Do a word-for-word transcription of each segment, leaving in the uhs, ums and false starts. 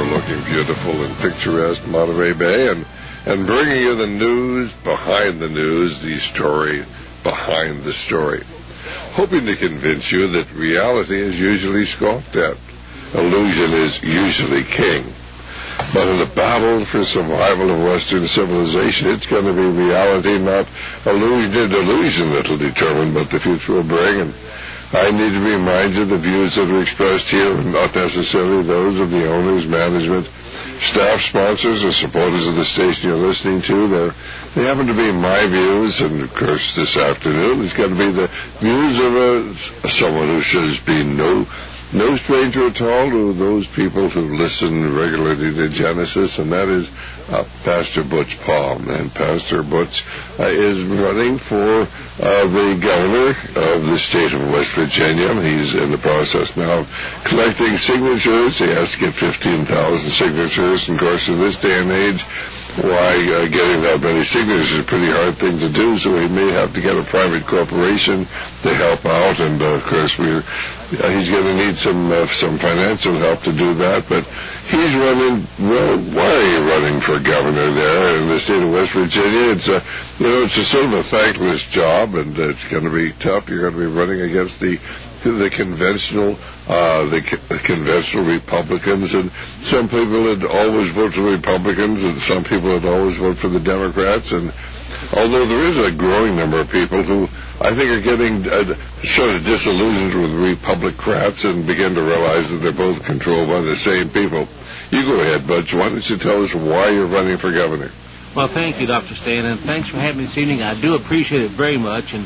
overlooking beautiful and picturesque Monterey Bay, and, and bringing you the news behind the news, the story behind the story. Hoping to convince you that reality is usually scoffed at. Illusion is usually king. But in the battle for survival of Western civilization, it's going to be reality, not illusion and delusion, that will determine what the future will bring. And I need to remind you the views that are expressed here are not necessarily those of the owners, management, staff, sponsors, or supporters of the station you're listening to. They're, they happen to be my views, and of course this afternoon it's going to be the views of a, someone who should be no no stranger at all to those people who listen regularly to Genesis, and that is uh, Pastor Butch Palm. And Pastor Butch uh, is running for uh, the governor of the state of West Virginia. He's in the process now of collecting signatures. He has to get fifteen thousand signatures, and of course in this day and age, why uh, getting that many signatures is a pretty hard thing to do, so he may have to get a private corporation to help out, and uh, of course we're, uh, he's going to need some uh, some financial help to do that. But he's running. Well, why are you running for governor there in the state of West Virginia? It's a, you know, it's a sort of a thankless job, and it's going to be tough. You're going to be running against the the conventional uh, the, the conventional Republicans, and some people had always voted for the Republicans, and some people had always voted for the Democrats. And although there is a growing number of people who I think are getting uh, sort of disillusioned with Republicrats and begin to realize that they're both controlled by the same people. You go ahead, Butch. Why don't you tell us why you're running for governor? Well, thank you, Doctor Stan, and thanks for having me this evening. I do appreciate it very much, and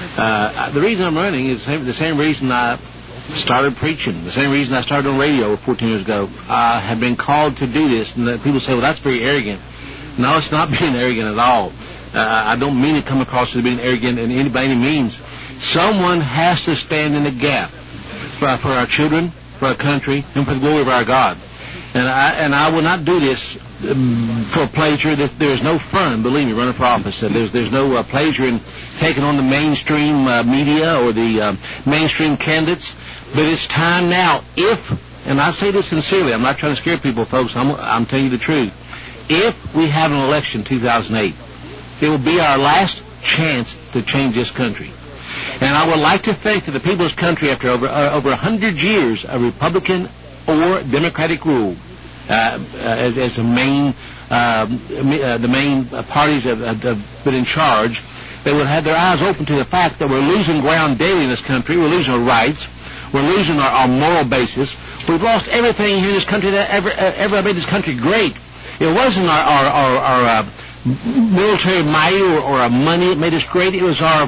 uh, the reason I'm running is the same reason I started preaching, the same reason I started on radio fourteen years ago. I have been called to do this, and people say, well, that's very arrogant. No, it's not being arrogant at all. Uh, I don't mean to come across as being arrogant in any, by any means. Someone has to stand in the gap for, for our children, for our country, and for the glory of our God. And I, and I will not do this um, for pleasure. There's no fun, believe me, running for office. There's, there's no uh, pleasure in taking on the mainstream uh, media or the uh, mainstream candidates. But it's time now, if, and I say this sincerely, I'm not trying to scare people, folks, I'm, I'm telling you the truth. If we have an election in two thousand eight, it will be our last chance to change this country. And I would like to think that the people of this country, after over uh, over one hundred years of Republican or Democratic rule, uh, as, as the main uh, uh, the main parties have, have, have been in charge, they would have their eyes open to the fact that we're losing ground daily in this country. We're losing our rights. We're losing our, our moral basis. We've lost everything here in this country that ever uh, ever made this country great. It wasn't our our, our, our uh, military might or, or our money that made us great. It was our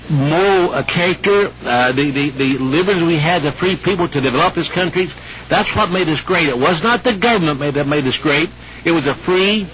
moral uh, character, uh, the, the, the liberties we had, the free people to develop this country. That's what made us great. It was not the government made, that made us great. It was a free,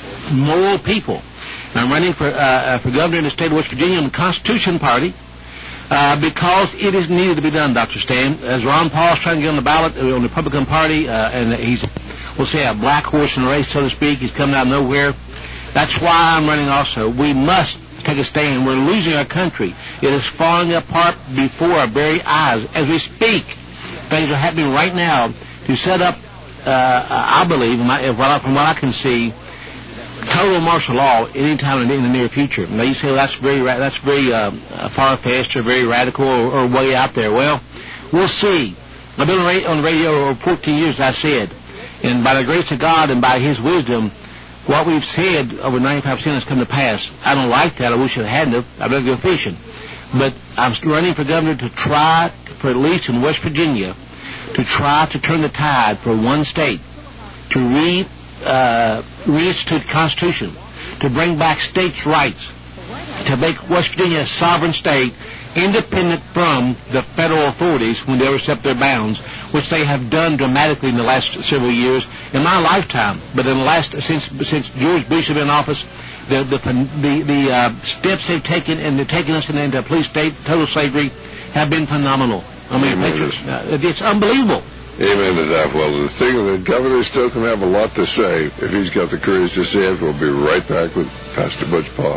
moral people. And I'm running for uh, for governor in the state of West Virginia in the Constitution Party uh, because it is needed to be done, Doctor Stan. As Ron Paul's trying to get on the ballot on the Republican Party, uh, and he's, we'll say, a black horse in the race, so to speak. He's coming out of nowhere. That's why I'm running also. We must take a stand. We're losing our country. It is falling apart before our very eyes. As we speak, things are happening right now to set up, uh, I believe, from what I can see, total martial law anytime in the near future. Now you say, well, that's very that's very uh, far-fetched or very radical or, or way out there. Well, we'll see. I've been on the radio over fourteen years, as I said, and by the grace of God and by His wisdom, what we've said over ninety-five percent has come to pass. I don't like that. I wish it hadn't. I'd rather go fishing. But I'm running for governor to try, for at least in West Virginia, to try to turn the tide for one state, to re, uh, reinstitute the Constitution, to bring back states' rights, to make West Virginia a sovereign state, independent from the federal authorities when they overstep their bounds, which they have done dramatically in the last several years, in my lifetime. But in the last, since since George Bush has been in office, the the the, the uh, steps they've taken and they're taking us into a police state, total slavery, have been phenomenal. I mean, it's, uh, it's unbelievable. Amen to that. Well, the thing, the governor still can have a lot to say if he's got the courage to say it. We'll be right back with Pastor Butch Paul.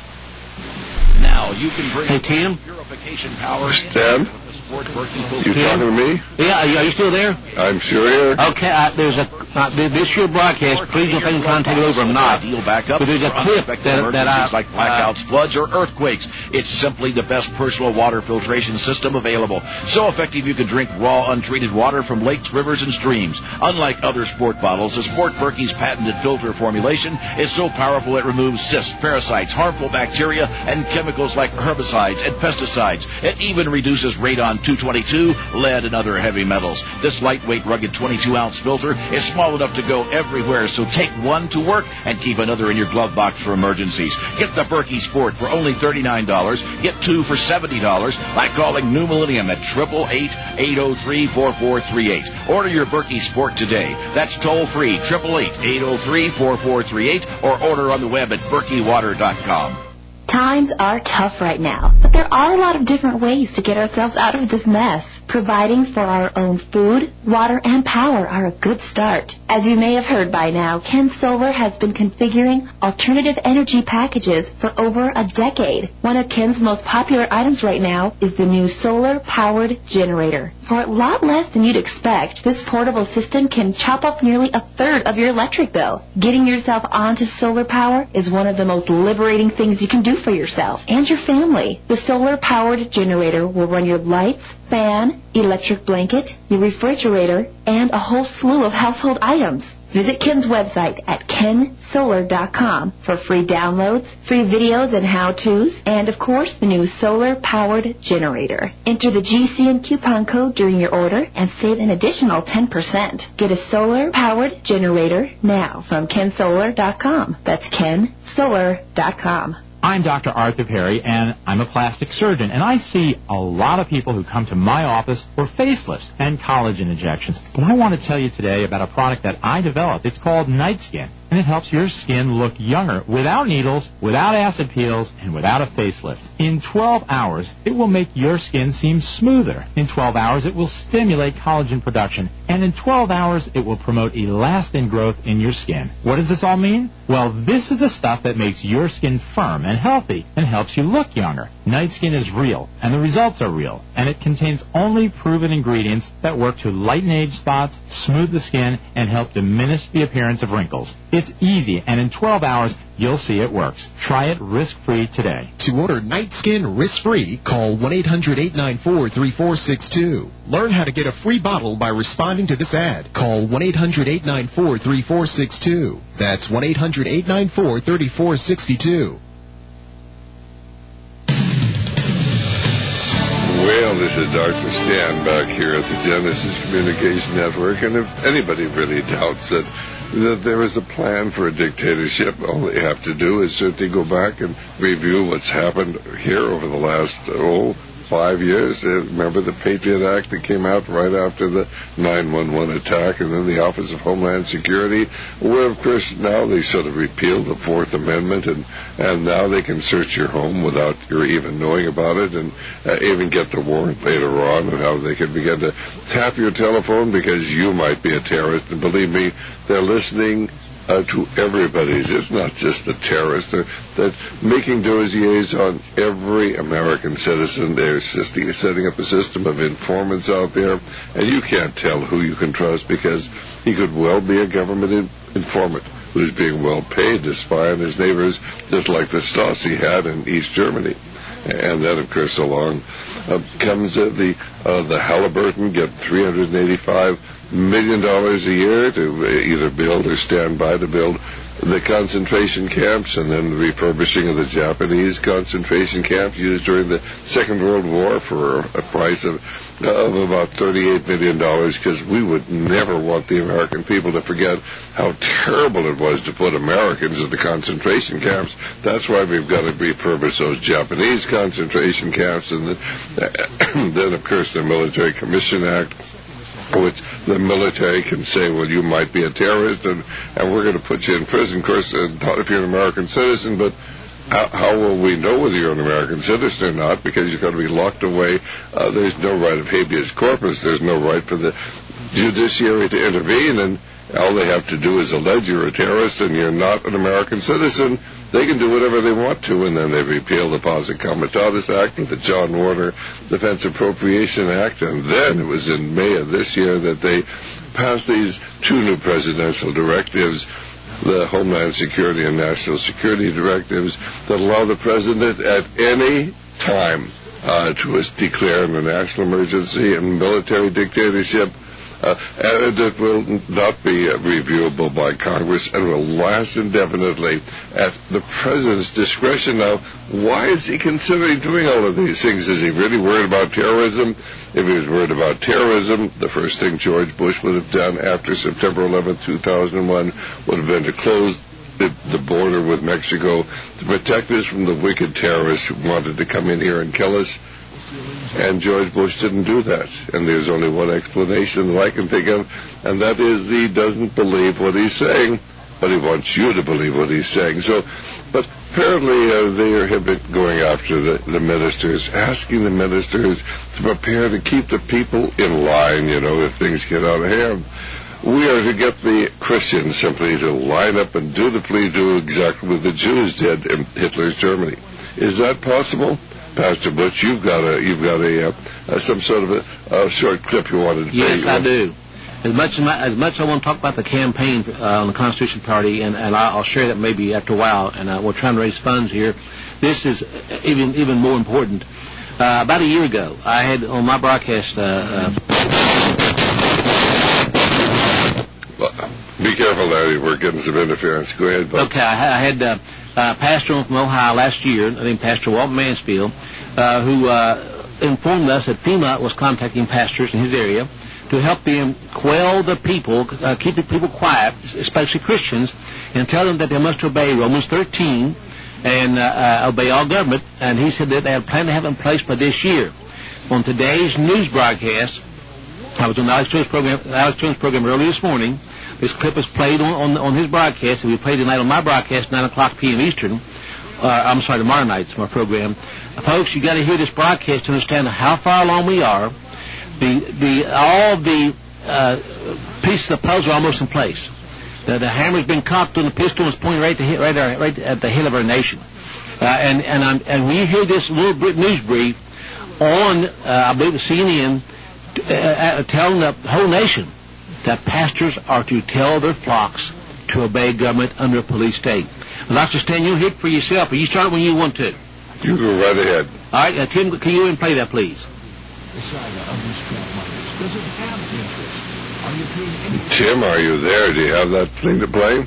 Now you can bring hey, Tim. purification power. Stan, you talking to me? Yeah, are you still there? I'm sure here. Okay, uh, there's a not this year broadcast. Please don't think I'm trying to take it over. I'm not. Backup but there's a clip that, that I... like blackouts, uh, floods, or earthquakes. It's simply the best personal water filtration system available. So effective you can drink raw, untreated water from lakes, rivers, and streams. Unlike other Sport bottles, the Sport Berkey's patented filter formulation is so powerful it removes cysts, parasites, harmful bacteria, and chemicals like herbicides and pesticides. It even reduces radon two twenty-two, lead, and other heavy metals. This lightweight, rugged twenty-two ounce filter is small enough to go everywhere, so take one to work and keep another in your glove box for emergencies. Get the Berkey Sport for only thirty-nine dollars. Get two for seventy dollars by calling New Millennium at eight eight eight, eight oh three, four four three eight. Order your Berkey Sport today. That's toll-free, eight eight eight, eight oh three, four four three eight, or order on the web at berkey water dot com. Times are tough right now, but there are a lot of different ways to get ourselves out of this mess. Providing for our own food, water, and power are a good start. As you may have heard by now, Ken Solar has been configuring alternative energy packages for over a decade. One of Ken's most popular items right now is the new solar-powered generator. For a lot less than you'd expect, this portable system can chop off nearly a third of your electric bill. Getting yourself onto solar power is one of the most liberating things you can do for yourself and your family. The solar-powered generator will run your lights, fan, electric blanket, your refrigerator, and a whole slew of household items. Visit Ken's website at ken solar dot com for free downloads, free videos and how-tos, and, of course, the new solar-powered generator. Enter the G C N coupon code during your order and save an additional ten percent. Get a solar-powered generator now from ken solar dot com. That's ken solar dot com. I'm Doctor Arthur Perry, and I'm a plastic surgeon, and I see a lot of people who come to my office for facelifts and collagen injections. But I want to tell you today about a product that I developed. It's called Night Skin, and it helps your skin look younger without needles, without acid peels, and without a facelift. In twelve hours, it will make your skin seem smoother. In twelve hours, it will stimulate collagen production, and in twelve hours, it will promote elastin growth in your skin. What does this all mean? Well, this is the stuff that makes your skin firm and healthy and helps you look younger. Night Skin is real, and the results are real, and it contains only proven ingredients that work to lighten age spots, smooth the skin, and help diminish the appearance of wrinkles. It's easy, and in twelve hours, you'll see it works. Try it risk-free today. To order Night Skin risk-free, call one eight hundred, eight nine four, three four six two. Learn how to get a free bottle by responding to this ad. Call one eight hundred, eight nine four, three four six two. That's one eight hundred, eight nine four, three four six two. Well, this is Doctor Stan back here at the Genesis Communication Network, and if anybody really doubts that that there is a plan for a dictatorship, all they have to do is certainly go back and review what's happened here over the last, oh, five years. Uh, remember the Patriot Act that came out right after the nine one one attack, and then the Office of Homeland Security, where, of course, now they sort of repealed the Fourth Amendment, and, and now they can search your home without your even knowing about it, and uh, even get the warrant later on, and how they can begin to tap your telephone because you might be a terrorist. And believe me, they're listening Uh, to everybody's. It's not just the terrorists. They're, they're making dossiers on every American citizen. They're assisting, setting up a system of informants out there, and you can't tell who you can trust because he could well be a government in, informant who's being well paid to spy on his neighbors, just like the Stasi had in East Germany. And then, of course, along uh, comes uh, the uh, the Halliburton, get three hundred eighty-five million dollars a year to either build or stand by to build the concentration camps, and then the refurbishing of the Japanese concentration camps used during the Second World War for a price of of about thirty-eight million dollars, because we would never want the American people to forget how terrible it was to put Americans in the concentration camps. That's why we've got to refurbish those Japanese concentration camps, and then, then of course, the Military Commission Act, which the military can say, well, you might be a terrorist, and, and we're going to put you in prison. Of course, uh, not if you're an American citizen, but how, how will we know whether you're an American citizen or not? Because you're going to be locked away. Uh, there's no right of habeas corpus. There's no right for the judiciary to intervene, and all they have to do is allege you're a terrorist and you're not an American citizen. They can do whatever they want to, and then they repeal the Posse Comitatus Act with the John Warner Defense Appropriation Act, and then it was in May of this year that they passed these two new presidential directives, the Homeland Security and National Security directives, that allow the president at any time uh, to declare a national emergency and military dictatorship, uh, and it will not be reviewable by Congress and will last indefinitely at the president's discretion. Now, why is he considering doing all of these things? Is he really worried about terrorism? If he was worried about terrorism, the first thing George Bush would have done after September eleventh, two thousand one would have been to close the, the border with Mexico to protect us from the wicked terrorists who wanted to come in here and kill us. And George Bush didn't do that. And there's only one explanation that I can think of, and that is he doesn't believe what he's saying, but he wants you to believe what he's saying. So, but apparently uh, they have been going after the, the ministers, asking the ministers to prepare to keep the people in line, you know, if things get out of hand. We are to get the Christians simply to line up and dutifully do exactly what the Jews did in Hitler's Germany. Is that possible? Pastor Butch, you've got a you've got a uh, some sort of a, a short clip you wanted to play. Yes, I do. As much as, my, as much I want to talk about the campaign uh, on the Constitution Party, and, and I'll share that maybe after a while. And uh, we're trying to raise funds here. This is even even more important. Uh, about a year ago, I had on my broadcast. Uh, uh, Be careful, Larry. We're getting some interference. Go ahead, Butch. Okay, I, I had. Uh, Uh, pastor from Ohio last year, named Pastor Walt Mansfield, uh, who uh, informed us that FEMA was contacting pastors in his area to help them quell the people, uh, keep the people quiet, especially Christians, and tell them that they must obey Romans thirteen and uh, uh, obey all government. And he said that they had planned to have it in place by this year. On today's news broadcast, I was on the Alex Jones program, Alex Jones program early this morning. This clip was played on, on, on his broadcast, and we played tonight on my broadcast, nine o'clock p m Eastern. Uh, I'm sorry, tomorrow night's my program. Uh, folks, you got to hear this broadcast to understand how far along we are. The the all the uh, pieces of the puzzle are almost in place. The, the hammer's been cocked and the pistol is pointing right, to hit, right, our, right at the head of our nation. Uh, and and I'm, and we hear this little news brief on, uh, I believe, the C N N, uh, uh, telling the whole nation that pastors are to tell their flocks to obey government under a police state. Doctor Stan, you'll hear it for yourself, but you start when you want to. You go right ahead. All right, uh, Tim, can you play that, please? Tim, are you there? Do you have that thing to play?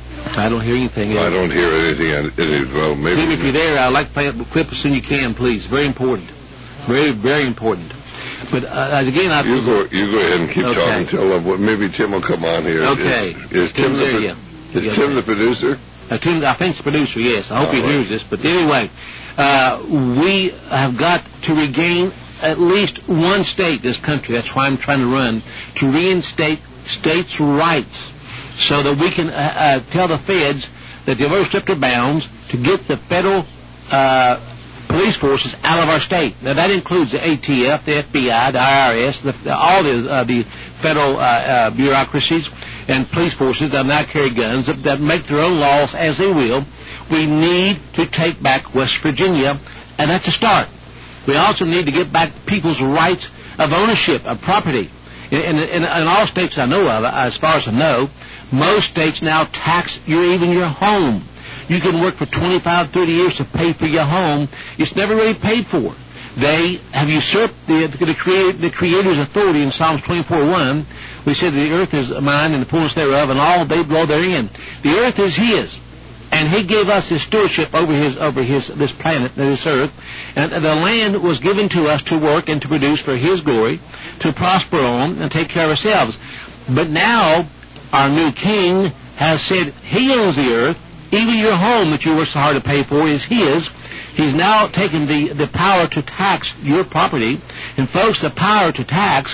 I don't hear anything. I don't hear anything. Any, well, maybe. Tim, if you're there, I'd like to play a clip as soon as you can, please. Very important. Very, very important. But uh, again, I you go. You go ahead and keep okay. talking till uh, maybe Tim will come on here. Okay. Is, is Tim, the, there, is yeah. Tim the producer? Uh, Tim, I think it's the producer. Yes, I hope All he right. hears this. But anyway, uh, we have got to regain at least one state, this country. That's why I'm trying to run to reinstate states' rights, so that we can uh, uh, tell the feds that they've overstepped their bounds to get the federal Uh, police forces out of our state. Now, that includes the A T F, the F B I, the I R S, the, the, all the, uh, the federal uh, uh, bureaucracies and police forces that now carry guns, that, that make their own laws as they will. We need to take back West Virginia, and that's a start. We also need to get back people's rights of ownership, of property. In, in, in, in all states I know of, as far as I know, most states now tax your, even your home. You can work for twenty-five, thirty years to pay for your home. It's never really paid for. They have usurped the, the, creator, the Creator's authority in Psalms twenty-four one. We said the earth is mine and the fullness thereof, and all they dwell therein. The earth is His, and He gave us His stewardship over His over His this planet, this earth. And the land was given to us to work and to produce for His glory, to prosper on and take care of ourselves. But now our new King has said He owns the earth. Even your home that you work so hard to pay for is His. He's now taken the, the power to tax your property. And folks, the power to tax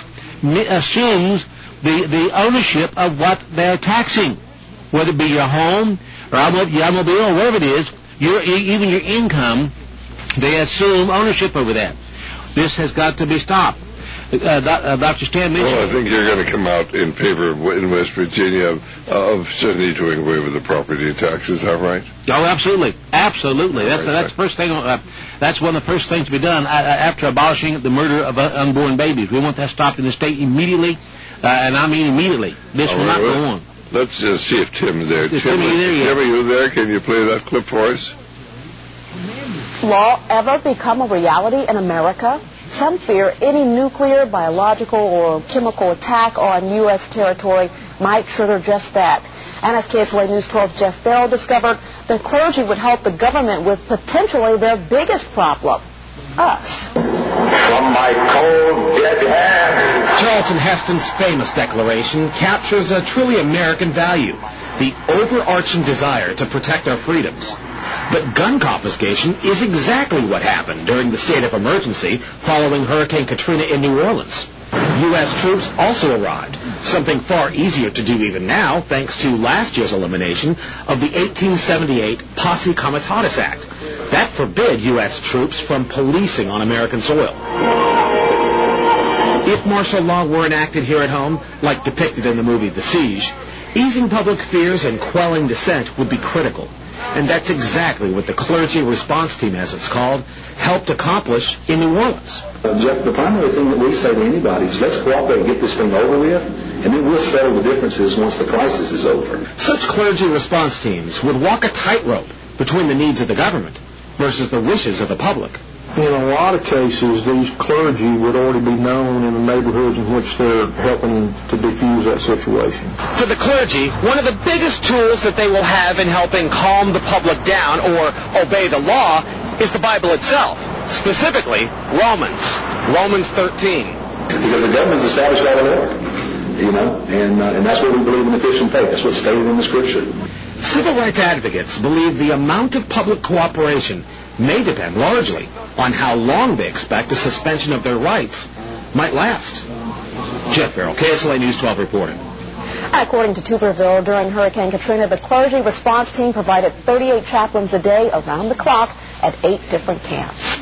assumes the, the ownership of what they're taxing. Whether it be your home or your automobile or whatever it is, your, even your income, they assume ownership over that. This has got to be stopped. Uh, uh, Doctor Stan mentioned... Well, I think you're going to come out in favor of, in West Virginia of, of certainly doing away with the property tax. Is that right? Oh, absolutely. Absolutely. That's right, that's right. first thing. Uh, that's one of the first things to be done uh, after abolishing the murder of uh, unborn babies. We want that stopped in the state immediately. uh, and I mean immediately. This All will right, not well, go on. Let's uh, see if Tim's there. Is Tim, Timmy there yet? Tim, are you there? Can you play that clip for us? Law ever become a reality in America? Some fear any nuclear, biological, or chemical attack on U S territory might trigger just that. And as K S L A News twelve's Jeff Farrell discovered, the clergy would help the government with potentially their biggest problem, us. From my cold, dead hand. Charlton Heston's famous declaration captures a truly American value, the overarching desire to protect our freedoms. But gun confiscation is exactly what happened during the state of emergency following Hurricane Katrina in New Orleans. U S troops also arrived, something far easier to do even now thanks to last year's elimination of the eighteen seventy-eight Posse Comitatus Act. That forbid U S troops from policing on American soil. If martial law were enacted here at home, like depicted in the movie The Siege, easing public fears and quelling dissent would be critical. And that's exactly what the Clergy Response Team, as it's called, helped accomplish in New Orleans. Uh, Jeff, the primary thing that we say to anybody is let's cooperate and get this thing over with, and then we'll settle the differences once the crisis is over. Such clergy response teams would walk a tightrope between the needs of the government versus the wishes of the public. In a lot of cases, these clergy would already be known in the neighborhoods in which they're helping to defuse that situation. For the clergy, one of the biggest tools that they will have in helping calm the public down or obey the law is the Bible itself, specifically Romans, Romans thirteen. Because the government's established by the Lord, you know, and, uh, and that's what we believe in the Christian faith. That's what's stated in the Scripture. Civil rights advocates believe the amount of public cooperation may depend largely on how long they expect the suspension of their rights might last. Jeff Farrell, K S L A News twelve reporting. According to Tuberville, during Hurricane Katrina, the clergy response team provided thirty-eight chaplains a day around the clock at eight different camps.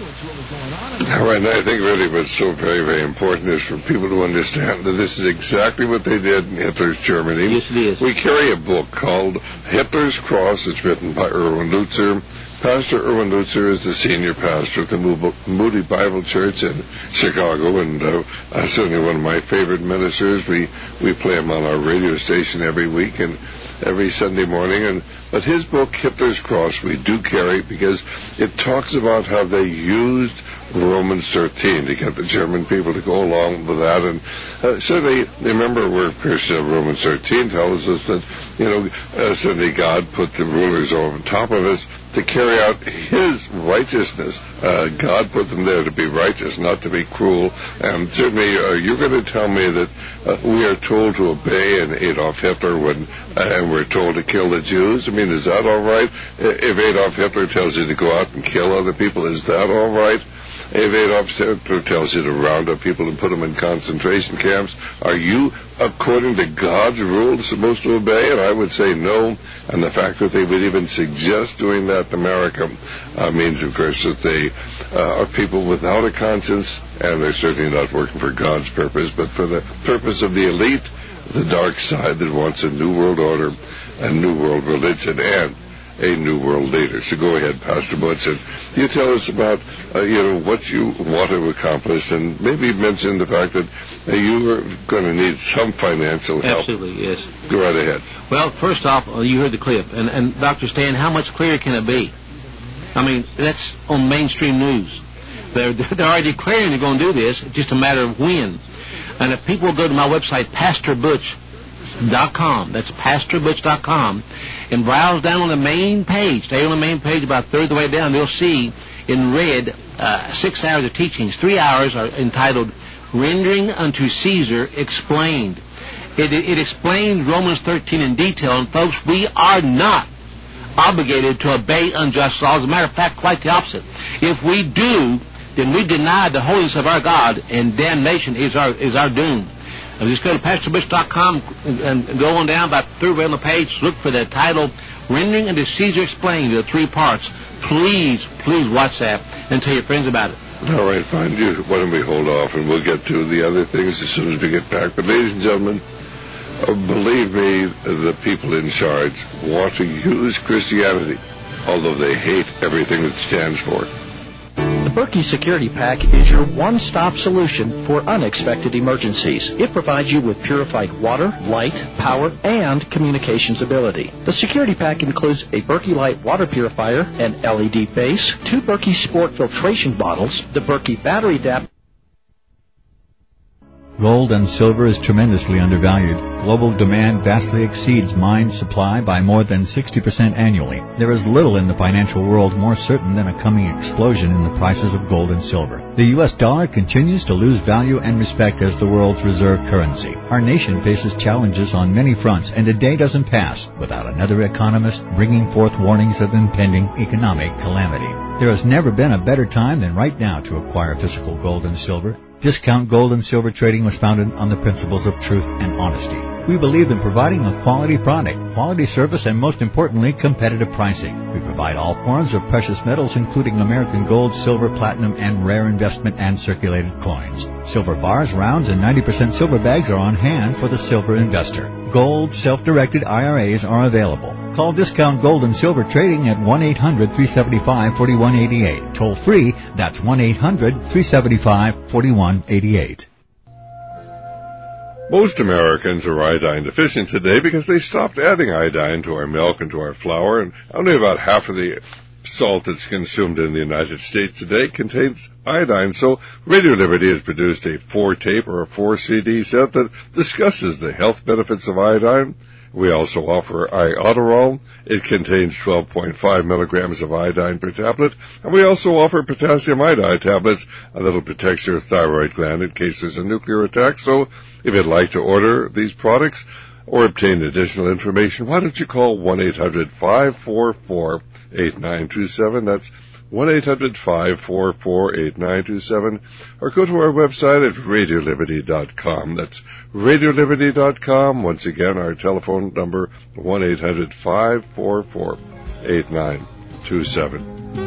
All right, and I think really what's so very, very important is for people to understand that this is exactly what they did in Hitler's Germany. Yes, it is. We carry a book called Hitler's Cross. It's written by Erwin Lutzer. Pastor Erwin Lutzer is the senior pastor at the Moody Bible Church in Chicago, and uh, uh, certainly one of my favorite ministers. We we play him on our radio station every week and every Sunday morning. And but his book, Hitler's Cross, we do carry because it talks about how they used Romans thirteen to get the German people to go along with that. And uh, certainly, remember where Christian Romans thirteen tells us that, you know, uh, certainly God put the rulers over top of us to carry out His righteousness. Uh, God put them there to be righteous, not to be cruel. And certainly, uh, you're going to tell me that uh, we are told to obey an Adolf Hitler when uh, and we're told to kill the Jews? I mean, is that all right? If Adolf Hitler tells you to go out and kill other people, is that all right? If Adolf Hitler tells you to round up people and put them in concentration camps, are you, according to God's rules, supposed to obey? And I would say no. And the fact that they would even suggest doing that in America uh, means, of course, that they uh, are people without a conscience, and they're certainly not working for God's purpose, but for the purpose of the elite, the dark side that wants a new world order, a new world religion, and a new world leader. So go ahead, Pastor Butch, and you tell us about uh, you know what you want to accomplish, and maybe mention the fact that uh, you are going to need some financial help. Absolutely, yes. Go right ahead. Well, first off, uh, you heard the clip, and, and Doctor Stan, how much clearer can it be? I mean, that's on mainstream news. They're they're already declaring they're going to do this. It's just a matter of when. And if people go to my website, pastor butch dot com, that's pastor butch dot com, and browse down on the main page, stay on the main page about a third of the way down, they'll see in red uh, six hours of teachings. Three hours are entitled Rendering Unto Caesar Explained. It, it, it explains Romans thirteen in detail, and folks, we are not obligated to obey unjust laws. As a matter of fact, quite the opposite. If we do, then we deny the holiness of our God, and damnation is our is our doom. Uh, just go to pastor butch dot com and, and go on down about the third way on the page. Look for the title, Rendering Unto Caesar Explained, the three parts. Please, please watch that and tell your friends about it. All right, fine. You, why don't we hold off, and we'll get to the other things as soon as we get back. But ladies and gentlemen, uh, believe me, the people in charge want to use Christianity, although they hate everything it stands for. Berkey Security Pack is your one-stop solution for unexpected emergencies. It provides you with purified water, light, power, and communications ability. The Security Pack includes a Berkey Light water purifier, an L E D base, two Berkey Sport filtration bottles, the Berkey battery adapter. Gold and silver is tremendously undervalued. Global demand vastly exceeds mine supply by more than sixty percent annually. There is little in the financial world more certain than a coming explosion in the prices of gold and silver. The U S dollar continues to lose value and respect as the world's reserve currency. Our nation faces challenges on many fronts, and a day doesn't pass without another economist bringing forth warnings of impending economic calamity. There has never been a better time than right now to acquire physical gold and silver. Discount Gold and Silver Trading was founded on the principles of truth and honesty. We believe in providing a quality product, quality service, and most importantly, competitive pricing. We provide all forms of precious metals, including American gold, silver, platinum, and rare investment and circulated coins. Silver bars, rounds, and ninety percent silver bags are on hand for the silver investor. Gold self-directed I R As are available. Call Discount Gold and Silver Trading at one eight hundred, three seven five, four one eight eight. Toll free, that's one eight hundred, three seven five, four one eight eight. Most Americans are iodine deficient today because they stopped adding iodine to our milk and to our flour, and only about half of the salt that's consumed in the United States today contains iodine. So Radio Liberty has produced a four-tape or a four-C D set that discusses the health benefits of iodine. We also offer Iodoral. It contains twelve point five milligrams of iodine per tablet. And we also offer potassium iodide tablets, a little protects your thyroid gland in case there's a nuclear attack. So if you'd like to order these products or obtain additional information, why don't you call one eight hundred, five four four, eight nine two seven. That's one eight hundred, five four four, eight nine two seven, or go to our website at radio liberty dot com. That's radio liberty dot com. Once again, our telephone number, one eight hundred, five four four, eight nine two seven.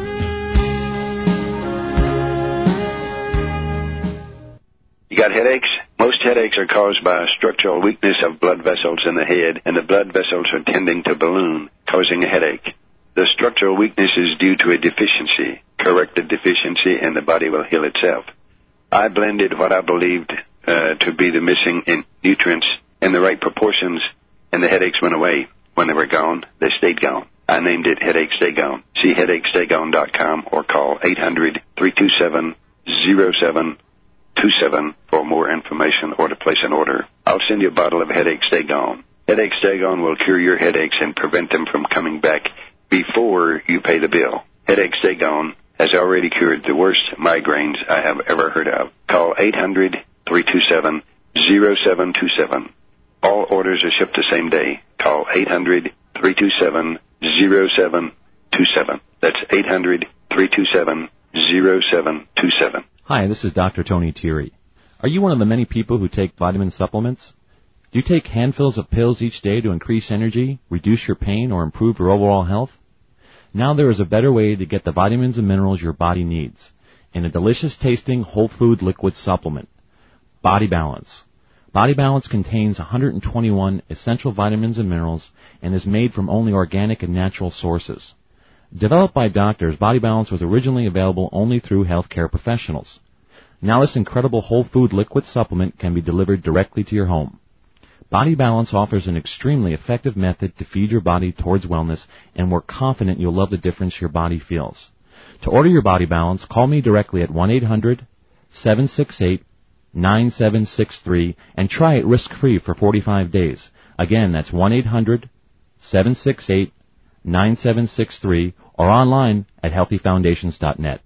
You got headaches? Most headaches are caused by a structural weakness of blood vessels in the head, and the blood vessels are tending to balloon, causing a headache. The structural weakness is due to a deficiency. Correct the deficiency, and the body will heal itself. I blended what I believed uh, to be the missing in nutrients in the right proportions, and the headaches went away. When they were gone, they stayed gone. I named it Headache Stay Gone. See headache stay gone dot com or call eight hundred, three two seven, zero seven two seven for more information or to place an order. I'll send you a bottle of Headache Stay Gone. Headache Stay Gone will cure your headaches and prevent them from coming back before you pay the bill. Headache Stay Gone has already cured the worst migraines I have ever heard of. Call eight hundred, three two seven, zero seven two seven. All orders are shipped the same day. Call eight hundred, three two seven, zero seven two seven. That's eight hundred, three two seven, zero seven two seven. Hi, this is Doctor Tony Thierry. Are you one of the many people who take vitamin supplements? Do you take handfuls of pills each day to increase energy, reduce your pain, or improve your overall health? Now there is a better way to get the vitamins and minerals your body needs in a delicious-tasting whole food liquid supplement, Body Balance. Body Balance contains one hundred twenty-one essential vitamins and minerals and is made from only organic and natural sources. Developed by doctors, Body Balance was originally available only through healthcare professionals. Now this incredible whole food liquid supplement can be delivered directly to your home. Body Balance offers an extremely effective method to feed your body towards wellness, and we're confident you'll love the difference your body feels. To order your Body Balance, call me directly at one eight hundred, seven six eight, nine seven six three and try it risk-free for forty-five days. Again, that's one eight hundred, seven six eight, nine seven six three or online at healthy foundations dot net.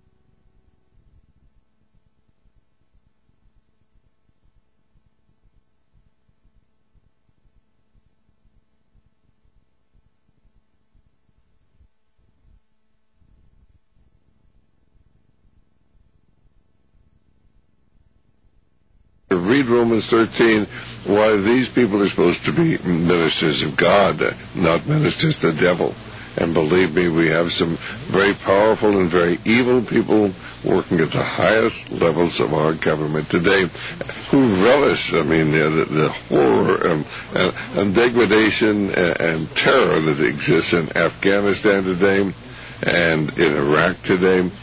Read Romans thirteen, why these people are supposed to be ministers of God, not ministers of the devil. And believe me, we have some very powerful and very evil people working at the highest levels of our government today who relish, I mean, the, the horror and, and, and degradation and, and terror that exists in Afghanistan today and in Iraq today.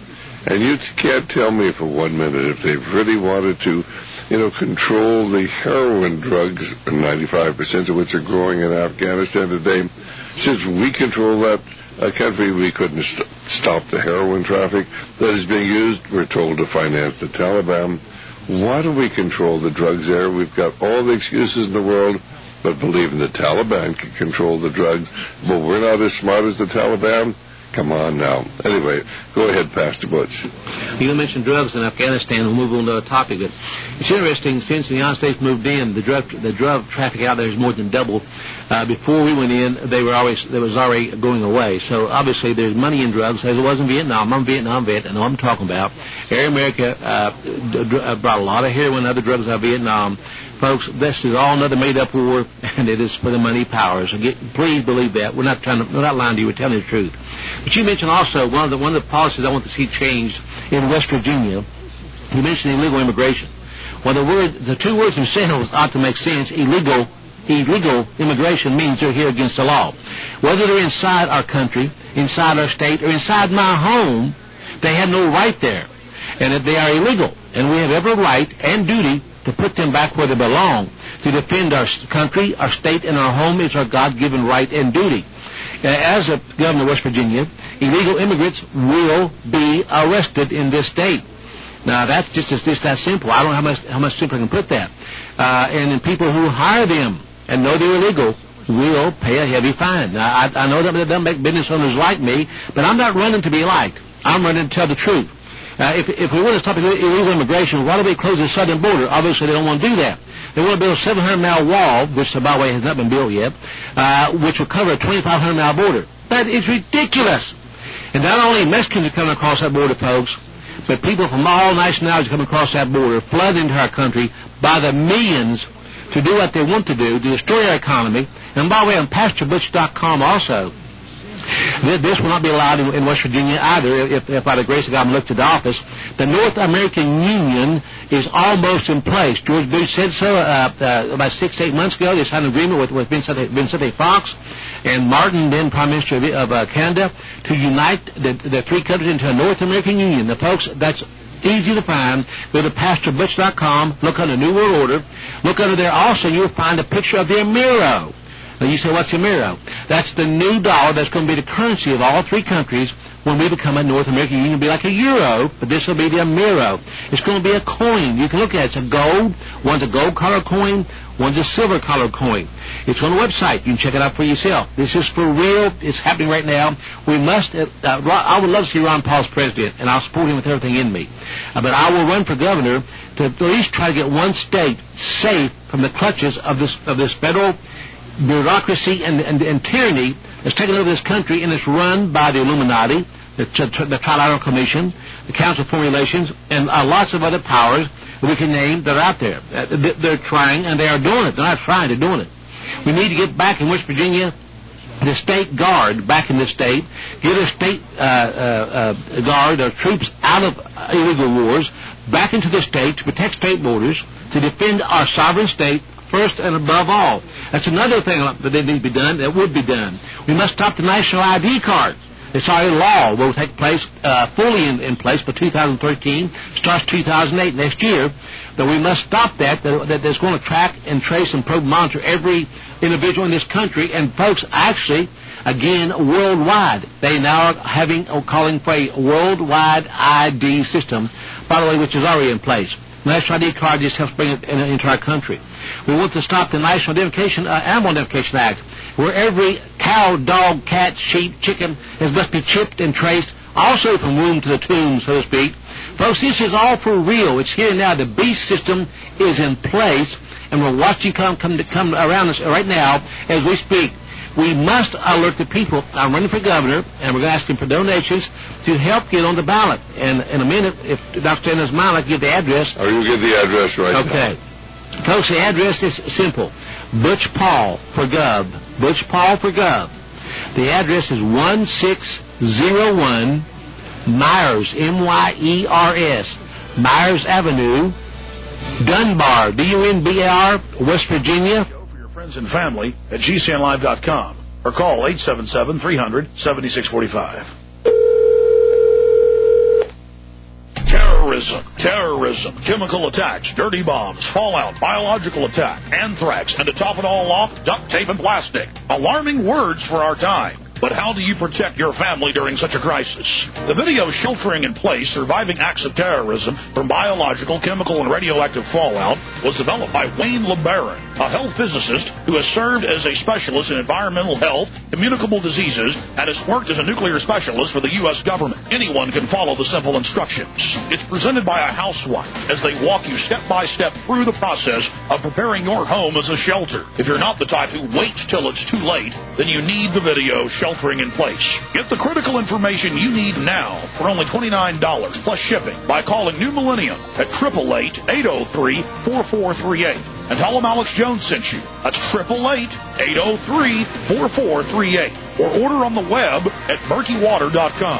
And you can't tell me for one minute if they've really wanted to, you know, control the heroin drugs, ninety-five percent of which are growing in Afghanistan today. Since we control that uh, country, we couldn't st- stop the heroin traffic that is being used, we're told, to finance the Taliban. Why do we control the drugs there? We've got all the excuses in the world, but believing the Taliban can control the drugs. But we're not as smart as the Taliban. Come on now. Anyway, go ahead, Pastor Butch. You mentioned drugs in Afghanistan. We'll move on to a topic. But it's interesting, since the United States moved in, the drug the drug traffic out there has more than doubled. Uh, before we went in, they were always there was already going away. So obviously there's money in drugs, as it was in Vietnam. I'm a Vietnam vet, and I know what I'm talking about. Air America uh, d- d- brought a lot of heroin and other drugs out of Vietnam. Folks, this is all another made-up war, and it is for the money powers. So get, please believe that. We're not trying to, we're not lying to you. We're telling you the truth. But you mentioned also one of the one of the policies I want to see changed in West Virginia. You mentioned illegal immigration. Well, the word, the two words themselves ought to make sense. Illegal, illegal immigration means they're here against the law. Whether they're inside our country, inside our state, or inside my home, they have no right there, and if they are illegal, and we have every right and duty to put them back where they belong. To defend our country, our state, and our home is our God-given right and duty. As a governor of West Virginia, illegal immigrants will be arrested in this state. Now, that's just, it's just that simple. I don't know how much, how much simpler I can put that. Uh, and then people who hire them and know they're illegal will pay a heavy fine. Now, I, I know that doesn't make business owners like me, but I'm not running to be liked. I'm running to tell the truth. Uh, if, if we want to stop illegal immigration, why don't we close the southern border? Obviously, they don't want to do that. They want to build a seven hundred mile wall, which, by the way, has not been built yet, uh, which will cover a twenty-five hundred mile border. That is ridiculous. And not only Mexicans are coming across that border, folks, but people from all nationalities are coming across that border, flood into our country by the millions to do what they want to do, to destroy our economy. And by the way, on Pastor Butch dot com also, this will not be allowed in, in West Virginia either, if, if by the grace of God I'm elected to office. The North American Union is almost in place. George Bush said so uh, uh, about six, eight months ago. They signed an agreement with, with Vincent, Vincent Fox and Martin, then Prime Minister of, of uh, Canada, to unite the, the three countries into a North American Union. Now, folks, that's easy to find. Go to Pastor Butch dot com, look under New World Order. Look under there also, you'll find a picture of the Amero. Now, you say, what's the Amero? That's the new dollar that's going to be the currency of all three countries when we become a North American Union. It'll be like a euro, but this will be the Amero. It's going to be a coin. You can look at it. It's a gold. One's a gold-colored coin. One's a silver-colored coin. It's on the website. You can check it out for yourself. This is for real. It's happening right now. We must, uh, I would love to see Ron Paul's president, and I'll support him with everything in me. Uh, but I will run for governor to at least try to get one state safe from the clutches of this, of this federal bureaucracy and, and, and tyranny that's taken over this country, and it's run by the Illuminati, the, the Trilateral Commission, the Council of Foreign Relations, and uh, lots of other powers that we can name that are out there. Uh, they're trying, and they are doing it. They're not trying, they're doing it. We need to get back in West Virginia the state guard back in the state, get a state uh, uh, uh, guard or troops out of illegal wars back into the state to protect state borders, to defend our sovereign state first and above all. That's another thing that needs to be done, that would be done. We must stop the national I D card. It's already law. Will take place uh, fully in, in place by two thousand thirteen, starts two thousand eight next year. But we must stop that, that, that that's going to track and trace and probe monitor every individual in this country. And folks, actually, again, worldwide, they now are having, or calling for a worldwide I D system, by the way, which is already in place. The National I D card just helps bring it in, into our country. We want to stop the National Identification, uh, Animal Identification Act, where every cow, dog, cat, sheep, chicken is must be chipped and traced, also from womb to the tomb, so to speak. Folks, this is all for real. It's here now. The beast system is in place, and we're watching come come to come around us right now as we speak. We must alert the people. I'm running for governor, and we're going to ask him for donations to help get on the ballot. And in a minute, if Doctor Stanley's mind, I can give the address. Oh, you give the address right okay. now. Okay. Folks, the address is simple. Butch Paul for Gov. Butch Paul for Gov. The address is one six zero one Myers, M Y E R S, Myers Avenue, Dunbar, D U N B A R, West Virginia. Friends and family at G C N live dot com or call eight seven seven, three hundred, seventy-six forty-five. Terrorism, terrorism, chemical attacks, dirty bombs, fallout, biological attack, anthrax, and to top it all off, duct tape and plastic. Alarming words for our time. But how do you protect your family during such a crisis? The video Sheltering in Place, Surviving Acts of Terrorism from Biological, Chemical, and Radioactive Fallout was developed by Wayne LeBaron, a health physicist who has served as a specialist in environmental health, communicable diseases, and has worked as a nuclear specialist for the U S government. Anyone can follow the simple instructions. It's presented by a housewife as they walk you step by step through the process of preparing your home as a shelter. If you're not the type who waits till it's too late, then you need the video Sheltering in Place. Get the critical information you need now for only twenty-nine dollars plus shipping by calling New Millennium at eight eight eight, eight oh three, four four three eight. And tell them Alex Jones sent you. That's eight eight eight, eight oh three, four four three eight. Or order on the web at murky water dot com.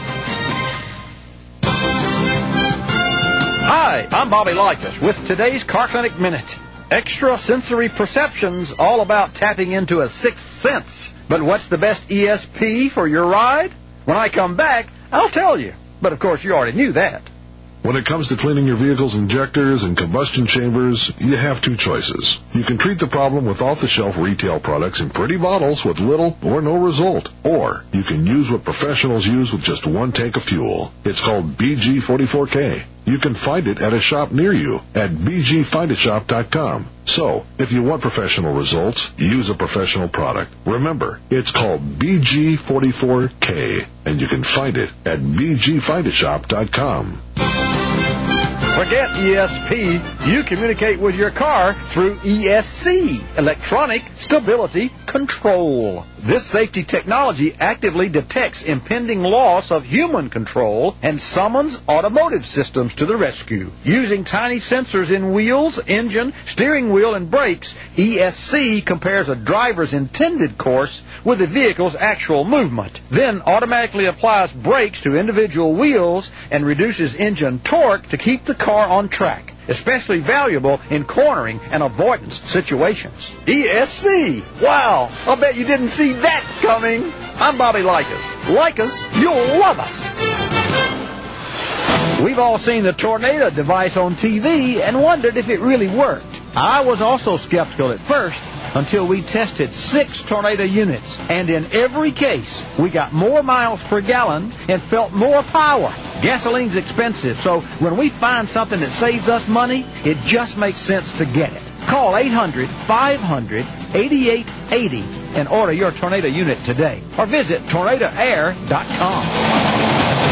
Hi, I'm Bobby Likas with today's Car Clinic Minute. Extrasensory perceptions, all about tapping into a sixth sense. But what's the best E S P for your ride? When I come back, I'll tell you. But of course, you already knew that. When it comes to cleaning your vehicle's injectors and combustion chambers, you have two choices. You can treat the problem with off-the-shelf retail products in pretty bottles with little or no result. Or you can use what professionals use with just one tank of fuel. It's called B G forty-four K. You can find it at a shop near you at b g find a shop dot com. So, if you want professional results, use a professional product. Remember, it's called B G forty-four K, and you can find it at b g find a shop dot com. Forget E S P. You communicate with your car through E S C, Electronic Stability Control. This safety technology actively detects impending loss of human control and summons automotive systems to the rescue. Using tiny sensors in wheels, engine, steering wheel, and brakes, E S C compares a driver's intended course with the vehicle's actual movement, then automatically applies brakes to individual wheels and reduces engine torque to keep the car on track, especially valuable in cornering and avoidance situations. E S C! Wow! I'll bet you didn't see that coming! I'm Bobby Likas. Like us, you'll love us! We've all seen the Tornado device on T V and wondered if it really worked. I was also skeptical at first until we tested six Tornado units, and in every case, we got more miles per gallon and felt more power. Gasoline's expensive, so when we find something that saves us money, it just makes sense to get it. Call eight hundred, five hundred, eighty-eight eighty and order your Tornado unit today, or visit tornado air dot com.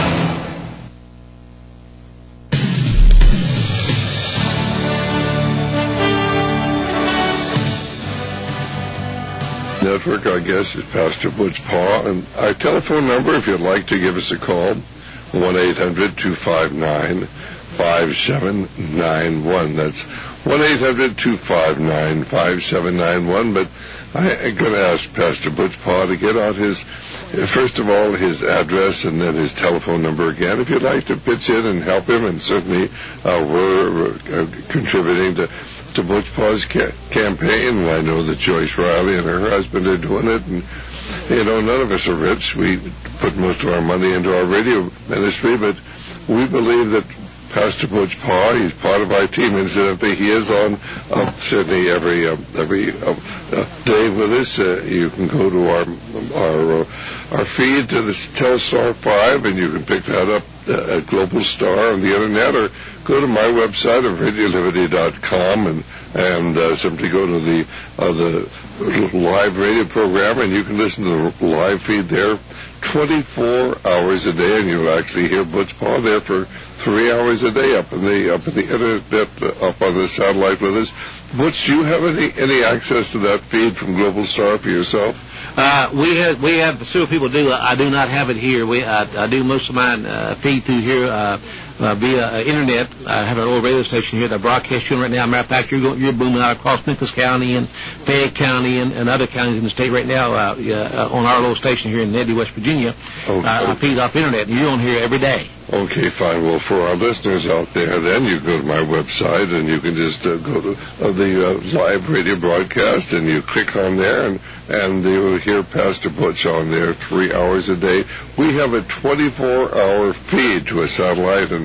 Network, our guest is Pastor Butch Paugh, and our telephone number, if you'd like to give us a call, one eight hundred, two five nine, five seven nine one. That's one eight hundred, two five nine, five seven nine one. But I'm going to ask Pastor Butch Paugh to get out his, first of all, his address and then his telephone number again. If you'd like to pitch in and help him, and certainly uh, we're uh, contributing to to Butch Paugh's ca- campaign. I know that Joyce Riley and her husband are doing it, and you know, none of us are rich. We put most of our money into our radio ministry, but we believe that Pastor Butch Paugh, he's part of our team. Incidentally, he is on uh, certainly every uh, every uh, uh, day with us. Uh, you can go to our our uh, our feed to the Telstar five, and you can pick that up uh, at Global Star on the internet, or go to my website of radio liberty dot com and and uh, simply go to the uh, the live radio program, and you can listen to the live feed there twenty-four hours a day, and you'll actually hear Butch Paugh there for three hours a day up in the up in the internet, uh, up on the satellite with us. Butch, do you have any any access to that feed from Global Star for yourself? Uh, we have we have several people do. I do not have it here. We I, I do most of mine uh, feed through here uh, uh, via uh, internet. I have a little radio station here that broadcasts you right now. Matter of fact, you're going, you're booming out across Memphis County and Fayette County and, and other counties in the state right now uh, uh, on our little station here in Neddy, West Virginia. Okay. Uh, I feed off internet, and you're on here every day. Okay, fine. Well, for our listeners out there, then you go to my website and you can just uh, go to uh, the uh, live radio broadcast, and you click on there, and and you will hear Pastor Butch on there three hours a day. We have a twenty-four hour feed to a satellite, and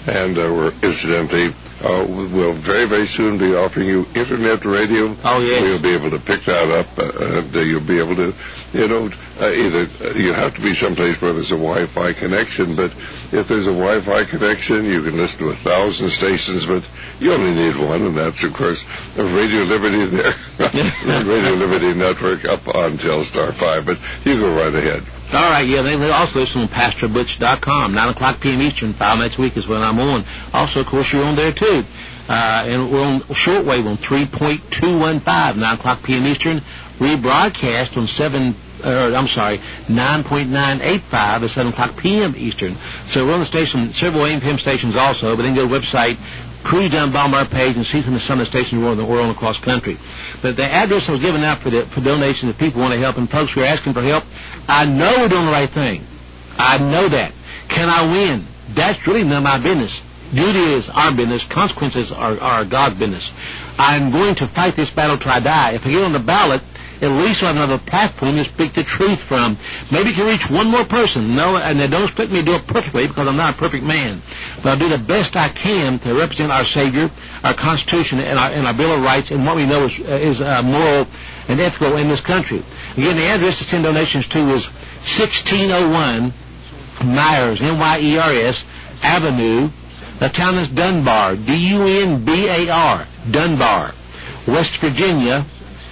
And uh, we're incidentally, uh, we'll very, very soon be offering you internet radio. Oh, yes. We'll be able to pick that up, uh, and uh, you'll be able to, you know, uh, either uh, you have to be someplace where there's a Wi-Fi connection, but if there's a Wi-Fi connection, you can listen to a thousand stations, but you only need one, and that's, of course, Radio Liberty there, Radio Liberty Network up on Telstar five, but you go right ahead. All right, yeah, they also listen on pastor butch dot com, nine o'clock p.m. Eastern, five nights a week is when I'm on. Also, of course, you're on there, too. Uh, and we're on shortwave on three point two one five, nine o'clock p.m. Eastern. Rebroadcast on seven, uh, I'm sorry, nine point nine eight five at seven o'clock p.m. Eastern. So we're on the station, several A M P M stations also, but then go to the website, cruise down the bottom of our page, and see some of the, some of the stations we're on, we're on across the country. But the address I was giving out for the, for donations if people want to help, and folks who are asking for help, I know we're doing the right thing. I know that. Can I win? That's really none of my business. Duty is our business. Consequences are, are God's business. I'm going to fight this battle till I die. If I get on the ballot, at least I'll have another platform to speak the truth from. Maybe can reach one more person. No, and they don't expect me to do it perfectly because I'm not a perfect man. But I'll do the best I can to represent our Savior, our Constitution, and our, and our Bill of Rights, and what we know is, is uh, moral and ethical in this country. Again, the address to send donations to is sixteen oh one Myers, M Y E R S, Avenue. The town is Dunbar, D U N B A R, Dunbar, West Virginia,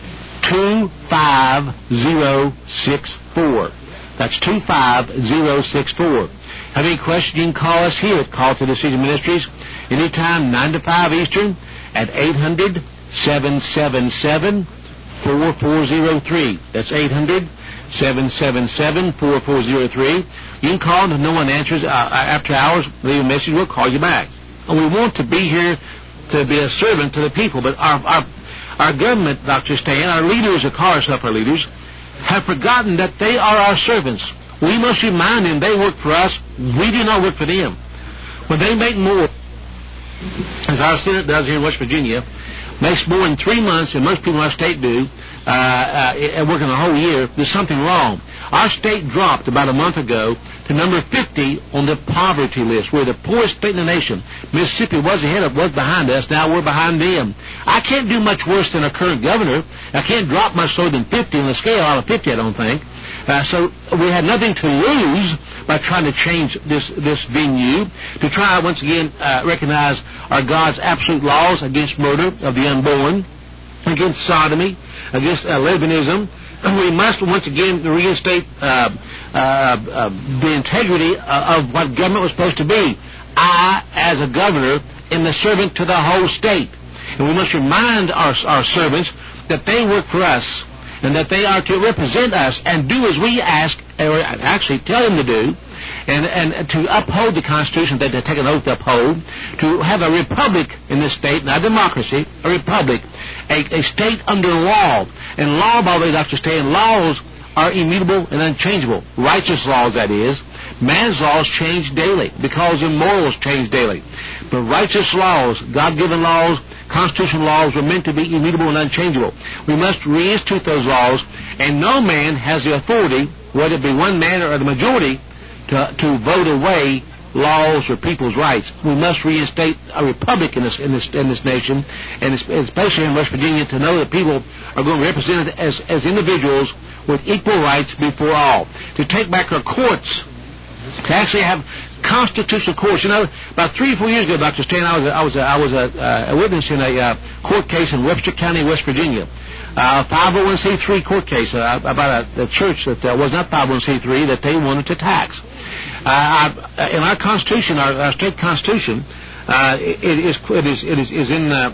two five zero six four. That's two five zero six four. Have any questions? You can call us here at Call to Decision Ministries anytime, nine to five Eastern, at eight hundred, seven seven seven, four four zero three. That's eight hundred, seven seven seven, four four zero three. You can call, and if no one answers uh, after hours, leave a message, we'll call you back. And we want to be here to be a servant to the people, but our our, our government, Doctor Stan, our leaders, of course, our leaders, have forgotten that they are our servants. We must remind them they work for us. We do not work for them. When they make more, as our Senate does here in West Virginia, makes more in three months than most people in our state do, uh, uh, working a whole year, there's something wrong. Our state dropped about a month ago to number fifty on the poverty list. We're the poorest state in the nation. Mississippi was ahead of, was behind us. Now we're behind them. I can't do much worse than our current governor. I can't drop much lower than fifty on the scale out of fifty, I don't think. Uh, so we had nothing to lose by trying to change this this venue, to try once again uh, recognize our God's absolute laws against murder of the unborn, against sodomy, against uh, lesbianism. And we must once again reinstate uh, uh, uh, the integrity uh, of what government was supposed to be. I, as a governor, am the servant to the whole state. And we must remind our, our servants that they work for us and that they are to represent us and do as we ask, or actually tell them to do, and, and to uphold the Constitution that they take an oath to uphold, to have a republic in this state, not a democracy, a republic, a, a state under law. And law, by the way, Doctor Stan, laws are immutable and unchangeable. Righteous laws, that is. Man's laws change daily because their morals change daily. But righteous laws, God-given laws, constitutional laws were meant to be immutable and unchangeable. We must reinstitute those laws, and no man has the authority, whether it be one man or the majority, to, to vote away laws or people's rights. We must reinstate a republic in this in this in this nation, and especially in West Virginia, to know that people are going to be represented as as individuals with equal rights before all. To take back our courts, to actually have constitutional courts. You know, about three or four years ago, Doctor Stan, I was a, I was a, I was a, uh, a witness in a uh, court case in Webster County, West Virginia. A uh, five oh one c three court case uh, about a, a church that uh, was not five oh one c three that they wanted to tax. Uh, in our Constitution, our, our state Constitution, uh, it, is, it, is, it is is in uh,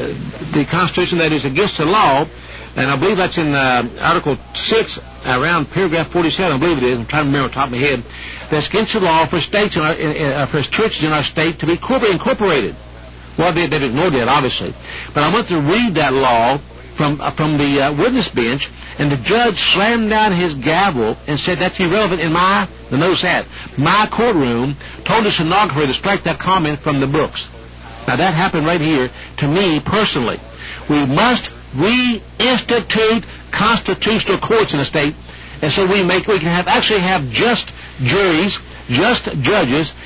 the Constitution that is against the law, and I believe that's in uh, Article six, around paragraph forty-seven, I believe it is. I'm trying to remember off the top of my head. That's against the law for states, in our, in, uh, for churches in our state to be incorporated. Well, they, they've ignored that, obviously. But I went to read that law from uh, from the uh, witness bench, and the judge slammed down his gavel and said that's irrelevant in my, the notice that, my courtroom, told the stenographer to strike that comment from the books. Now that happened right here to me personally. We must reinstitute constitutional courts in the state, and so we make we can have actually have just juries, just judges,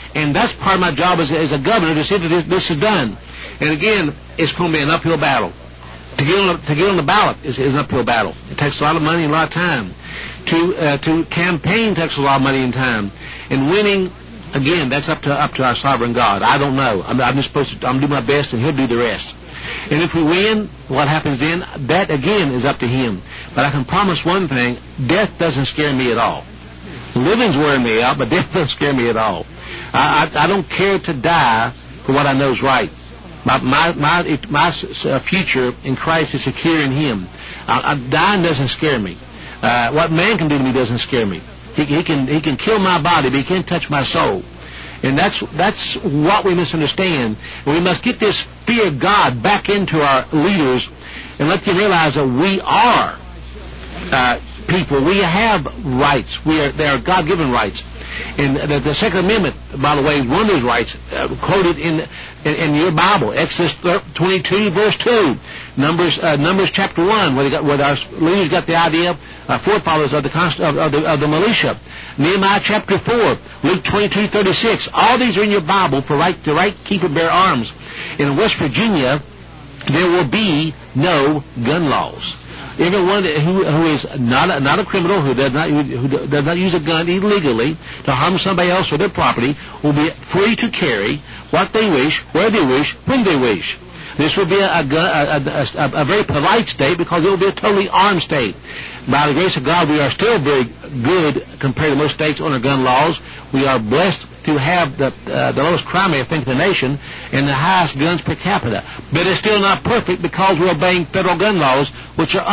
And that's part of my job as, as a governor, to see that this, this is done. And again, it's going to be an uphill battle. To get on the, to get on the ballot is, is an uphill battle. It takes a lot of money and a lot of time. To uh, to campaign takes a lot of money and time. And winning, again, that's up to up to our sovereign God. I don't know. I'm, I'm just supposed to. I'm do my best, and He'll do the rest. And if we win, what happens then? That again is up to Him. But I can promise one thing: death doesn't scare me at all. Living's wearing me out, but death doesn't scare me at all. I I, I don't care to die for what I know is right. My my my, it, my uh, future in Christ is secure in Him. I, I, dying doesn't scare me. Uh, what man can do to me doesn't scare me. He, he can he can kill my body, but he can't touch my soul. And that's that's what we misunderstand. And we must get this fear of God back into our leaders and let them realize that we are uh, people. We have rights. We are they are God-given rights. And the, the Second Amendment, by the way, is one of those rights uh, quoted in, in in your Bible, Exodus twenty-two, verse two, Numbers uh, Numbers chapter one, where, they got, where our leaders got the idea, uh, forefathers of the, of, of the of the militia. Nehemiah chapter four, Luke twenty-two, thirty-six. All these are in your Bible for right to right keep and bear arms. In West Virginia, there will be no gun laws. Everyone who, who is not a, not a criminal, who does not who does not use a gun illegally to harm somebody else or their property, will be free to carry what they wish, where they wish, when they wish. This will be a, a, a, a, a very polite state because it will be a totally armed state. By the grace of God, we are still very good compared to most states on our gun laws. We are blessed to have the uh, the lowest crime rate, I think, in the nation, and the highest guns per capita. But it's still not perfect because we're obeying federal gun laws, which are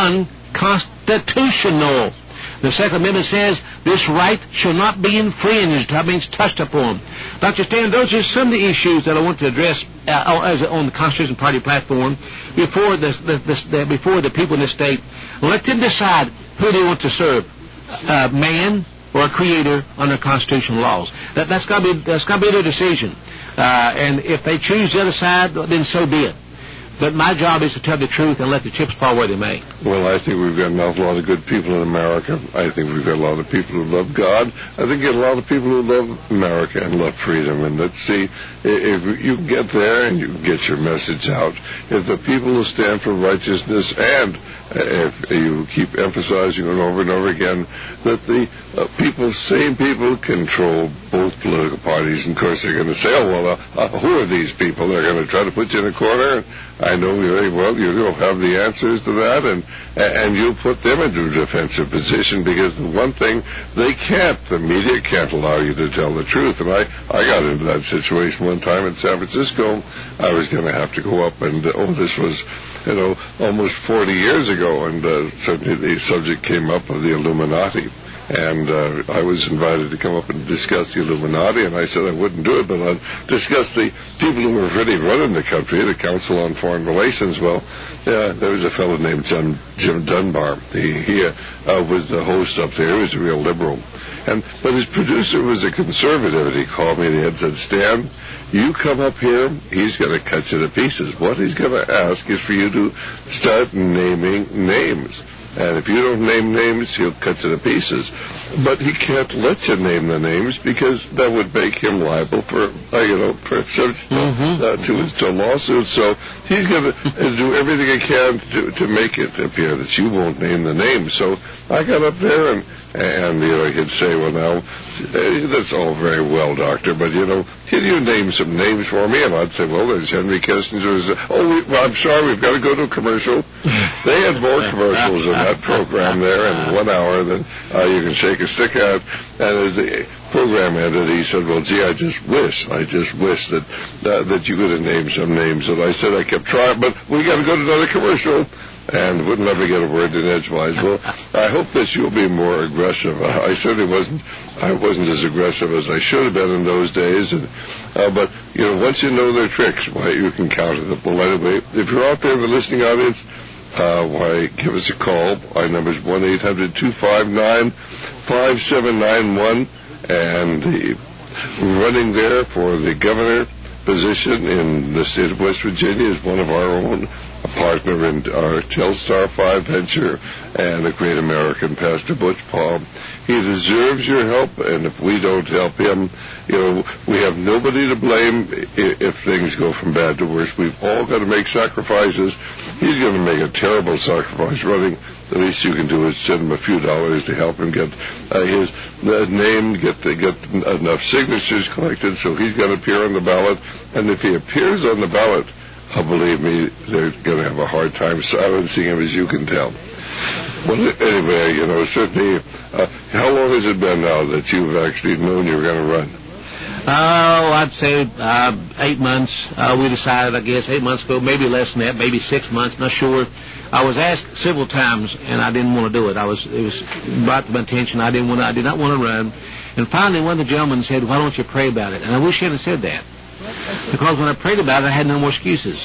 unconstitutional. The Second Amendment says this right shall not be infringed. That means touched upon. Doctor Stan, those are some of the issues that I want to address uh, as on the Constitution Party platform before the, the, the, the before the people in this state. Let them decide who they want to serve, uh, man or a creator under constitutional laws. That, that's got to be that's got to be their decision. Uh, and if they choose the other side, then so be it. But my job is to tell the truth and let the chips fall where they may. Well, I think we've got an awful lot of good people in America. I think we've got a lot of people who love God. I think we've got a lot of people who love America and love freedom. And let's see, if you get there and you get your message out, if the people who stand for righteousness and if you keep emphasizing it over and over again that the uh, people, same people, control both political parties. And of course, they're going to say, oh, well, uh, uh, who are these people? They're going to try to put you in a corner. I know very well you don't have the answers to that, and and you'll put them into a defensive position because the one thing they can't, the media can't allow you to tell the truth. And I, I got into that situation one time in San Francisco. I was going to have to go up and, uh, oh, this was, you know, almost forty years ago, and uh, suddenly the subject came up of the Illuminati. And uh, I was invited to come up and discuss the Illuminati, and I said I wouldn't do it, but I'd discuss the people who were really running the country, the Council on Foreign Relations. Well, yeah, there was a fellow named John, Jim Dunbar. He, he uh, was the host up there. He was a real liberal. And but his producer was a conservative, and he called me and he said, Stan, you come up here, he's going to cut you to pieces. What he's going to ask is for you to start naming names. And if you don't name names, he'll cut you to pieces. But he can't let you name the names because that would make him liable for, uh, you know, for such, mm-hmm. uh, to, to a lawsuit. So he's going to do everything he can to, to make it appear that you won't name the names. So I got up there and, and you know, he'd say, well, now, that's all very well, Doctor, but, you know, can you name some names for me? And I'd say, well, there's Henry Kissinger's, oh, we, well, I'm sorry, we've got to go to a commercial. They had more commercials in that program there in one hour than uh, you can shake a stick at. And as the program ended, he said, well, gee, I just wish, I just wish that uh, that you could have named some names. And I said, I kept trying, but we got to go to another commercial. And wouldn't let me get a word in edgewise. Well, I hope that you'll be more aggressive. I certainly wasn't. I wasn't as aggressive as I should have been in those days. And, uh, but you know, once you know their tricks, why you can counter them. Well, anyway, if you're out there in the listening audience, uh, why give us a call. My number is one eight hundred two five nine five seven nine one, and the running there for the governor position in the state of West Virginia is one of our own a partner in our Telstar five venture, and a great American, Pastor Butch Paul. He deserves your help, and if we don't help him, you know, we have nobody to blame if things go from bad to worse. We've all got to make sacrifices. He's going to make a terrible sacrifice running. The least you can do is send him a few dollars to help him get uh, his uh, name, get the, get enough signatures collected so he's going to appear on the ballot. And if he appears on the ballot, uh, believe me, they're going to have a hard time silencing him, as you can tell. Well, anyway, you know, certainly, uh, how long has it been now that you've actually known you were going to run? Oh, I'd say uh, eight months. Uh, we decided, I guess, eight months ago, maybe less than that, maybe six months, not sure. I was asked several times, and I didn't want to do it. I was, it was brought to my attention. I didn't want to, I did not want to run. And finally, one of the gentlemen said, "Why don't you pray about it?" And I wish he hadn't said that, because when I prayed about it, I had no more excuses.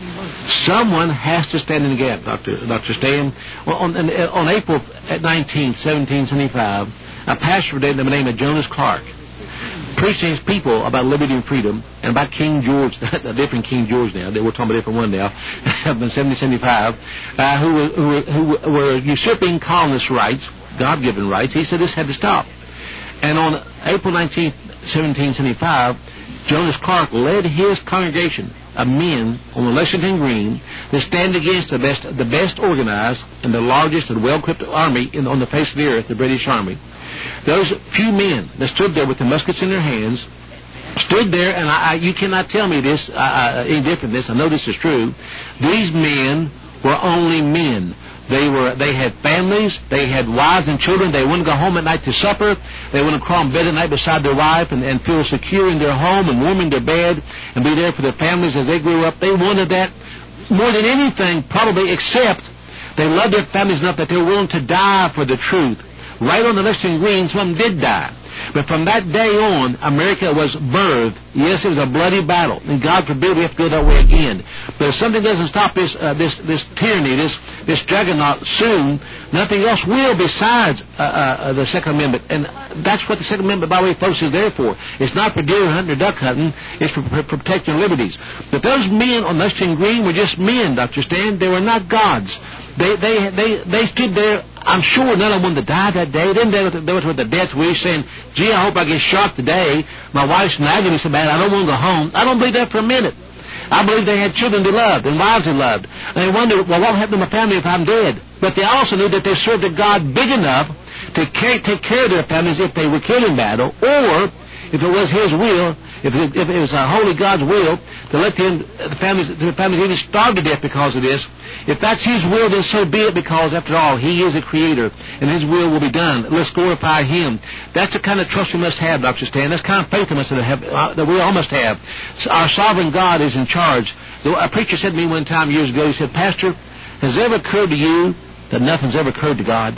Someone has to stand in the gap, Doctor Doctor Stan. Well, on, on April nineteenth, seventeen seventy-five, a pastor by the name of Jonas Clark preached to his people about liberty and freedom and about King George, a different King George now. They were talking about a different one now, in seventeen seventy-five, uh, who, were, who, were, who were usurping colonist rights, God-given rights. He said this had to stop. And on April nineteenth, seventeen seventy-five, Jonas Clark led his congregation of men on the Lexington Green to stand against the best, the best organized and the largest and well-equipped army in, on the face of the earth, the British Army. Those few men that stood there with the muskets in their hands stood there, and I, I, you cannot tell me this uh, any different than this. I know this is true. These men were only men. They were. They had families. They had wives and children. They wouldn't go home at night to supper. They wouldn't crawl in bed at night beside their wife and, and feel secure in their home and warm in their bed and be there for their families as they grew up. They wanted that more than anything, probably, except they loved their families enough that they were willing to die for the truth. Right on the Lexington Green, some of them did die. But from that day on, America was birthed. Yes, it was a bloody battle, and God forbid we have to go that way again. But if something doesn't stop this uh, this this tyranny, this this juggernaut soon, nothing else will besides uh, uh, the Second Amendment. And that's what the Second Amendment, by the way, folks, is there for. It's not for deer hunting or duck hunting. It's for, for protecting liberties. But those men on Lexington Green were just men, Doctor Stan. They were not gods. They they they they stood there. I'm sure none of them wanted to die that day. Then they were, they were with the death wish, saying, "Gee, I hope I get shot today. My wife's nagging me so bad I don't want to go home." I don't believe that for a minute. I believe they had children they loved and wives they loved. And they wondered, well, what will happen to my family if I'm dead? But they also knew that they served a God big enough to care, take care of their families if they were killed in battle, or if it was His will, if it, if it was a holy God's will, to let them, the families, the families even starve to death because of this. If that's His will, then so be it, because after all, He is the Creator, and His will will be done. Let's glorify Him. That's the kind of trust we must have, Doctor Stan. That's the kind of faith we must have, uh, that we all must have. So our sovereign God is in charge. So a preacher said to me one time years ago, he said, "Pastor, has it ever occurred to you that nothing's ever occurred to God?"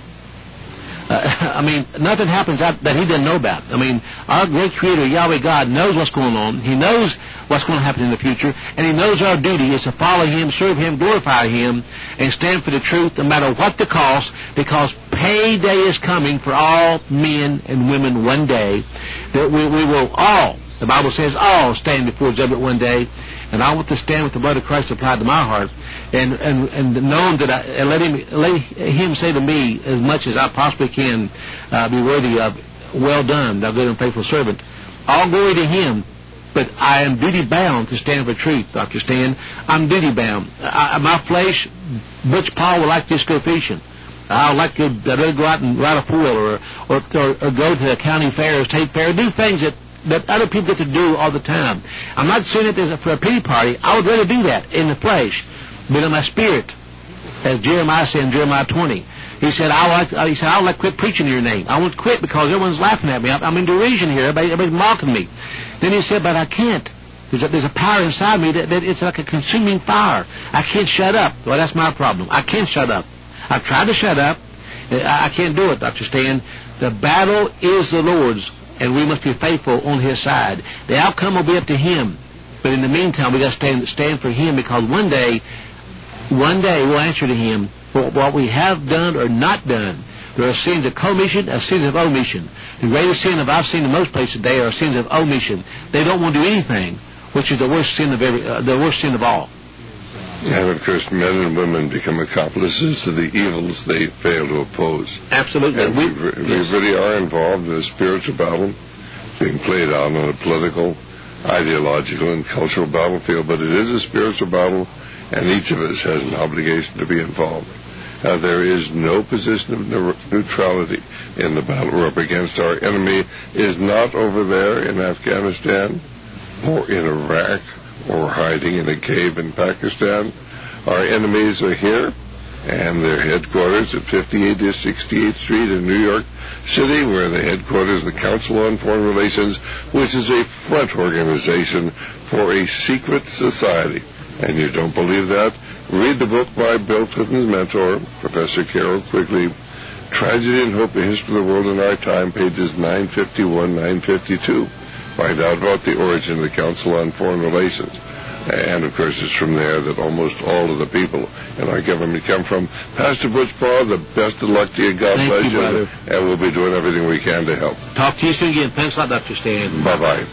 Uh, I mean, nothing happens out that He doesn't know about. I mean, our great Creator, Yahweh God, knows what's going on. He knows what's going to happen in the future, and He knows our duty is to follow Him, serve Him, glorify Him, and stand for the truth no matter what the cost, because payday is coming for all men and women one day. That we, we will all, the Bible says, all stand before judgment one day, and I want to stand with the blood of Christ applied to my heart, and and and knowing that I, and let him let Him say to me as much as I possibly can, uh, be worthy of, "Well done, thou good and faithful servant." All glory to Him. But I am duty-bound to stand for truth, Doctor Stan. I'm duty-bound. I, my flesh, Butch Paul would like to just go fishing. I would like to I'd rather go out and ride a four-wheeler, or, or, or, or go to the county fair or state fair, do things that, that other people get to do all the time. I'm not saying it for a pity party. I would rather do that in the flesh, but in my spirit, as Jeremiah said in Jeremiah twenty. He said, I would like, he said, I would like to quit preaching your name. I want to quit because everyone's laughing at me. I'm in derision here. Everybody, everybody's mocking me. Then he said, but I can't. There's a, there's a power inside me that, that it's like a consuming fire. I can't shut up. Well, that's my problem. I can't shut up. I've tried to shut up. I, I can't do it, Doctor Stan. The battle is the Lord's, and we must be faithful on His side. The outcome will be up to Him. But in the meantime, we got to stand, stand for Him, because one day, one day we'll answer to Him for what we have done or not done. There are sins of commission and sins of omission. The greatest sin that I've seen in most places today are sins of omission. They don't want to do anything, which is the worst sin of every, uh, the worst sin of all. And, of course, men and women become accomplices to the evils they fail to oppose. Absolutely. And we, we, yes. we really are involved in a spiritual battle being played out on a political, ideological, and cultural battlefield, but it is a spiritual battle, and each of us has an obligation to be involved. Uh, there is no position of neutrality in the battle we're up against. Our enemy is not over there in Afghanistan or in Iraq or hiding in a cave in Pakistan. Our enemies are here, and their headquarters at fifty-eight to sixty-eighth Street in New York City, where the headquarters of the Council on Foreign Relations, which is a front organization for a secret society. And you don't believe that? Read the book by Bill Clinton's mentor, Professor Carroll Quigley, Tragedy and Hope, A History of the World in Our Time, pages nine fifty-one, nine fifty-two. Find out about the origin of the Council on Foreign Relations. And, of course, it's from there that almost all of the people in our government come from. Pastor Butch Paul, the best of luck to you. God Thank bless you, you. brother. And we'll be doing everything we can to help. Talk to you soon again. Thanks a lot, Doctor Stan. Bye-bye.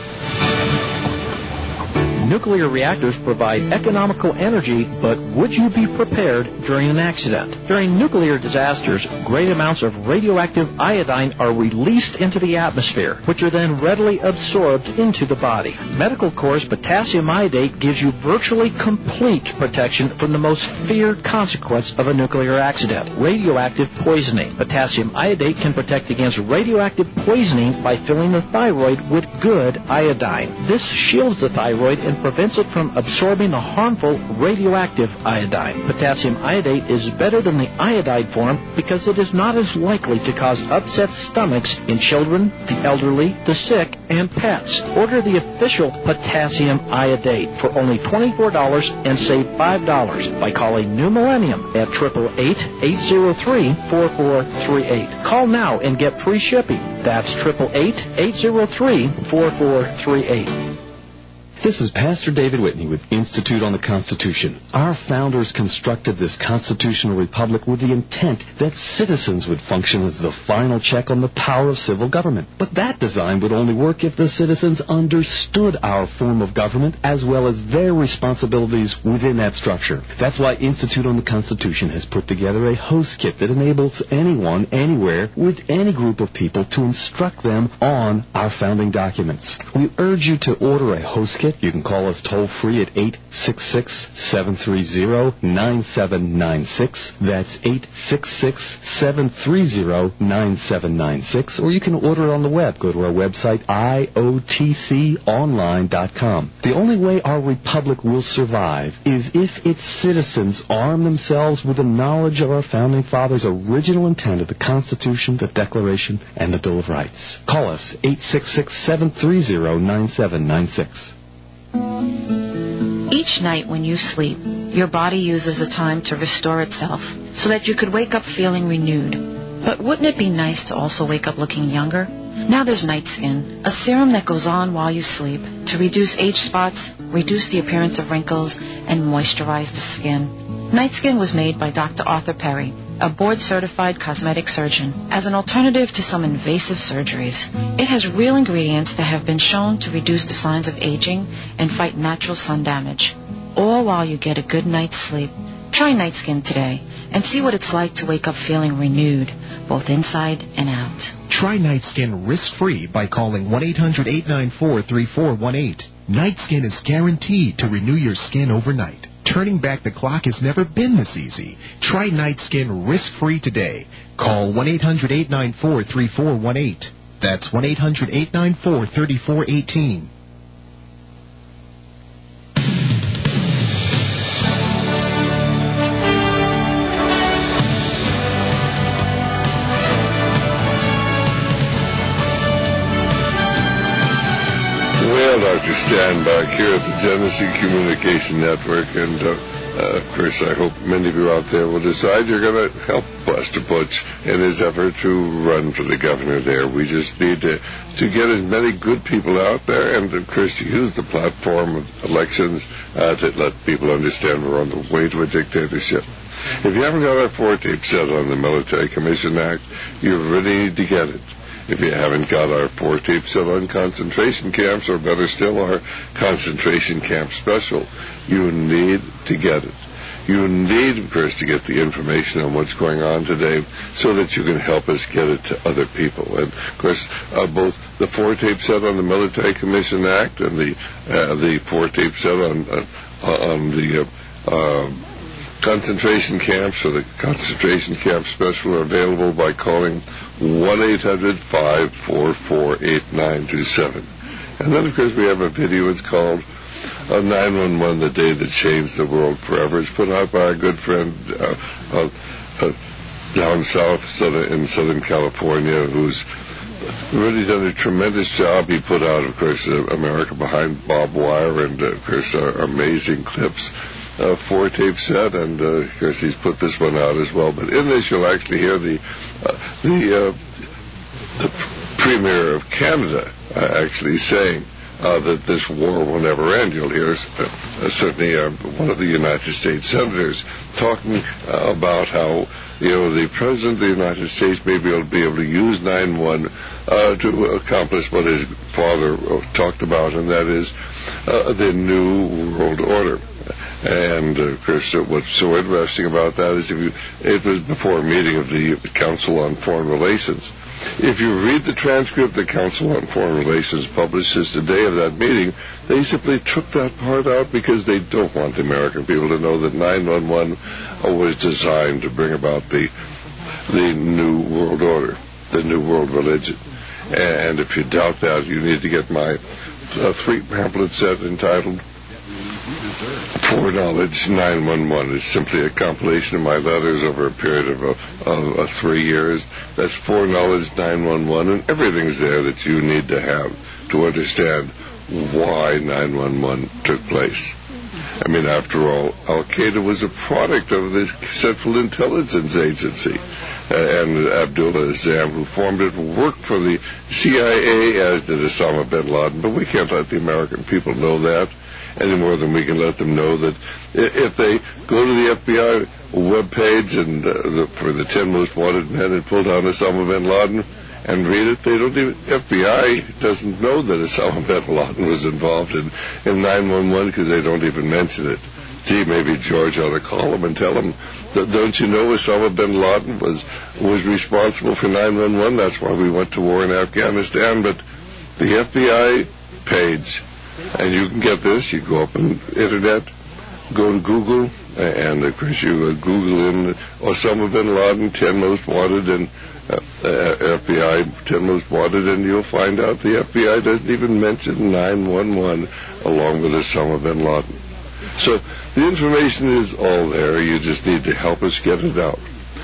Nuclear reactors provide economical energy, but would you be prepared during an accident? During nuclear disasters, great amounts of radioactive iodine are released into the atmosphere, which are then readily absorbed into the body. Medical Corps potassium iodate gives you virtually complete protection from the most feared consequence of a nuclear accident, radioactive poisoning. Potassium iodate can protect against radioactive poisoning by filling the thyroid with good iodine. This shields the thyroid and prevents it from absorbing the harmful radioactive iodine. Potassium iodate is better than the iodide form because it is not as likely to cause upset stomachs in children, the elderly, the sick, and pets. Order the official potassium iodate for only twenty-four dollars and save five dollars by calling New Millennium at eight eight eight, eight zero three, four four three eight. Call now and get free shipping. That's eight eight eight, eight zero three, four four three eight. This is Pastor David Whitney with Institute on the Constitution. Our founders constructed this constitutional republic with the intent that citizens would function as the final check on the power of civil government. But that design would only work if the citizens understood our form of government as well as their responsibilities within that structure. That's why Institute on the Constitution has put together a host kit that enables anyone, anywhere, with any group of people to instruct them on our founding documents. We urge you to order a host kit. You can call us toll-free at eight six six, seven three zero, nine seven nine six. That's eight six six, seven three zero, nine seven nine six. Or you can order it on the web. Go to our website, I O T C online dot com. The only way our republic will survive is if its citizens arm themselves with the knowledge of our founding fathers' original intent of the Constitution, the Declaration, and the Bill of Rights. Call us, eight six six, seven three zero, nine seven nine six. Each night when you sleep, your body uses a time to restore itself so that you could wake up feeling renewed. But wouldn't it be nice to also wake up looking younger? Now there's Night Skin, a serum that goes on while you sleep to reduce age spots, reduce the appearance of wrinkles, and moisturize the skin. Night Skin was made by Doctor Arthur Perry, a board-certified cosmetic surgeon, as an alternative to some invasive surgeries. It has real ingredients that have been shown to reduce the signs of aging and fight natural sun damage, all while you get a good night's sleep. Try Night Skin today and see what it's like to wake up feeling renewed, both inside and out. Try Night Skin risk-free by calling one eight hundred, eight nine four, three four one eight. Night Skin is guaranteed to renew your skin overnight. Turning back the clock has never been this easy. Try Night Skin risk-free today. Call one eight hundred, eight nine four, three four one eight. That's one eight hundred, eight nine four, three four one eight. Doctor Stan back here at the Genesee Communication Network, and uh, uh, of course I hope many of you out there will decide you're going to help Pastor Butch in his effort to run for the governor there. We just need to, to get as many good people out there, and of course to use the platform of elections uh, to let people understand we're on the way to a dictatorship. If you haven't got our four tape set on the Military Commission Act, you really need to get it. if you haven't got our four-tape set on concentration camps, or better still, our concentration camp special, you need to get it. You need, of course, to get the information on what's going on today so that you can help us get it to other people. And, of course, uh, both the four-tape set on the Military Commission Act and the uh, the four-tape set on, uh, on the uh, uh, concentration camps or the concentration camp special are available by calling one eight hundred, five four four, eight nine two seven. And then, of course, we have a video. It's called Uh, nine one one, The Day That Changed the World Forever. It's put out by a good friend uh, uh, uh, down south southern, in Southern California, who's really done a tremendous job. He put out, of course, uh, America Behind Barbed Wire, and, uh, of course, uh, amazing clips, uh, four-tape set, and, uh, of course, he's put this one out as well. But in this, you'll actually hear the uh, the, uh, the Premier of Canada uh, actually saying Uh, that this war will never end. You'll hear uh, uh, certainly uh, one of the United States senators talking uh, about how, you know, the President of the United States may be able to, be able to use nine one one uh, to accomplish what his father uh, talked about, and that is uh, the New World Order. And, uh, of course, uh, what's so interesting about that is if you, it was before a meeting of the Council on Foreign Relations. If you read the transcript the Council on Foreign Relations publishes today of that meeting, they simply took that part out because they don't want the American people to know that nine one one was designed to bring about the the New World Order, the New World Religion. And if you doubt that, you need to get my uh, three pamphlet set entitled Foreknowledge nine one one. Is simply a compilation of my letters over a period of, uh, of uh, three years. That's Foreknowledge nine one one, and everything's there that you need to have to understand why nine one one took place. I mean, after all, Al-Qaeda was a product of the Central Intelligence Agency. Uh, and Abdullah Azzam, who formed it, worked for the C I A, as did Osama bin Laden. But we can't let the American people know that any more than we can let them know that if they go to the F B I webpage and uh, the, for the ten most wanted men and pull down Osama bin Laden and read it, they don't even, F B I doesn't know that Osama bin Laden was involved in, in nine one one because they don't even mention it. Gee, maybe George ought to call him and tell him, that, don't you know Osama bin Laden was, was responsible for nine one one? That's why we went to war in Afghanistan. But the F B I page, and you can get this, you go up on the internet, go and Google, and of course you uh, Google in Osama bin Laden, ten most wanted, and uh, uh, F B I, ten most wanted, and you'll find out the F B I doesn't even mention nine one one along with Osama bin Laden. So the information is all there, you just need to help us get it out.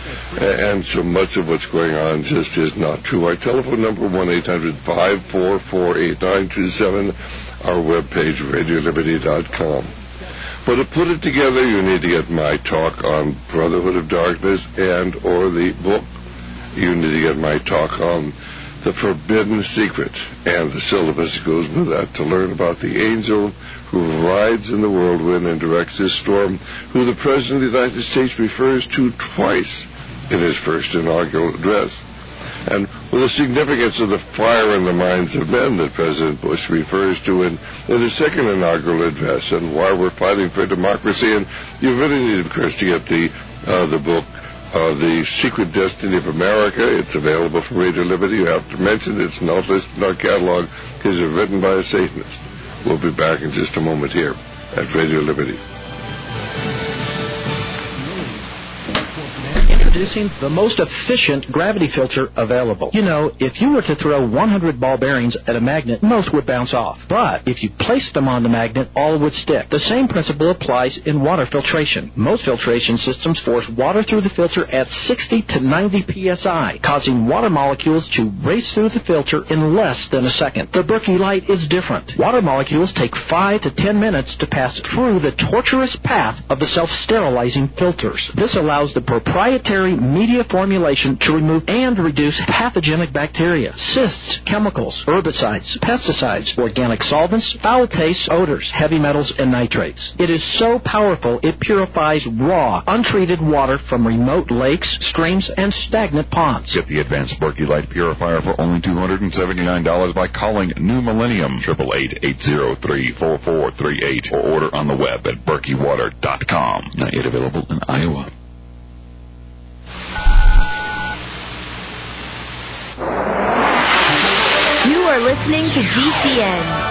And so much of what's going on just is not true. Our telephone number, one eight hundred, five four four, eight nine two seven. Our webpage, radio liberty dot com. But to put it together, you need to get my talk on Brotherhood of Darkness and or the book. You need to get my talk on The Forbidden Secret, and the syllabus goes with that, to learn about the angel who rides in the whirlwind and directs this storm, who the President of the United States refers to twice in his first inaugural address. And with the significance of the fire in the minds of men that President Bush refers to in, in his second inaugural address, and why we're fighting for democracy. And you really need, of course, to get the uh, the book, uh, The Secret Destiny of America. It's available from Radio Liberty. You have to mention it's not listed in our catalog because it's written by a Satanist. We'll be back in just a moment here at Radio Liberty. Introducing the most efficient gravity filter available. You know, if you were to throw one hundred ball bearings at a magnet, most would bounce off. But if you placed them on the magnet, all would stick. The same principle applies in water filtration. Most filtration systems force water through the filter at sixty to ninety P S I, causing water molecules to race through the filter in less than a second. The Berkey Light is different. Water molecules take five to ten minutes to pass through the tortuous path of the self-sterilizing filters. This allows the proprietary proprietary media formulation to remove and reduce pathogenic bacteria, cysts, chemicals, herbicides, pesticides, organic solvents, foul tastes, odors, heavy metals, and nitrates. It is so powerful it purifies raw, untreated water from remote lakes, streams, and stagnant ponds. Get the advanced Berkey Light Purifier for only two hundred seventy-nine dollars by calling New Millennium, eight eight eight, eight zero three, four four three eight, or order on the web at berkey water dot com. Not yet available in Iowa. You are listening to G C N.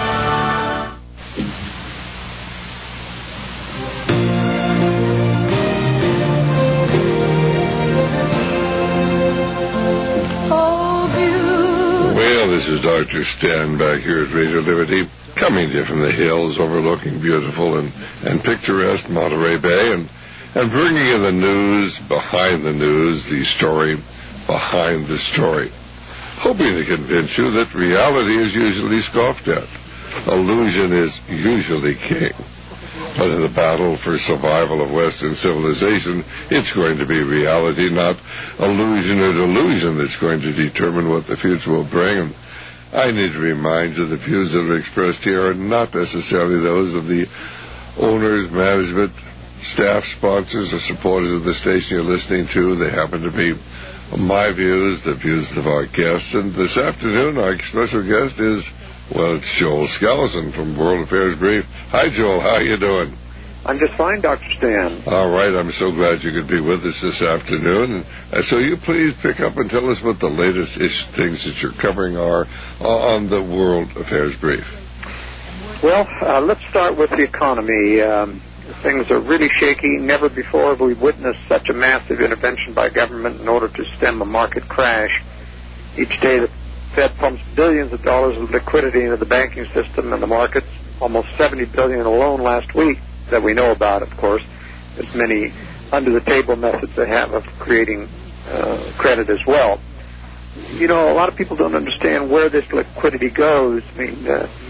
Well, this is Doctor Stan back here at Radio Liberty, coming to you from the hills overlooking beautiful and, and picturesque Monterey Bay, and, and bringing you the news behind the news, the story behind the story. Hoping to convince you that reality is usually scoffed at. Illusion is usually king. But in the battle for survival of Western civilization, it's going to be reality, not illusion or delusion, that's going to determine what the future will bring. And I need to remind you the views that are expressed here are not necessarily those of the owners, management, staff, sponsors, or supporters of the station you're listening to. They happen to be my views, the views of our guests. And this afternoon, our special guest is, well, it's Joel Skousen from World Affairs Brief. Hi, Joel. How are you doing? I'm just fine, Doctor Stan. All right. I'm so glad you could be with us this afternoon. Uh, so you please pick up and tell us what the latest ish things that you're covering are on the World Affairs Brief. Well, uh, let's start with the economy. Um, things are really shaky. Never before have we witnessed such a massive intervention by government in order to stem a market crash. Each day the Fed pumps billions of dollars of liquidity into the banking system and the markets, almost seventy billion dollars alone last week that we know about, of course. There's many under-the-table methods they have of creating uh, credit as well. You know, a lot of people don't understand where this liquidity goes. I mean,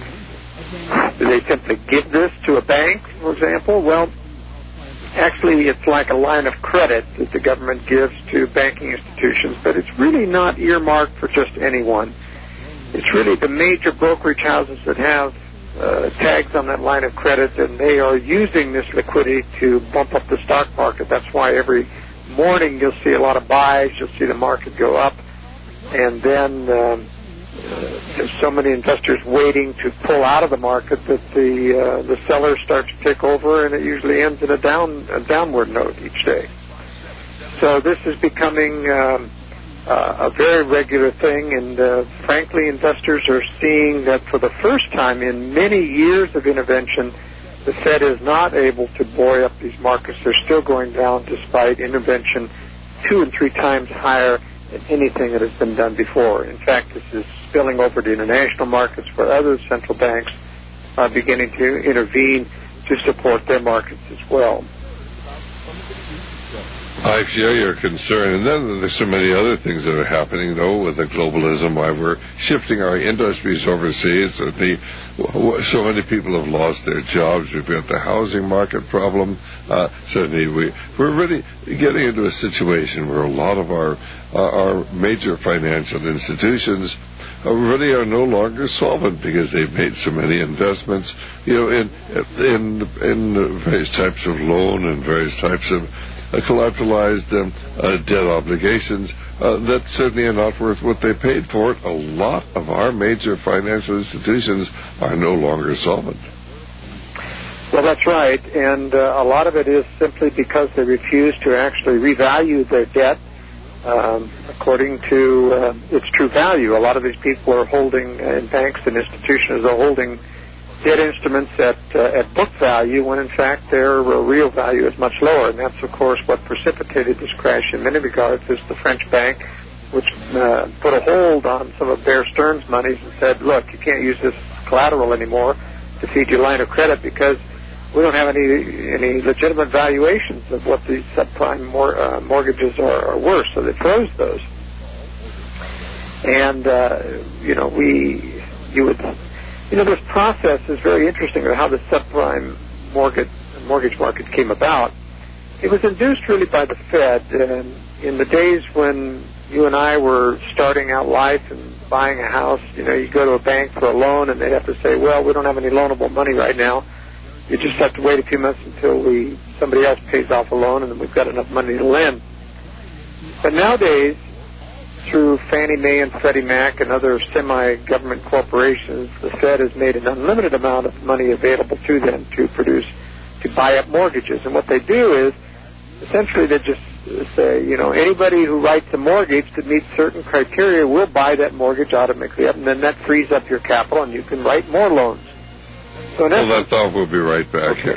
uh, do they simply give this to a bank, for example? Well, actually, it's like a line of credit that the government gives to banking institutions, but it's really not earmarked for just anyone. It's really the major brokerage houses that have uh, tags on that line of credit, and they are using this liquidity to bump up the stock market. That's why every morning you'll see a lot of buys, you'll see the market go up, and then um, uh, there's so many investors waiting to pull out of the market that the uh, the sellers start to take over, and it usually ends in a down a downward note each day. So this is becoming um, uh, a very regular thing, and uh, frankly, investors are seeing that for the first time in many years of intervention, the Fed is not able to buoy up these markets. They're still going down despite intervention two and three times higher than anything that has been done before. In fact, this is spilling over to international markets where other central banks are beginning to intervene to support their markets as well. I share your concern. And then there's so many other things that are happening, though, with the globalism, why we're shifting our industries overseas. The, so many people have lost their jobs. We've got the housing market problem. Uh, certainly, we, we're really getting into a situation where a lot of our, uh, our major financial institutions really are no longer solvent because they've made so many investments, you know, in in in various types of loan and various types of uh, collateralized um, uh, debt obligations uh, that certainly are not worth what they paid for it. A lot of our major financial institutions are no longer solvent. Well, that's right, and uh, a lot of it is simply because they refuse to actually revalue their debt Um, according to uh, its true value. A lot of these people are holding, uh, in banks and institutions, are holding debt instruments at uh, at book value when in fact their uh, real value is much lower. And that's, of course, what precipitated this crash in many regards is the French bank, which uh, put a hold on some of Bear Stearns' monies and said, look, you can't use this collateral anymore to feed your line of credit because we don't have any any legitimate valuations of what these subprime mor- uh, mortgages are, are worth, so they froze those. And uh, you know, we you would you know this process is very interesting of how the subprime mortgage mortgage market came about. It was induced really by the Fed, and in the days when you and I were starting out life and buying a house, you know, you go to a bank for a loan and they have to say, well, we don't have any loanable money right now. You just have to wait a few months until we somebody else pays off a loan and then we've got enough money to lend. But nowadays, through Fannie Mae and Freddie Mac and other semi-government corporations, the Fed has made an unlimited amount of money available to them to produce, to buy up mortgages. And what they do is, essentially they just say, you know, anybody who writes a mortgage that meets certain criteria will buy that mortgage automatically up, and then that frees up your capital and you can write more loans. So well, that thought, we'll be right back okay. here.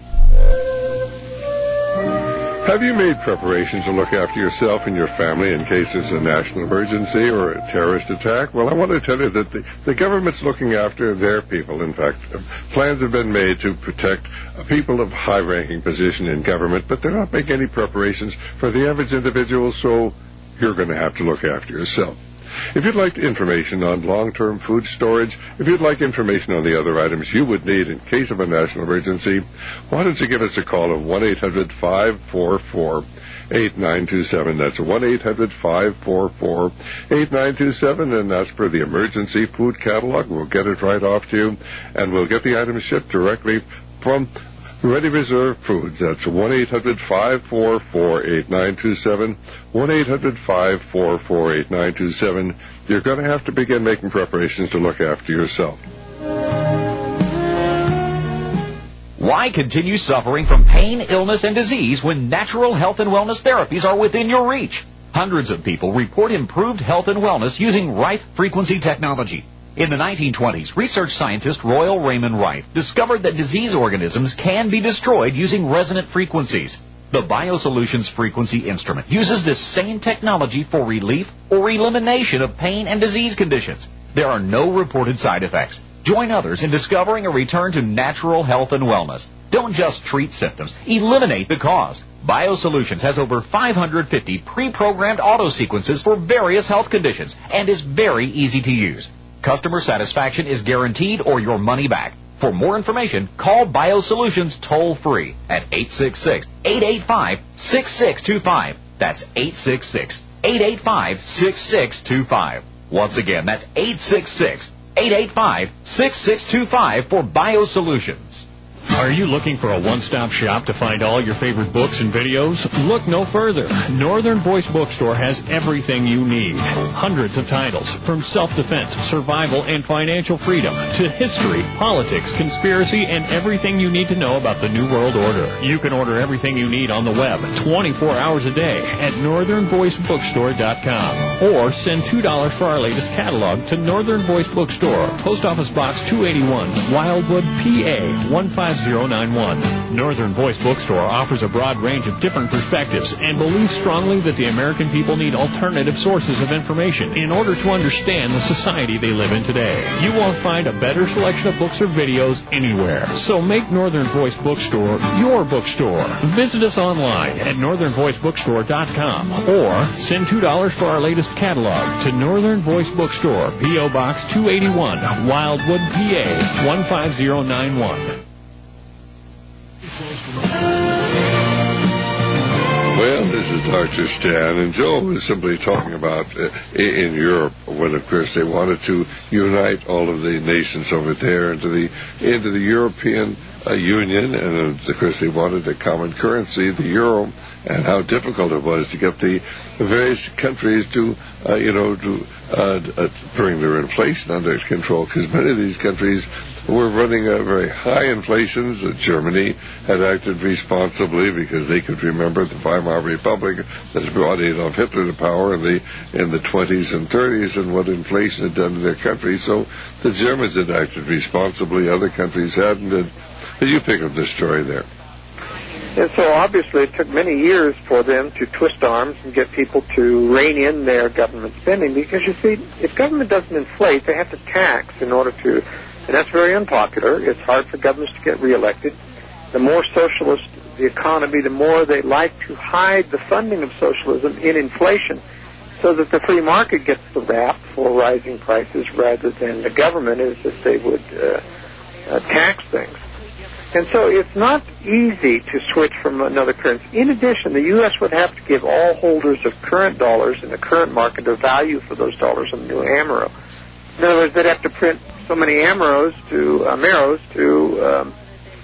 Have you made preparations to look after yourself and your family in case there's a national emergency or a terrorist attack? Well, I want to tell you that the, the government's looking after their people. In fact, plans have been made to protect people of high-ranking position in government, but they're not making any preparations for the average individual, so you're going to have to look after yourself. If you'd like information on long-term food storage, if you'd like information on the other items you would need in case of a national emergency, why don't you give us a call at one eight hundred five four four eight nine two seven. That's one eight hundred five four four eight nine two seven, and ask for the emergency food catalog. We'll get it right off to you, and we'll get the items shipped directly from Ready Reserve Foods. That's one eight hundred five four four eight nine two seven, one eight hundred five four four eight nine two seven. You're going to have to begin making preparations to look after yourself. Why continue suffering from pain, illness, and disease when natural health and wellness therapies are within your reach? Hundreds of people report improved health and wellness using Rife frequency technology. In the nineteen twenties, research scientist Royal Raymond Rife discovered that disease organisms can be destroyed using resonant frequencies. The BioSolutions frequency instrument uses this same technology for relief or elimination of pain and disease conditions. There are no reported side effects. Join others in discovering a return to natural health and wellness. Don't just treat symptoms, eliminate the cause. BioSolutions has over five hundred fifty pre-programmed auto sequences for various health conditions and is very easy to use. Customer satisfaction is guaranteed or your money back. For more information, call BioSolutions toll-free at eight six six, eight eight five, six six two five. That's eight six six, eight eight five, six six two five. Once again, that's eight six six, eight eight five, six six two five for BioSolutions. Are you looking for a one-stop shop to find all your favorite books and videos? Look no further. Northern Voice Bookstore has everything you need. Hundreds of titles, from self-defense, survival, and financial freedom, to history, politics, conspiracy, and everything you need to know about the New World Order. You can order everything you need on the web twenty-four hours a day at northern voice bookstore dot com. Or send two dollars for our latest catalog to Northern Voice Bookstore, Post Office Box two eighty-one, Wildwood, P A one five zero nine one. Northern Voice Bookstore offers a broad range of different perspectives and believes strongly that the American people need alternative sources of information in order to understand the society they live in today. You won't find a better selection of books or videos anywhere. So make Northern Voice Bookstore your bookstore. Visit us online at northern voice bookstore dot com or send two dollars for our latest catalog to Northern Voice Bookstore, P O Box two eighty-one, Wildwood, P A one five zero nine one. Well, this is Doctor Stan, and Joe was simply talking about uh, in Europe when, of course, they wanted to unite all of the nations over there into the into the European uh, Union, and of course they wanted a common currency, the euro, and how difficult it was to get the various countries to, uh, you know, to uh, uh, bring their inflation under control, because many of these countries were running uh, very high inflations. Uh, Germany had acted responsibly because they could remember the Weimar Republic that brought Adolf Hitler to power in the in the twenties and thirties, and what inflation had done to their country. So the Germans had acted responsibly, other countries hadn't. And you pick up this story there. And so obviously it took many years for them to twist arms and get people to rein in their government spending, because you see, if government doesn't inflate, they have to tax in order to, and that's very unpopular. It's hard for governments to get reelected. The more socialist the economy, the more they like to hide the funding of socialism in inflation, so that the free market gets the rap for rising prices rather than the government as if they would uh, uh, tax things. And so it's not easy to switch from another currency. In addition, the U S would have to give all holders of current dollars in the current market a value for those dollars in the new Amero. In other words, they'd have to print so many Ameros to Ameros to um,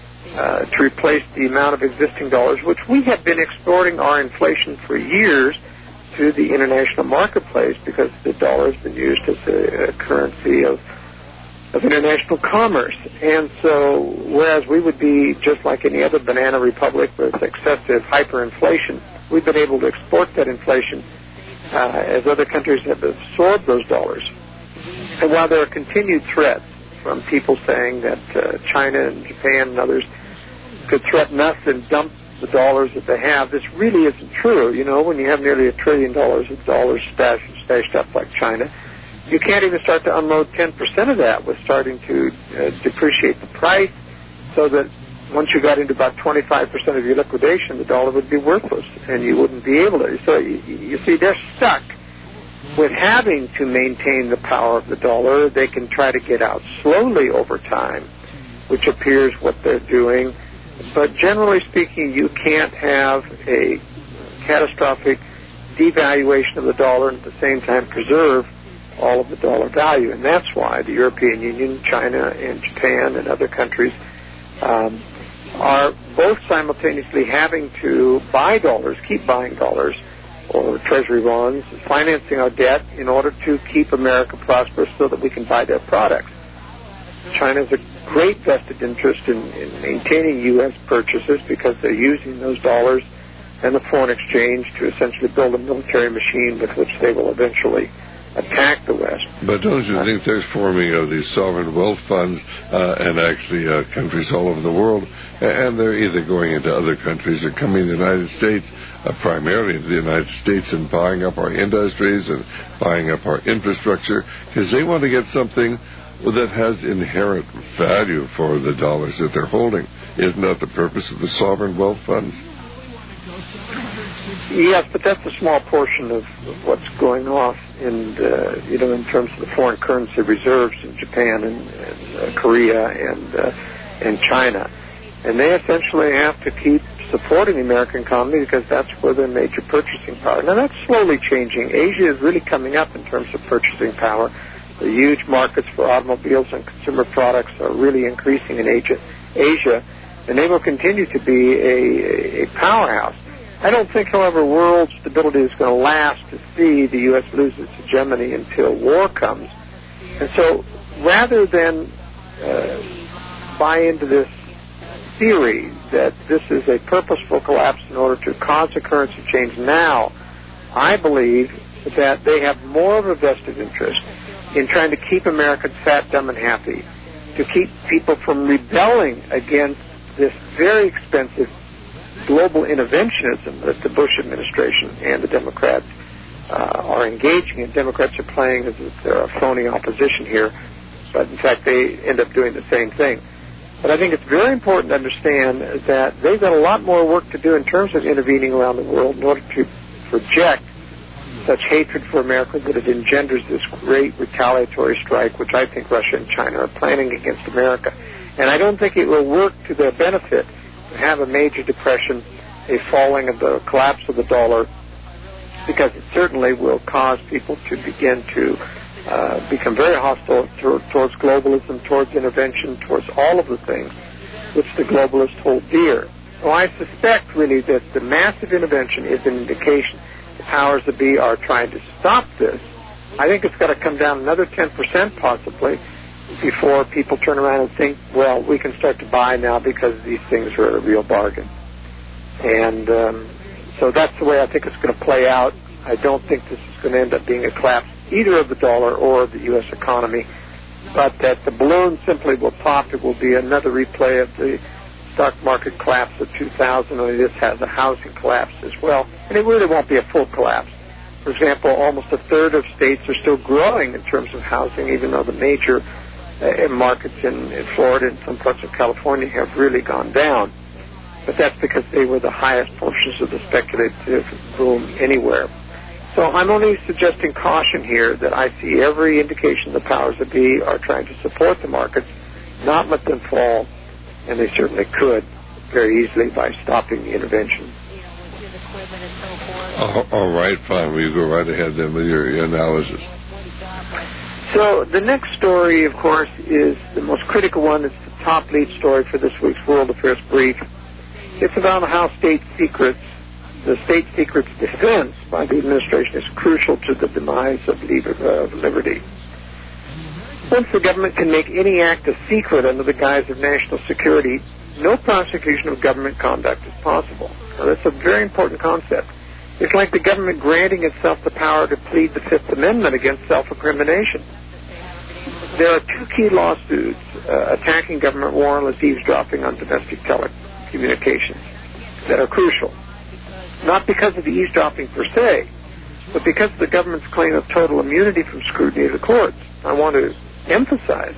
uh, to replace the amount of existing dollars, which we have been exporting our inflation for years to the international marketplace because the dollar has been used as a, a currency of of international commerce. And so, whereas we would be just like any other banana republic with excessive hyperinflation, we've been able to export that inflation uh, as other countries have absorbed those dollars. And while there are continued threats from people saying that uh, China and Japan and others could threaten us and dump the dollars that they have, this really isn't true. You know, when you have nearly a trillion dollars of dollars stashed, stashed up like China, you can't even start to unload ten percent of that with starting to uh, depreciate the price, so that once you got into about twenty-five percent of your liquidation, the dollar would be worthless, and you wouldn't be able to. So you, you see, they're stuck with having to maintain the power of the dollar. They can try to get out slowly over time, which appears what they're doing. But generally speaking, you can't have a catastrophic devaluation of the dollar and at the same time preserve all of the dollar value. And that's why the European Union, China, and Japan and other countries um, are both simultaneously having to buy dollars, keep buying dollars, or treasury bonds, financing our debt in order to keep America prosperous so that we can buy their products. China has a great vested interest in, in maintaining U S purchases because they're using those dollars and the foreign exchange to essentially build a military machine with which they will eventually attack the West. But don't you think there's forming of these sovereign wealth funds uh, and actually uh, countries all over the world, and they're either going into other countries or coming to the United States, uh, primarily into the United States, and buying up our industries and buying up our infrastructure because they want to get something that has inherent value for the dollars that they're holding. Isn't that the purpose of the sovereign wealth funds? Yes, but that's a small portion of, of what's going off in, uh, you know, in terms of the foreign currency reserves in Japan and, and uh, Korea and uh, and China, and they essentially have to keep supporting the American economy because that's where their major purchasing power. Now that's slowly changing. Asia is really coming up in terms of purchasing power. The huge markets for automobiles and consumer products are really increasing in Asia, Asia, and they will continue to be a, a powerhouse. I don't think, however, world stability is going to last to see the U S lose its hegemony until war comes. And so rather than uh, buy into this theory that this is a purposeful collapse in order to cause a currency change now, I believe that they have more of a vested interest in trying to keep Americans fat, dumb, and happy, to keep people from rebelling against this very expensive global interventionism that the Bush administration and the Democrats uh, are engaging in. Democrats are playing as if they're a phony opposition here, but in fact they end up doing the same thing. But I think it's very important to understand that they've got a lot more work to do in terms of intervening around the world in order to project such hatred for America that it engenders this great retaliatory strike, which I think Russia and China are planning against America. And I don't think it will work to their benefit to have a major depression, a falling of the collapse of the dollar, because it certainly will cause people to begin to uh, become very hostile to, towards globalism, towards intervention, towards all of the things which the globalists hold dear. So I suspect really that the massive intervention is an indication the powers that be are trying to stop this. I think it's got to come down another ten percent possibly before people turn around and think, well, we can start to buy now because these things are a real bargain. And um, so that's the way I think it's going to play out. I don't think this is going to end up being a collapse either of the dollar or of the U S economy, but that the balloon simply will pop. It will be another replay of the stock market collapse of two thousand, only this has a housing collapse as well. And it really won't be a full collapse. For example, almost a third of states are still growing in terms of housing, even though the major uh, markets in, in Florida and some parts of California have really gone down. But that's because they were the highest portions of the speculative boom anywhere. So I'm only suggesting caution here that I see every indication the powers that be are trying to support the markets, not let them fall, and they certainly could very easily by stopping the intervention. Oh, all right, fine. Well, you go right ahead then with your, your analysis. So the next story, of course, is the most critical one. It's the top lead story for this week's World Affairs Brief. It's about how state secrets, the state secrets defense by the administration is crucial to the demise of liberty. Once the government can make any act a secret under the guise of national security, no prosecution of government conduct is possible. Now, that's a very important concept. It's like the government granting itself the power to plead the Fifth Amendment against self-incrimination. There are two key lawsuits uh, attacking government warrantless eavesdropping on domestic telecommunications that are crucial. Not because of the eavesdropping per se, but because of the government's claim of total immunity from scrutiny of the courts. I want to emphasize,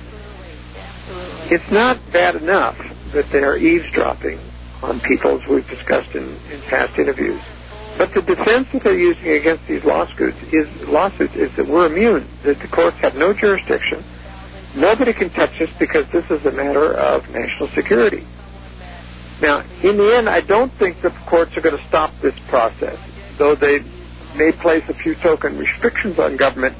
it's not bad enough that they are eavesdropping on people, as we've discussed in, in past interviews. But the defense that they're using against these lawsuits is, lawsuits is that we're immune, that the courts have no jurisdiction, nobody can touch us because this is a matter of national security. Now, in the end, I don't think that the courts are going to stop this process, though they may place a few token restrictions on government.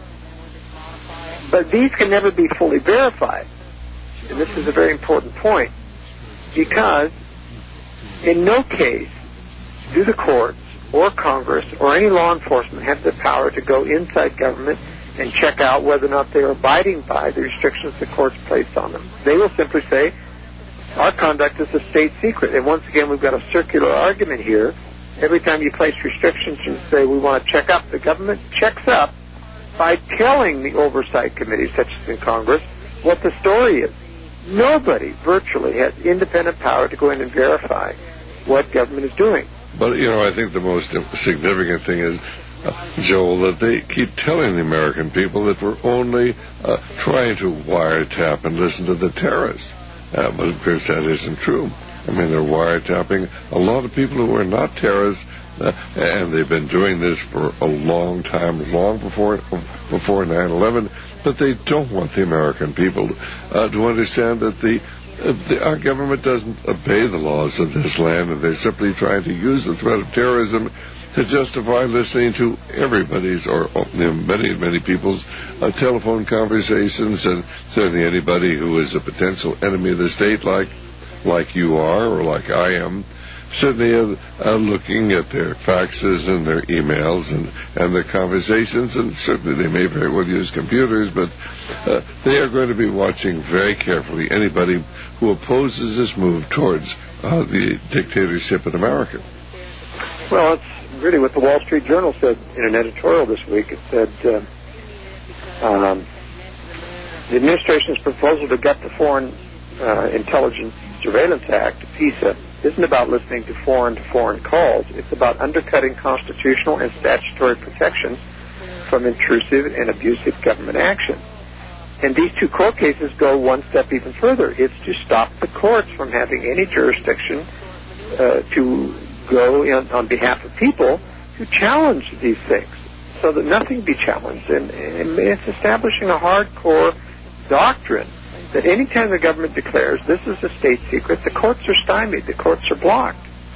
But these can never be fully verified. And this is a very important point, because in no case do the courts or Congress or any law enforcement have the power to go inside government and check out whether or not they're abiding by the restrictions the courts placed on them. They will simply say, our conduct is a state secret. And once again, we've got a circular argument here. Every time you place restrictions and say we want to check up, the government checks up by telling the oversight committees, such as in Congress, what the story is. Nobody virtually has independent power to go in and verify what government is doing. But, you know, I think the most significant thing is, uh, Joel, that they keep telling the American people that we're only uh, trying to wiretap and listen to the terrorists. Uh, but, of course, that isn't true. I mean, they're wiretapping a lot of people who are not terrorists, uh, and they've been doing this for a long time, long before before nine eleven, but they don't want the American people uh, to understand that the, uh, the our government doesn't obey the laws of this land, and they're simply trying to use the threat of terrorism to justify listening to everybody's, or you know, many, many people's uh, telephone conversations, and certainly anybody who is a potential enemy of the state, like like you are or like I am, certainly uh, uh, looking at their faxes and their emails and, and their conversations, and certainly they may very well use computers, but uh, they are going to be watching very carefully anybody who opposes this move towards uh, the dictatorship in America. Well, it's really what the Wall Street Journal said in an editorial this week. It said uh, um, the administration's proposal to gut the Foreign uh, Intelligence Surveillance Act, FISA, isn't about listening to foreign-to-foreign calls. It's about undercutting constitutional and statutory protections from intrusive and abusive government action. And these two court cases go one step even further. It's to stop the courts from having any jurisdiction uh, to go in on behalf of people to challenge these things, so that nothing be challenged. And, and it's establishing a hardcore doctrine that any time the government declares this is a state secret, the courts are stymied, the courts are blocked.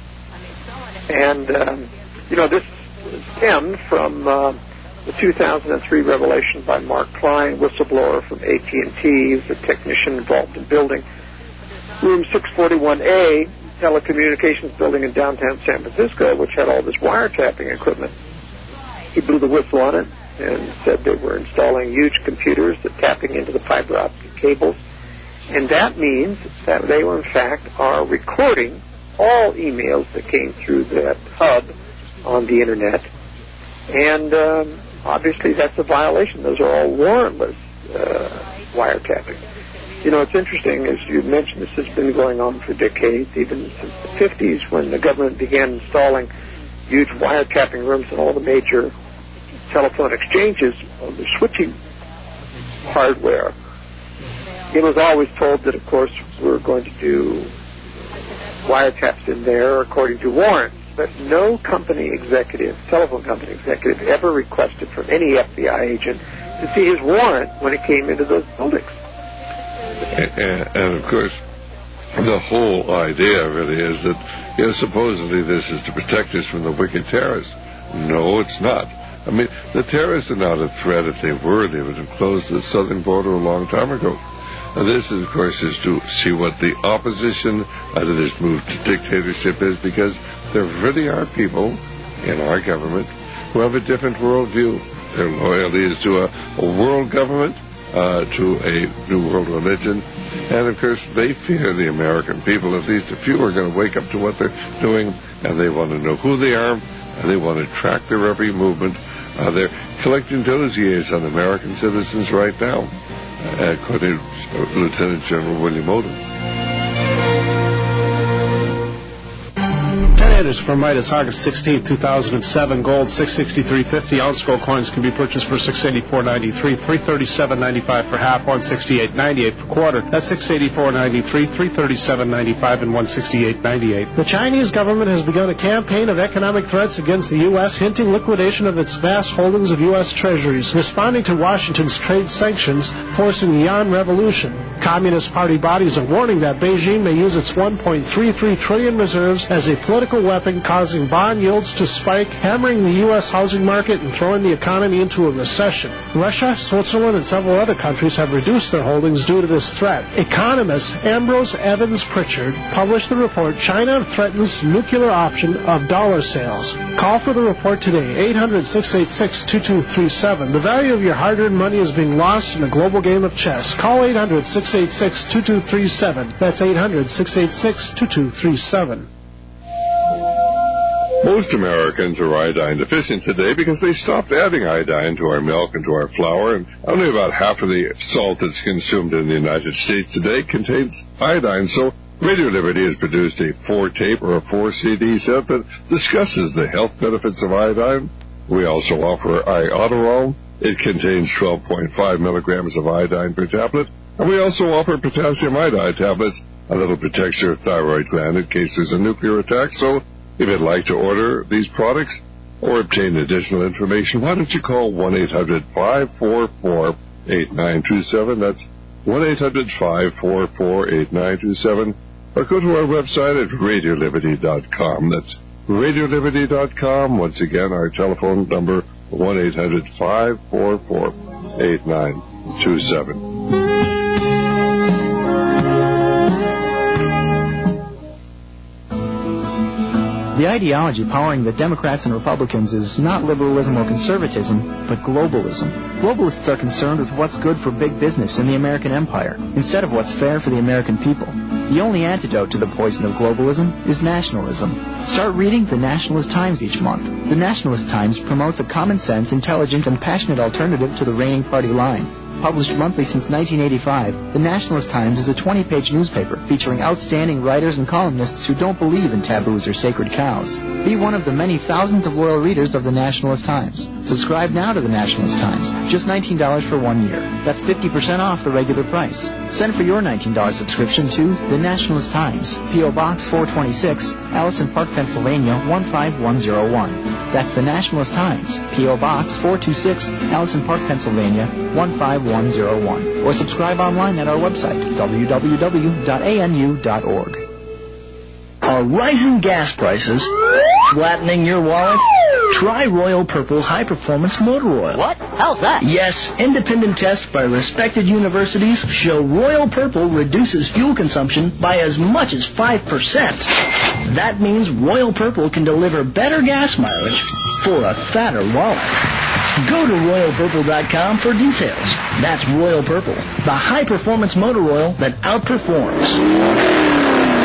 And, um, you know, this stemmed from uh, the two thousand three revelation by Mark Klein, whistleblower from A T and T. He was a technician involved in building room six forty-one A, telecommunications building in downtown San Francisco, which had all this wiretapping equipment. He blew the whistle on it and said they were installing huge computers that tapping into the fiber optic cables. And that means that they, in fact, are recording all emails that came through that hub on the Internet. And um, obviously that's a violation. Those are all warrantless uh, wiretapping. You know, it's interesting, as you mentioned, this has been going on for decades, even since the fifties, when the government began installing huge wiretapping rooms in all the major telephone exchanges of the switching hardware. It was always told that, of course, we're going to do wiretaps in there according to warrants, but no company executive, telephone company executive, ever requested from any F B I agent to see his warrant when it came into those buildings. And, and of course, the whole idea really is that, you know, supposedly this is to protect us from the wicked terrorists. No, it's not. I mean, the terrorists are not a threat. If they were, they would have closed the southern border a long time ago. And this, of course, is to see what the opposition to this move to dictatorship is, because there really are people in our government who have a different worldview. Their loyalty is to a, a world government, uh, to a new world religion, and, of course, they fear the American people. At least a few are going to wake up to what they're doing, and they want to know who they are, and they want to track their every movement. Uh, they're collecting dossiers on American citizens right now, uh, according to Lieutenant General William Odom. Is from Midas, August sixteenth, two thousand seven. Gold six sixty-three fifty. Ounce gold coins can be purchased for six eighty-four ninety-three, three thirty-seven ninety-five for half, one sixty-eight ninety-eight for quarter. That's six eighty-four ninety-three, three thirty-seven ninety-five, and one sixty-eight ninety-eight. The Chinese government has begun a campaign of economic threats against the U S, hinting liquidation of its vast holdings of U S treasuries, responding to Washington's trade sanctions, forcing the yuan revolution. Communist Party bodies are warning that Beijing may use its one point three three trillion reserves as a political weapon, causing bond yields to spike, hammering the U S housing market and throwing the economy into a recession. Russia, Switzerland, and several other countries have reduced their holdings due to this threat. Economist Ambrose Evans Pritchard published the report, China Threatens Nuclear Option of Dollar Sales. Call for the report today, eight hundred, six eight six, two two three seven. The value of your hard-earned money is being lost in a global game of chess. Call eight hundred, six eight six, two two three seven. That's eight hundred, six eight six, two two three seven. Most Americans are iodine deficient today because they stopped adding iodine to our milk and to our flour, and only about half of the salt that's consumed in the United States today contains iodine. So Radio Liberty has produced a four-tape or a four-C D set that discusses the health benefits of iodine. We also offer Iodoral. It contains twelve point five milligrams of iodine per tablet. And we also offer potassium iodide tablets, and that'll protect your thyroid gland in case there's a nuclear attack. So if you'd like to order these products or obtain additional information, why don't you call one eight hundred, five four four, eight nine two seven. That's one eight hundred, five four four, eight nine two seven. Or go to our website at radio liberty dot com. That's radio liberty dot com. Once again, our telephone number, one eight hundred, five four four, eight nine two seven. The ideology powering the Democrats and Republicans is not liberalism or conservatism, but globalism. Globalists are concerned with what's good for big business in the American empire, instead of what's fair for the American people. The only antidote to the poison of globalism is nationalism. Start reading the Nationalist Times each month. The Nationalist Times promotes a common-sense, intelligent, and passionate alternative to the reigning party line. Published monthly since nineteen eighty-five, the Nationalist Times is a twenty-page newspaper featuring outstanding writers and columnists who don't believe in taboos or sacred cows. Be one of the many thousands of loyal readers of the Nationalist Times. Subscribe now to the Nationalist Times, just nineteen dollars for one year. That's fifty percent off the regular price. Send for your nineteen dollars subscription to the Nationalist Times, P O. Box four twenty-six, Allison Park, Pennsylvania, one five one zero one. That's the Nationalist Times, P O. Box four twenty-six, Allison Park, Pennsylvania, one five one zero one. Or subscribe online at our website, w w w dot a n u dot org. Are rising gas prices flattening your wallet? Try Royal Purple High Performance Motor Oil. What? How's that? Yes, independent tests by respected universities show Royal Purple reduces fuel consumption by as much as five percent. That means Royal Purple can deliver better gas mileage for a fatter wallet. Go to royal purple dot com for details. That's Royal Purple, the high-performance motor oil that outperforms.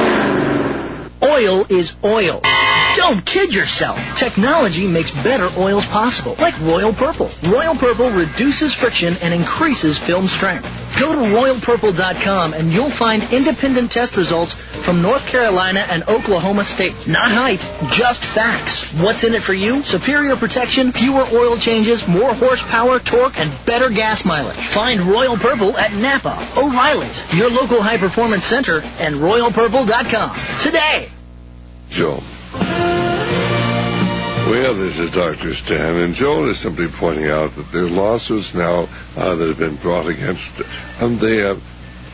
Oil is oil. Don't kid yourself. Technology makes better oils possible, like Royal Purple. Royal Purple reduces friction and increases film strength. Go to royal purple dot com and you'll find independent test results from North Carolina and Oklahoma State. Not hype, just facts. What's in it for you? Superior protection, fewer oil changes, more horsepower, torque, and better gas mileage. Find Royal Purple at Napa, O'Reilly's, your local high-performance center, and royal purple dot com today. Joe. Well, this is Doctor Stan, and Joel is simply pointing out that there are lawsuits now uh, that have been brought against um, the uh,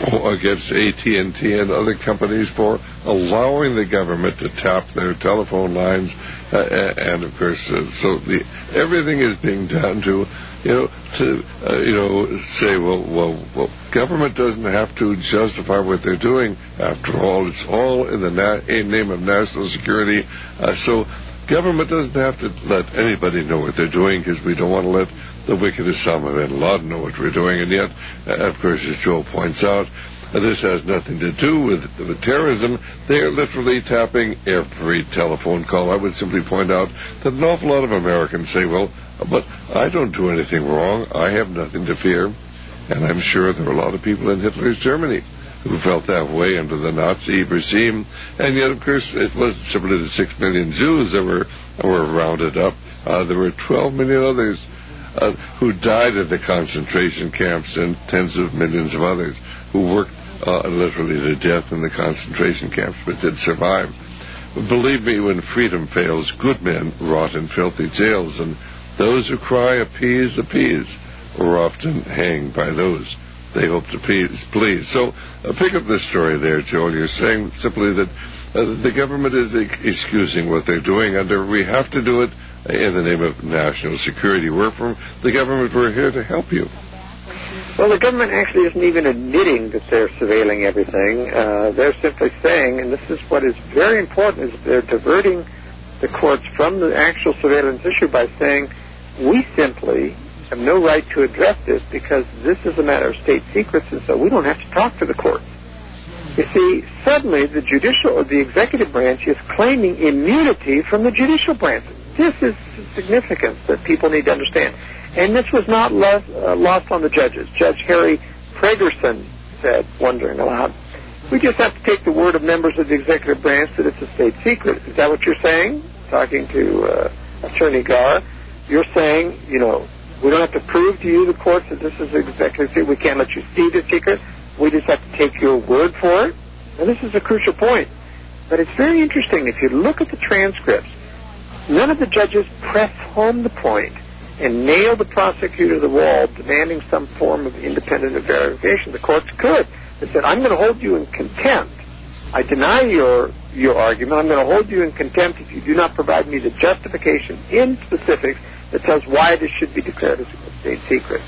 against A T and T and other companies for allowing the government to tap their telephone lines, uh, and of course, uh, so the everything is being done to, you know, to uh, you know, say, well, well, well, government doesn't have to justify what they're doing. After all, it's all in the na- in name of national security. Uh, so, government doesn't have to let anybody know what they're doing, because we don't want to let the wicked Osama bin Laden know what we're doing. And yet, uh, of course, as Joe points out, uh, this has nothing to do with, with terrorism. They are literally tapping every telephone call. I would simply point out that an awful lot of Americans say, well, but I don't do anything wrong. I have nothing to fear. And I'm sure there were a lot of people in Hitler's Germany who felt that way under the Nazi regime. And yet, of course, it wasn't simply the six million Jews that were, were rounded up. Uh, there were twelve million others Uh, who died in the concentration camps, and tens of millions of others who worked uh, literally to death in the concentration camps but did survive. Believe me, when freedom fails, good men rot in filthy jails, and those who cry appease, appease, are often hanged by those they hope to please. please. So uh, pick up this story there, Joel. You're saying simply that uh, the government is excusing what they're doing under we have to do it in the name of national security. We're from the government. We're here to help you. Well, the government actually isn't even admitting that they're surveilling everything. Uh, they're simply saying, and this is what is very important, is they're diverting the courts from the actual surveillance issue by saying, we simply have no right to address this because this is a matter of state secrets, and so we don't have to talk to the courts. You see, suddenly the judicial or the executive branch is claiming immunity from the judicial branch. This is significance that people need to understand. And this was not lost, uh, lost on the judges. Judge Harry Pragerson said, wondering aloud, we just have to take the word of members of the executive branch that it's a state secret. Is that what you're saying? Talking to uh, Attorney Garr, you're saying, you know, we don't have to prove to you, the courts, that this is an executive secret. We can't let you see the secret. We just have to take your word for it. And this is a crucial point. But it's very interesting. If you look at the transcripts, none of the judges press home the point and nail the prosecutor to the wall, demanding some form of independent verification. The courts could. They said, I'm going to hold you in contempt. I deny your your argument. I'm going to hold you in contempt if you do not provide me the justification in specifics that tells why this should be declared as a state secret.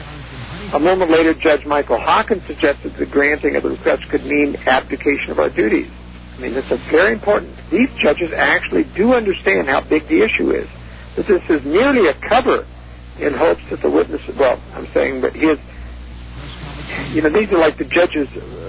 A moment later, Judge Michael Hawkins suggested the granting of the request could mean abdication of our duties. I mean, that's a very important. These judges actually do understand how big the issue is. That this is merely a cover in hopes that the witness, well, I'm saying, but his, you know, these are like the judges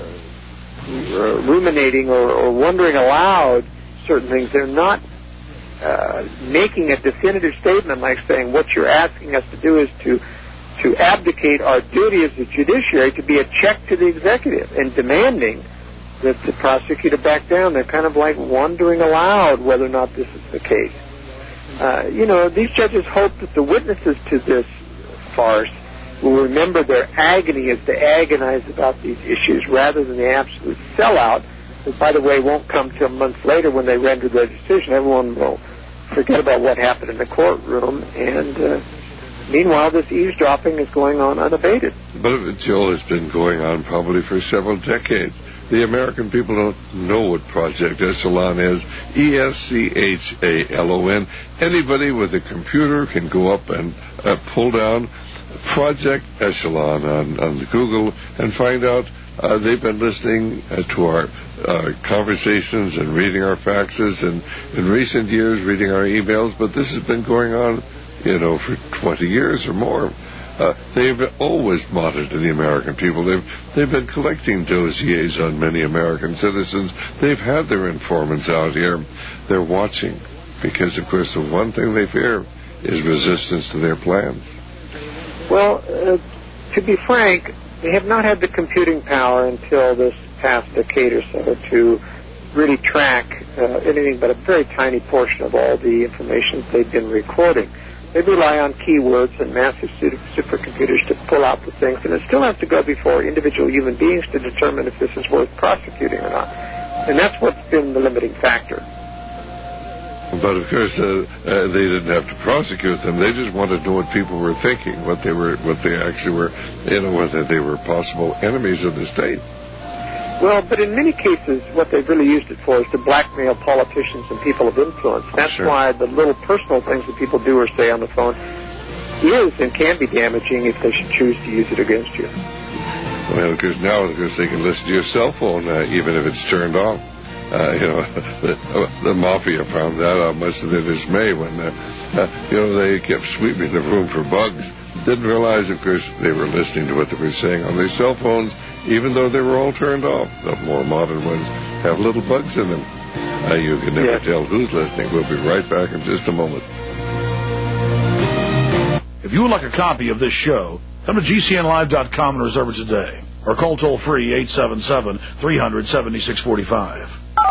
uh, ruminating or, or wondering aloud certain things. They're not uh, making a definitive statement like saying what you're asking us to do is to to abdicate our duty as the judiciary to be a check to the executive and demanding that the prosecutor back down. They're kind of like wondering aloud whether or not this is the case. Uh, you know, these judges hope that the witnesses to this farce will remember their agony as they agonize about these issues rather than the absolute sellout that, by the way, won't come till months later when they render their decision. Everyone will forget about what happened in the courtroom, and uh, meanwhile, this eavesdropping is going on unabated. But, Joel, it's been going on probably for several decades. The American people don't know what Project Echelon is. E S C H A L O N. Anybody with a computer can go up and uh, pull down Project Echelon on, on Google and find out uh, they've been listening uh, to our uh, conversations and reading our faxes and in recent years reading our emails, but this has been going on, you know, for twenty years or more. Uh, they've always monitored the American people. They've they've been collecting dossiers on many American citizens. They've had their informants out here. They're watching because, of course, the one thing they fear is resistance to their plans. Well, uh, to be frank, they have not had the computing power until this past decade or so to really track uh, anything but a very tiny portion of all the information they've been recording. They rely on keywords and massive supercomputers to pull out the things, and it still has to go before individual human beings to determine if this is worth prosecuting or not. And that's what's been the limiting factor. But of course, uh, uh, they didn't have to prosecute them. They just wanted to know what people were thinking, what they were, what they actually were, you know, whether they were possible enemies of the state. Well, but in many cases, what they've really used it for is to blackmail politicians and people of influence. That's Sure. why the little personal things that people do or say on the phone is and can be damaging if they should choose to use it against you. Well, because now, because they can listen to your cell phone, uh, even if it's turned off. Uh, you know, the, the mafia found that out much to their dismay when, uh, uh, you know, they kept sweeping the room for bugs. Didn't realize, of course, they were listening to what they were saying on their cell phones, even though they were all turned off. The more modern ones have little bugs in them. Uh, you can never Yeah. tell who's listening. We'll be right back in just a moment. If you would like a copy of this show, come to G C N live dot com and reserve it today. Or call toll-free eight seven seven, three hundred, seventy-six forty-five.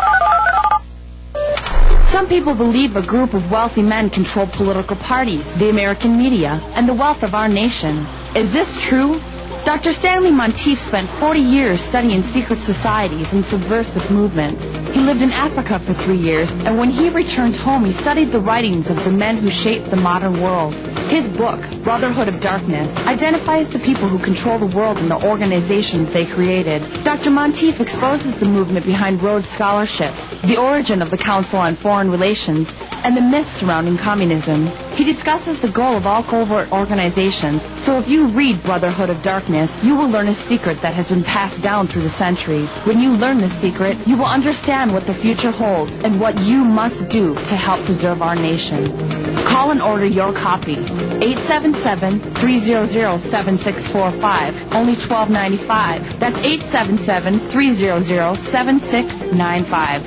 Some people believe a group of wealthy men control political parties, the American media, and the wealth of our nation. Is this true? Doctor Stanley Monteith spent forty years studying secret societies and subversive movements. He lived in Africa for three years, and when he returned home, he studied the writings of the men who shaped the modern world. His book, Brotherhood of Darkness, identifies the people who control the world and the organizations they created. Doctor Monteith exposes the movement behind Rhodes Scholarships, the origin of the Council on Foreign Relations, and the myths surrounding communism. He discusses the goal of all covert organizations, so if you read Brotherhood of Darkness, you will learn a secret that has been passed down through the centuries. When you learn this secret, you will understand what the future holds and what you must do to help preserve our nation. Call and order your copy. eight seven seven, three hundred, seven six four five, only twelve ninety-five. That's eight seven seven, three hundred, seven six nine five.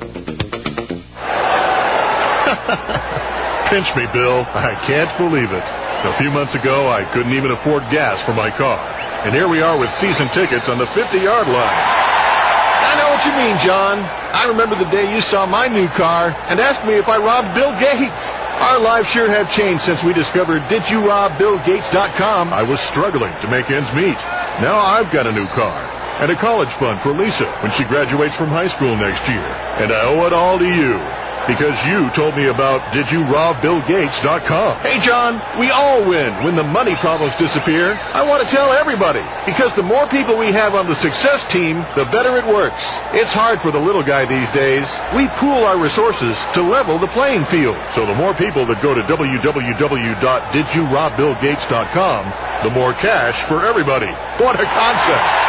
Pinch me, Bill. I can't believe it. A few months ago, I couldn't even afford gas for my car. And here we are with season tickets on the fifty-yard line. I know what you mean, John. I remember the day you saw my new car and asked me if I robbed Bill Gates. Our lives sure have changed since we discovered did you rob bill gates dot com. I was struggling to make ends meet. Now I've got a new car and a college fund for Lisa when she graduates from high school next year. And I owe it all to you. Because you told me about did you rob bill gates dot com. Hey, John, we all win when the money problems disappear. I want to tell everybody, because the more people we have on the success team, the better it works. It's hard for the little guy these days. We pool our resources to level the playing field. So the more people that go to w w w dot did you rob bill gates dot com, the more cash for everybody. What a concept.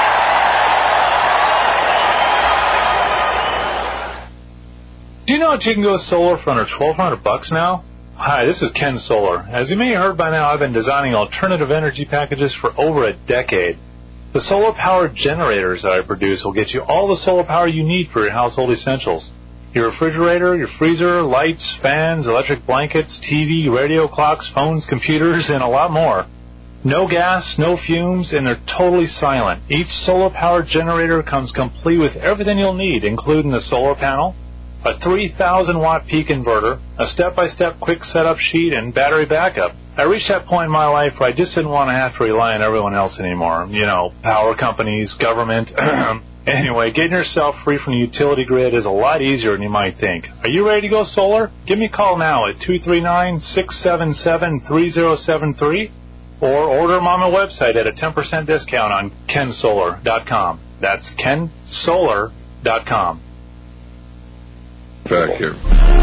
Do you know that you can go solar for under twelve hundred bucks now? Hi, this is Ken Solar. As you may have heard by now, I've been designing alternative energy packages for over a decade. The solar-powered generators that I produce will get you all the solar power you need for your household essentials. Your refrigerator, your freezer, lights, fans, electric blankets, T V, radio clocks, phones, computers, and a lot more. No gas, no fumes, and they're totally silent. Each solar-powered generator comes complete with everything you'll need, including a solar panel, a three thousand watt peak inverter, a step-by-step quick setup sheet, and battery backup. I reached that point in my life where I just didn't want to have to rely on everyone else anymore. You know, power companies, government. Anyway, getting yourself free from the utility grid is a lot easier than you might think. Are you ready to go solar? Give me a call now at two three nine, six seven seven, three zero seven three or order them on my website at a ten percent discount on ken solar dot com. That's ken solar dot com. Back here.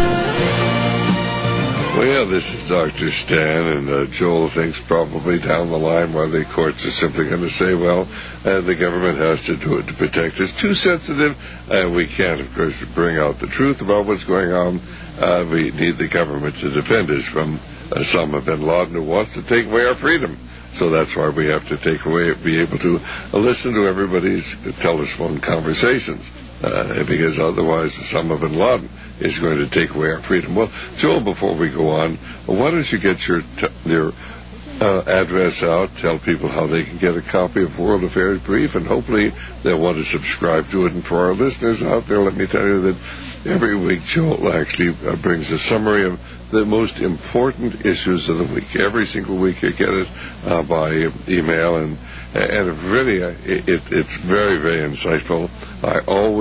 Well, this is Doctor Stan, and uh, Joel thinks probably down the line why the courts are simply going to say, well, uh, the government has to do it to protect us. Too sensitive. Uh, we can't, of course, bring out the truth about what's going on. Uh, we need the government to defend us from uh, Osama bin Laden who wants to take away our freedom. So that's why we have to take away, be able to uh, listen to everybody's telephone conversations. Uh, because otherwise Osama bin Laden is going to take away our freedom. Well, Joel, before we go on, why don't you get your t- your uh, address out, tell people how they can get a copy of World Affairs Brief, and hopefully they'll want to subscribe to it. And for our listeners out there, let me tell you that every week Joel actually uh, brings a summary of the most important issues of the week. Every single week you get it uh, by email, and and really, uh, it, it's very, very insightful. I always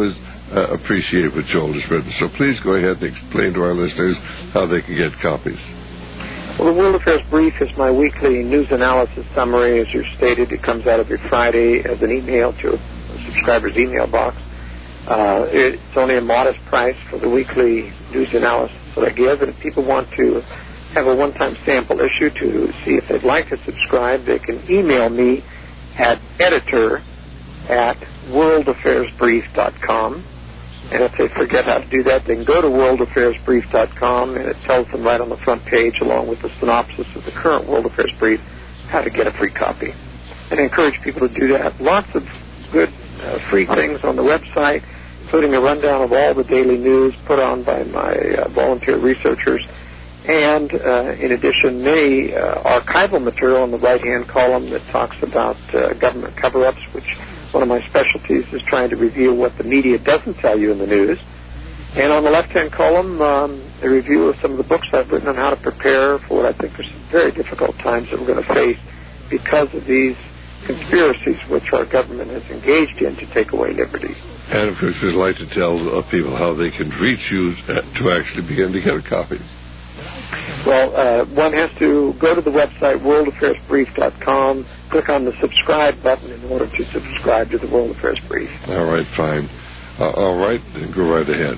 uh, appreciate what Joel has written. So please go ahead and explain to our listeners how they can get copies. Well, the World Affairs Brief is my weekly news analysis summary. As you stated, it comes out every Friday as an email to a subscriber's email box. Uh, it's only a modest price for the weekly news analysis that I give, and if people want to have a one-time sample issue to see if they'd like to subscribe, they can email me at editor at world affairs brief dot com. And if they forget how to do that, they can go to world affairs brief dot com, and it tells them right on the front page, along with the synopsis of the current World Affairs Brief, how to get a free copy. And I encourage people to do that. Lots of good uh, free things on the website, including a rundown of all the daily news put on by my uh, volunteer researchers. And, uh, in addition, many uh, archival material in the right-hand column that talks about uh, government cover-ups, which one of my specialties is trying to reveal what the media doesn't tell you in the news. And on the left-hand column, um, a review of some of the books I've written on how to prepare for what I think are some very difficult times that we're going to face because of these conspiracies which our government has engaged in to take away liberty. And, of course, we'd like to tell uh, people how they can reach you to actually begin to get a copy. Well, uh, one has to go to the website, world affairs brief dot com, click on the subscribe button in order to subscribe to the World Affairs Brief. All right, fine. Uh, all right, then go right ahead.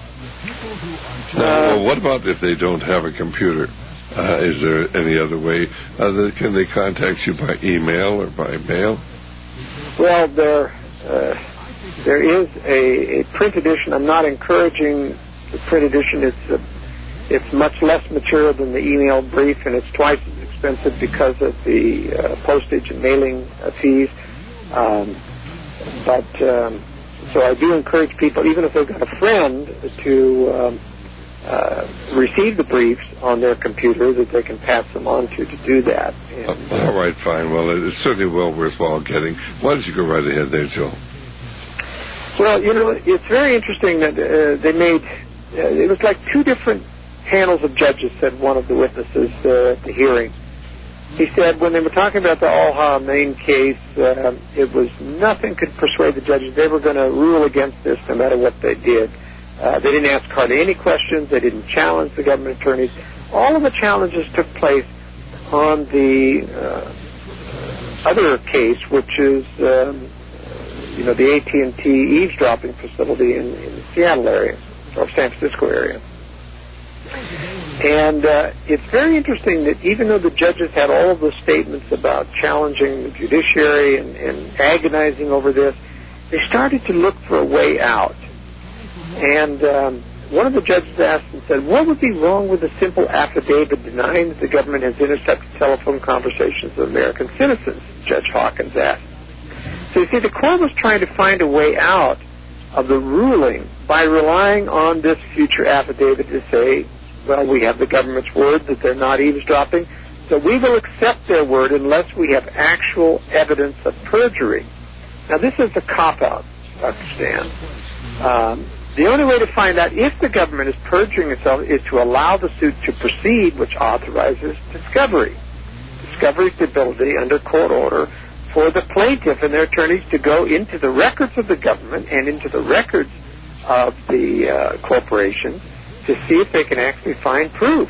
Now, Uh, well, what about if they don't have a computer? Uh, is there any other way? Uh, that, can they contact you by email or by mail? Well, there, uh, there is a, a print edition. I'm not encouraging the print edition. It's a It's much less material than the email brief, and it's twice as expensive because of the uh, postage and mailing uh, fees. Um, but um, so I do encourage people, even if they've got a friend, to um, uh, receive the briefs on their computer, that they can pass them on to to do that. And, uh, all right, fine. Well, it's certainly well worthwhile getting. Why don't you go right ahead there, Joe? Well, you know, it's very interesting that uh, they made, uh, it was like two different panels of judges, said one of the witnesses uh, at the hearing. He said when they were talking about the Al-Hamein case, uh, it was nothing could persuade the judges. They were going to rule against this no matter what they did. Uh, they didn't ask hardly any questions. They didn't challenge the government attorneys. All of the challenges took place on the uh, other case, which is um, you know, the A T and T eavesdropping facility in, in the Seattle area or San Francisco area. And uh, it's very interesting that even though the judges had all of the statements about challenging the judiciary and, and agonizing over this, they started to look for a way out. And um, one of the judges asked and said, what would be wrong with a simple affidavit denying that the government has intercepted telephone conversations of American citizens? Judge Hawkins asked. So you see, the court was trying to find a way out of the ruling by relying on this future affidavit to say, well, we have the government's word that they're not eavesdropping, so we will accept their word unless we have actual evidence of perjury. Now, this is a cop-out, Doctor Stan. Um, the only way to find out if the government is perjuring itself is to allow the suit to proceed, which authorizes discovery. Discovery is the ability under court order for the plaintiff and their attorneys to go into the records of the government and into the records of the uh, corporation to see if they can actually find proof.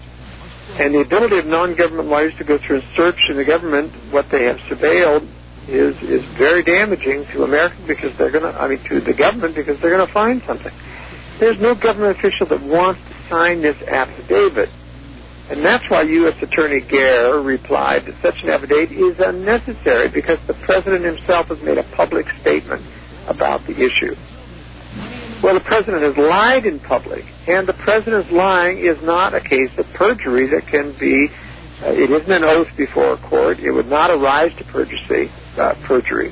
And the ability of non-government lawyers to go through and search in the government what they have surveilled is is very damaging to America because they're going to, I mean, to the government because they're going to find something. There's no government official that wants to sign this affidavit. And that's why U S Attorney Gare replied that such an affidavit is unnecessary because the President himself has made a public statement about the issue. Well, the President has lied in public, and the President's lying is not a case of perjury that can be, uh, it isn't an oath before a court. It would not arise to perjury, uh, perjury.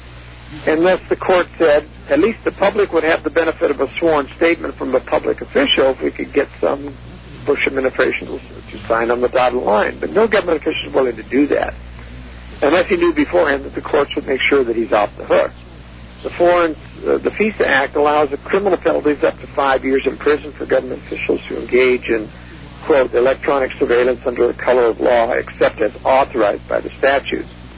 Unless the court said, at least the public would have the benefit of a sworn statement from a public official if we could get some Bush administration to sign on the dotted line. But no government official is willing to do that, unless he knew beforehand that the courts would make sure that he's off the hook. The Foreign, uh, the FISA Act allows a criminal penalties up to five years in prison for government officials who engage in, quote, electronic surveillance under the color of law, except as authorized by the statute.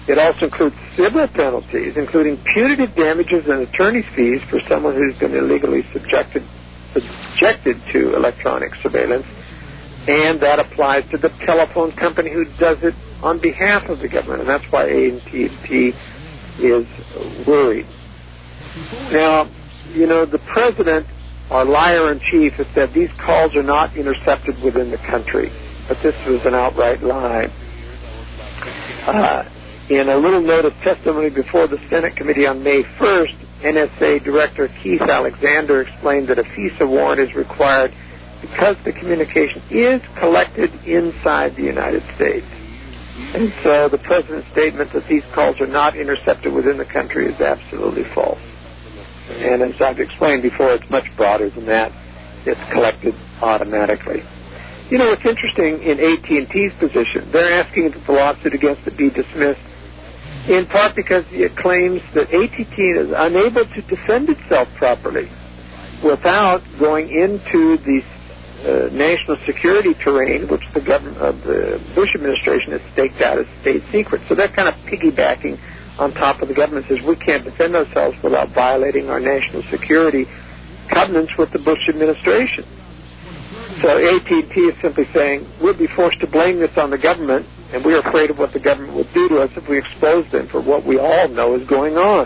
It also includes civil penalties, including punitive damages and attorney's fees for someone who's been illegally subjected subjected to electronic surveillance, and that applies to the telephone company who does it on behalf of the government, and that's why A T and T is worried. Now, you know, the president, our liar-in-chief, has said these calls are not intercepted within the country, but this was an outright lie. Uh, in a little note of testimony before the Senate committee on May first, N S A Director Keith Alexander explained that a FISA warrant is required because the communication is collected inside the United States. And so the president's statement that these calls are not intercepted within the country is absolutely false. And as I've explained before, it's much broader than that. It's collected automatically. You know, what's interesting in A T and T's position, they're asking that the lawsuit against it be dismissed, in part because it claims that A T and T is unable to defend itself properly without going into the uh, national security terrain, which the government of the Bush administration has staked out as state secret. So they're kind of piggybacking on top of the government. Says we can't defend ourselves without violating our national security covenants with the Bush administration. So A T and T is simply saying we'll be forced to blame this on the government, and we're afraid of what the government would do to us if we expose them for what we all know is going on.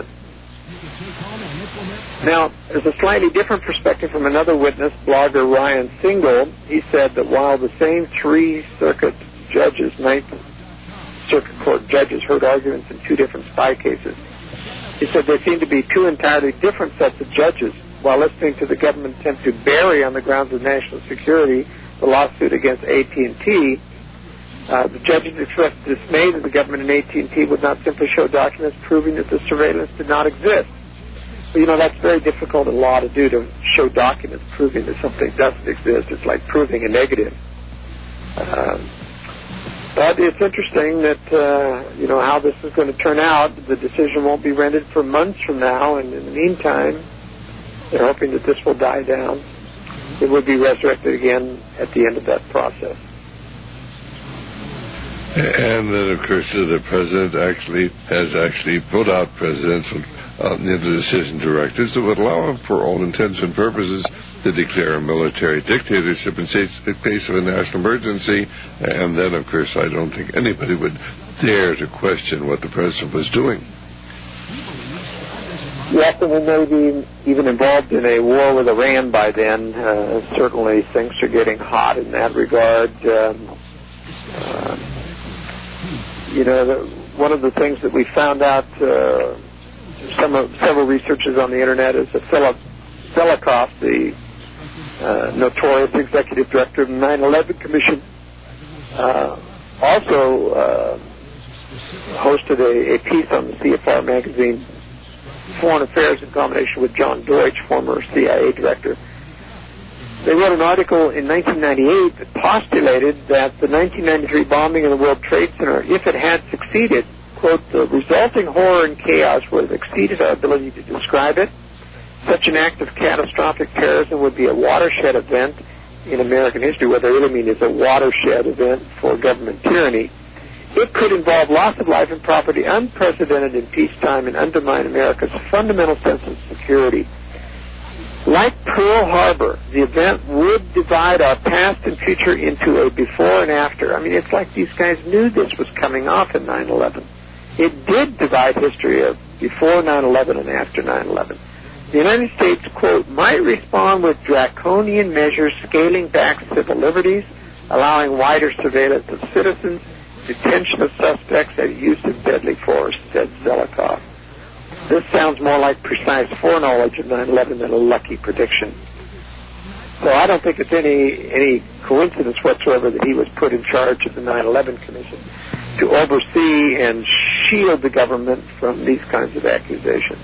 Now, there's a slightly different perspective from another witness, blogger Ryan Singal. He said that while the same three circuit judges, Ninth Circuit Court judges, heard arguments in two different spy cases, he said there seemed to be two entirely different sets of judges. While listening to the government attempt to bury on the grounds of national security the lawsuit against A T and T, uh, the judges expressed dismay that the government and A T and T would not simply show documents proving that the surveillance did not exist. But, you know, that's very difficult in law to do, to show documents proving that something doesn't exist. It's like proving a negative. Uh, but it's interesting that, uh, you know, how this is going to turn out. The decision won't be rendered for months from now, and in the meantime, they're hoping that this will die down. It will be resurrected again at the end of that process. And then, of course, the president actually has actually put out presidential uh, decision directives that would allow him, for all intents and purposes, to declare a military dictatorship in case of a national emergency. And then, of course, I don't think anybody would dare to question what the president was doing. Yes, and we may be even involved in a war with Iran by then. Uh, certainly things are getting hot in that regard. Um, uh, you know, the, one of the things that we found out, uh, some of, several researchers on the Internet, is that Philip Zelikoff, the uh, notorious executive director of the nine eleven Commission, uh, also uh, hosted a, a piece on the C F R magazine, Foreign Affairs, in combination with John Deutsch, former C I A director. They wrote an article in nineteen ninety-eight that postulated that the nineteen ninety-three bombing of the World Trade Center, if it had succeeded, quote, the resulting horror and chaos would have exceeded our ability to describe it. Such an act of catastrophic terrorism would be a watershed event in American history, what they really mean is a watershed event for government tyranny. It could involve loss of life and property unprecedented in peacetime and undermine America's fundamental sense of security. Like Pearl Harbor, the event would divide our past and future into a before and after. I mean, it's like these guys knew this was coming off in nine eleven. It did divide history of before nine eleven and after nine eleven. The United States, quote, might respond with draconian measures scaling back civil liberties, allowing wider surveillance of citizens, detention of suspects, and use of deadly force, said Zelikoff. This sounds more like precise foreknowledge of nine eleven than a lucky prediction. So I don't think it's any any coincidence whatsoever that he was put in charge of the nine eleven Commission to oversee and shield the government from these kinds of accusations.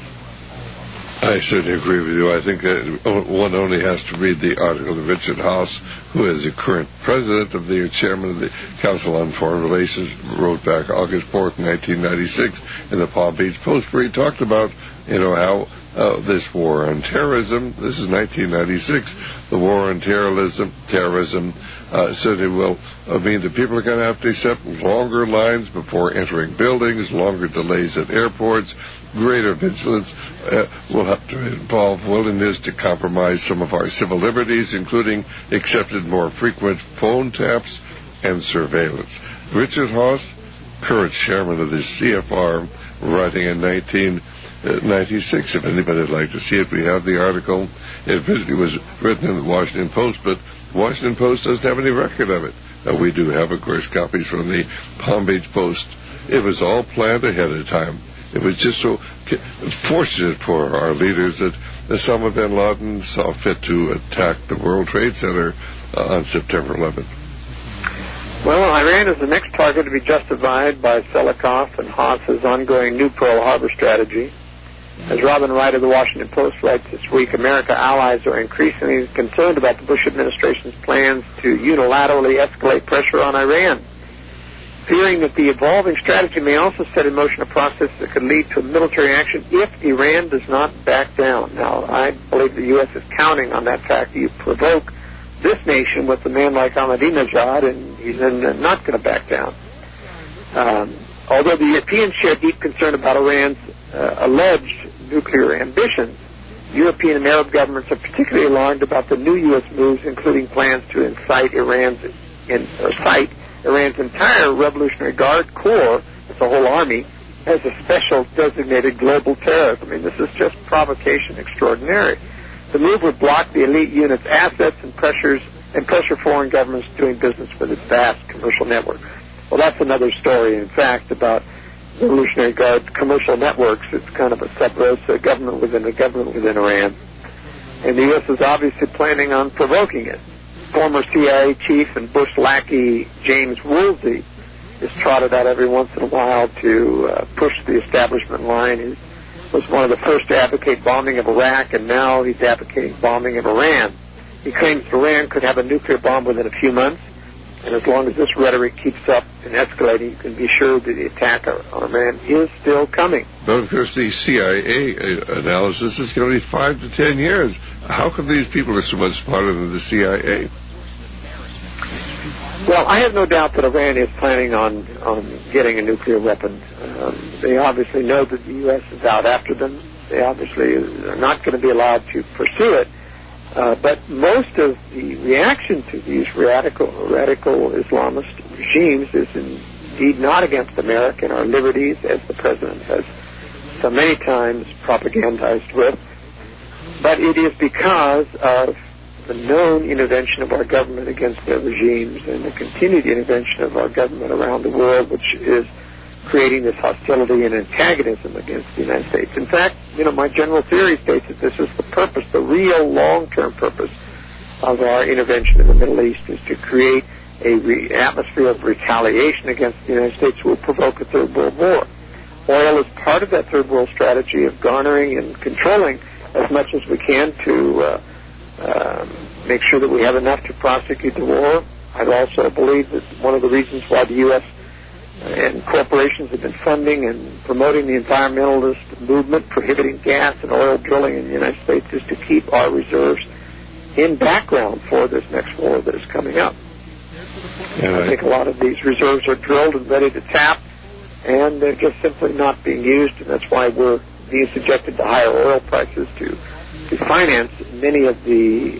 I certainly agree with you. I think that one only has to read the article of Richard Haass, who is the current president of the chairman of the Council on Foreign Relations, wrote back August fourth, nineteen ninety-six, in the Palm Beach Post, where he talked about, you know, how uh, this war on terrorism, this is nineteen ninety-six, the war on terrorism, terrorism uh, certainly will uh, mean that people are going to have to accept longer lines before entering buildings, longer delays at airports, greater vigilance. Uh, will have to involve willingness to compromise some of our civil liberties, including accepted more frequent phone taps and surveillance. Richard Haass, current chairman of the C F R, writing in nineteen ninety-six. If anybody would like to see it, we have the article. It was written in the Washington Post, but the Washington Post doesn't have any record of it. Uh, we do have, of course, copies from the Palm Beach Post. It was all planned ahead of time. It was just so fortunate for our leaders that Osama bin Laden saw fit to attack the World Trade Center uh, on September eleventh. Well, Iran is the next target to be justified by Selikoff and Haass's ongoing new Pearl Harbor strategy. As Robin Wright of the Washington Post writes this week, American allies are increasingly concerned about the Bush administration's plans to unilaterally escalate pressure on Iran, fearing that the evolving strategy may also set in motion a process that could lead to military action if Iran does not back down. Now, I believe the U S is counting on that fact. You provoke this nation with a man like Ahmadinejad, and he's not going to back down. Um, although the Europeans share deep concern about Iran's uh, alleged nuclear ambitions, European and Arab governments are particularly alarmed about the new U S moves, including plans to incite Iran's in, or cite Iran's entire Revolutionary Guard Corps, it's a whole army, as a special designated global terrorist. I mean, this is just provocation extraordinary. The move would block the elite unit's assets and pressures and pressure foreign governments doing business with its vast commercial network. Well, that's another story, in fact, about Revolutionary Guard commercial networks. It's kind of a sub rosa government within a government within Iran. And the U S is obviously planning on provoking it. Former C I A chief and Bush lackey James Woolsey is trotted out every once in a while to uh, push the establishment line. He was one of the first to advocate bombing of Iraq, and now he's advocating bombing of Iran. He claims Iran could have a nuclear bomb within a few months, and as long as this rhetoric keeps up and escalating, you can be sure that the attack on Iran is still coming. But of course, the C I A analysis is going to be five to ten years. How come these people are so much smarter than the C I A? Well, I have no doubt that Iran is planning on, on getting a nuclear weapon. Um, they obviously know that the U S is out after them. They obviously are not going to be allowed to pursue it. Uh, but most of the reaction to these radical, radical Islamist regimes is indeed not against America and our liberties, as the President has so many times propagandized with, but it is because of the known intervention of our government against their regimes and the continued intervention of our government around the world, which is creating this hostility and antagonism against the United States. In fact, you know, my general theory states that this is the purpose, the real long-term purpose of our intervention in the Middle East, is to create a re- atmosphere of retaliation against the United States who will provoke a Third World War. Oil is part of that Third World strategy of garnering and controlling as much as we can to uh, Um, make sure that we have enough to prosecute the war. I also believe that one of the reasons why the U S and corporations have been funding and promoting the environmentalist movement, prohibiting gas and oil drilling in the United States, is to keep our reserves in background for this next war that is coming up. And I think a lot of these reserves are drilled and ready to tap, and they're just simply not being used, and that's why we're being subjected to higher oil prices to to finance many of the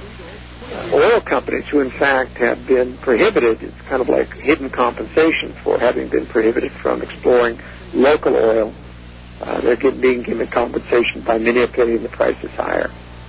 uh, oil companies who, in fact, have been prohibited. It's kind of like hidden compensation for having been prohibited from exploring local oil. Uh, they're get, being given compensation by manipulating the prices higher.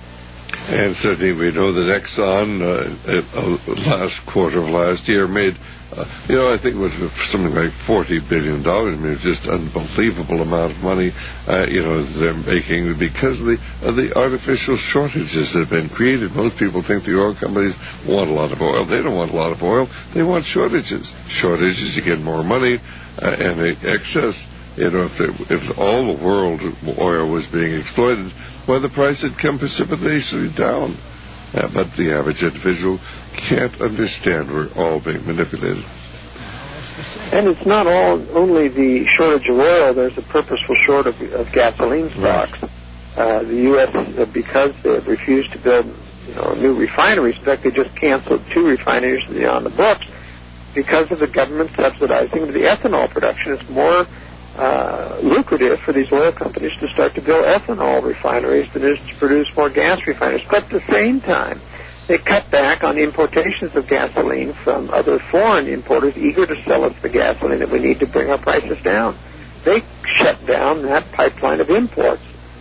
And certainly we know that Exxon, uh, uh, last quarter of last year, made, uh, you know, I think it was something like forty billion dollars. I mean, it's just an unbelievable amount of money, uh, you know, they're making because of the, of the artificial shortages that have been created. Most people think the oil companies want a lot of oil. They don't want a lot of oil. They want shortages. Shortages, you get more money, uh, and excess. You know, if, they, if all the world oil was being exploited, well, the price had come precipitously down. Uh, but the average individual can't understand we're all being manipulated. And it's not all only the shortage of oil. There's a purposeful shortage of, of gasoline stocks. Right. Uh, the U S, uh, because they have refused to build you know, new refineries. In fact, they just canceled two refineries on the books because of the government subsidizing the ethanol production. It's more uh, lucrative for these oil companies to start to build ethanol refineries than it is to produce more gas refineries. But at the same time, they cut back on importations of gasoline from other foreign importers eager to sell us the gasoline that we need to bring our prices down. They shut down that pipeline of imports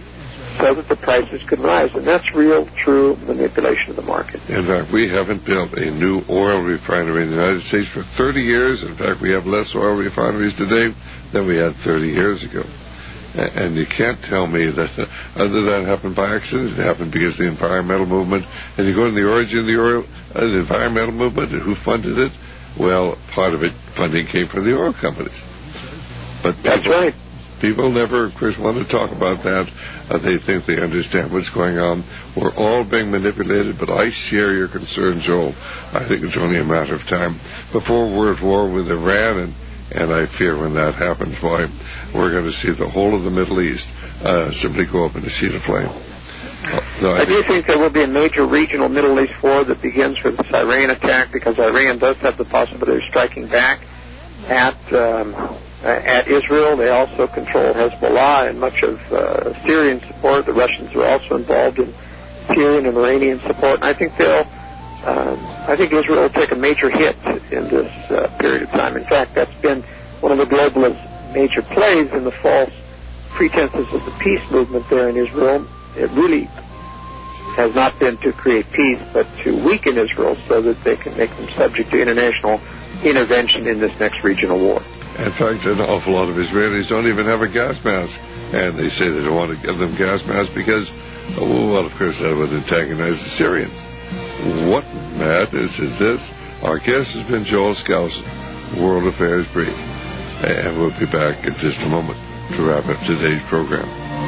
so that the prices could rise. And that's real, true manipulation of the market. In fact, we haven't built a new oil refinery in the United States for thirty years. In fact, we have less oil refineries today than we had thirty years ago. And you can't tell me that uh, other than that happened by accident. It happened because of the environmental movement. And you go to the origin of the, oil, uh, the environmental movement and who funded it. Well, part of it, funding came from the oil companies. But people, that's right. People never, of course, want to talk about that. Uh, they think they understand what's going on. We're all being manipulated, but I share your concern, Joel. I think it's only a matter of time before we're at war with Iran, and And I fear when that happens, boy, we're going to see the whole of the Middle East uh, simply go up in a sheet of flame. Uh, no, I, I do think there will be a major regional Middle East war that begins with this Iran attack, because Iran does have the possibility of striking back at um, at Israel. They also control Hezbollah and much of uh, Syrian support. The Russians are also involved in Syrian and Iranian support. And I think they'll Um, I think Israel will take a major hit in this uh, period of time. In fact, that's been one of the globalist major plays in the false pretenses of the peace movement there in Israel. It really has not been to create peace, but to weaken Israel so that they can make them subject to international intervention in this next regional war. In fact, an awful lot of Israelis don't even have a gas mask, and they say they don't want to give them gas masks because, oh, well, of course, that would antagonize the Syrians. What madness is this? Our guest has been Joel Skousen, World Affairs Brief. And we'll be back in just a moment to wrap up today's program.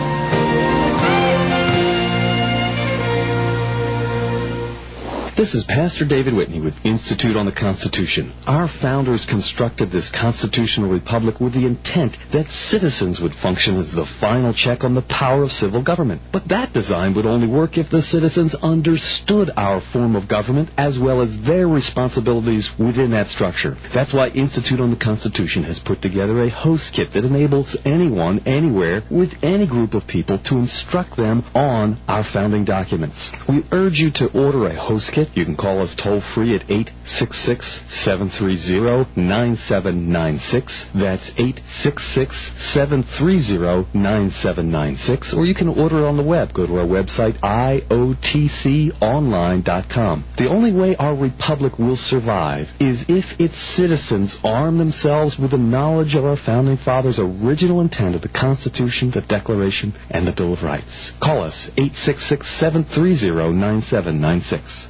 This is Pastor David Whitney with Institute on the Constitution. Our founders constructed this constitutional republic with the intent that citizens would function as the final check on the power of civil government. But that design would only work if the citizens understood our form of government as well as their responsibilities within that structure. That's why Institute on the Constitution has put together a host kit that enables anyone, anywhere, with any group of people to instruct them on our founding documents. We urge you to order a host kit. You can call us toll-free at eight six six, seven three zero, nine seven nine six. That's eight six six, seven three zero, nine seven nine six. Or you can order it on the web. Go to our website, I O T C online dot com. The only way our republic will survive is if its citizens arm themselves with the knowledge of our Founding Fathers' original intent of the Constitution, the Declaration, and the Bill of Rights. Call us, eight six six, seven three zero, nine seven nine six.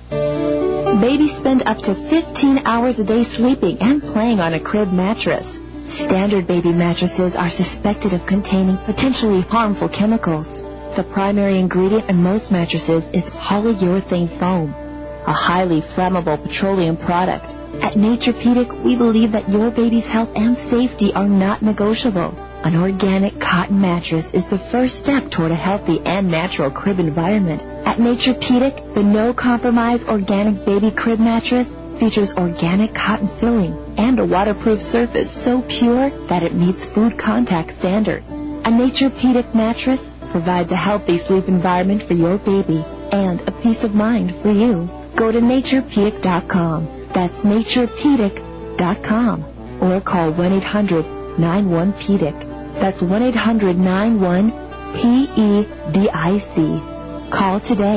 Babies spend up to fifteen hours a day sleeping and playing on a crib mattress. Standard baby mattresses are suspected of containing potentially harmful chemicals. The primary ingredient in most mattresses is polyurethane foam, a highly flammable petroleum product. At Naturepedic, we believe that your baby's health and safety are not negotiable. An organic cotton mattress is the first step toward a healthy and natural crib environment. At Naturepedic, the no-compromise organic baby crib mattress features organic cotton filling and a waterproof surface so pure that it meets food contact standards. A Naturepedic mattress provides a healthy sleep environment for your baby and a peace of mind for you. Go to Naturepedic dot com. That's Naturepedic dot com. Or call one eight hundred, nine one, P E D I C. That's one eight hundred, nine one, P E D I C. Call today.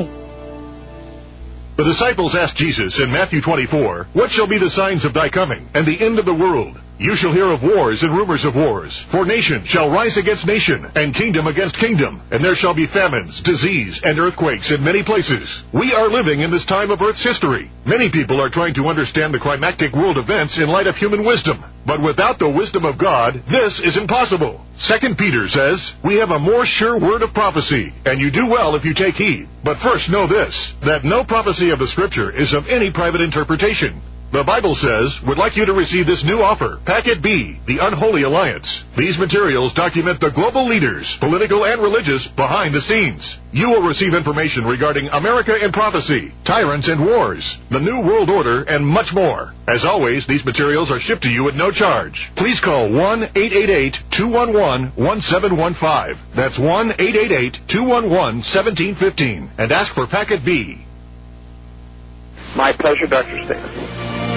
The disciples asked Jesus in Matthew twenty-four, "What shall be the signs of thy coming, and the end of the world? You shall hear of wars and rumors of wars. For nation shall rise against nation, and kingdom against kingdom. And there shall be famines, disease, and earthquakes in many places." We are living in this time of Earth's history. Many people are trying to understand the climactic world events in light of human wisdom. But without the wisdom of God, this is impossible. Second Peter says, "We have a more sure word of prophecy, and you do well if you take heed. But first know this, that no prophecy of the Scripture is of any private interpretation. The Bible Says would like you to receive this new offer, Packet B, The Unholy Alliance. These materials document the global leaders, political and religious, behind the scenes. You will receive information regarding America in prophecy, tyrants and wars, the New World Order, and much more. As always, these materials are shipped to you at no charge. Please call one eight eight eight, two one one, one seven one five. That's one eight eight eight, two one one, one seven one five and ask for Packet B. My pleasure, Doctor Stan.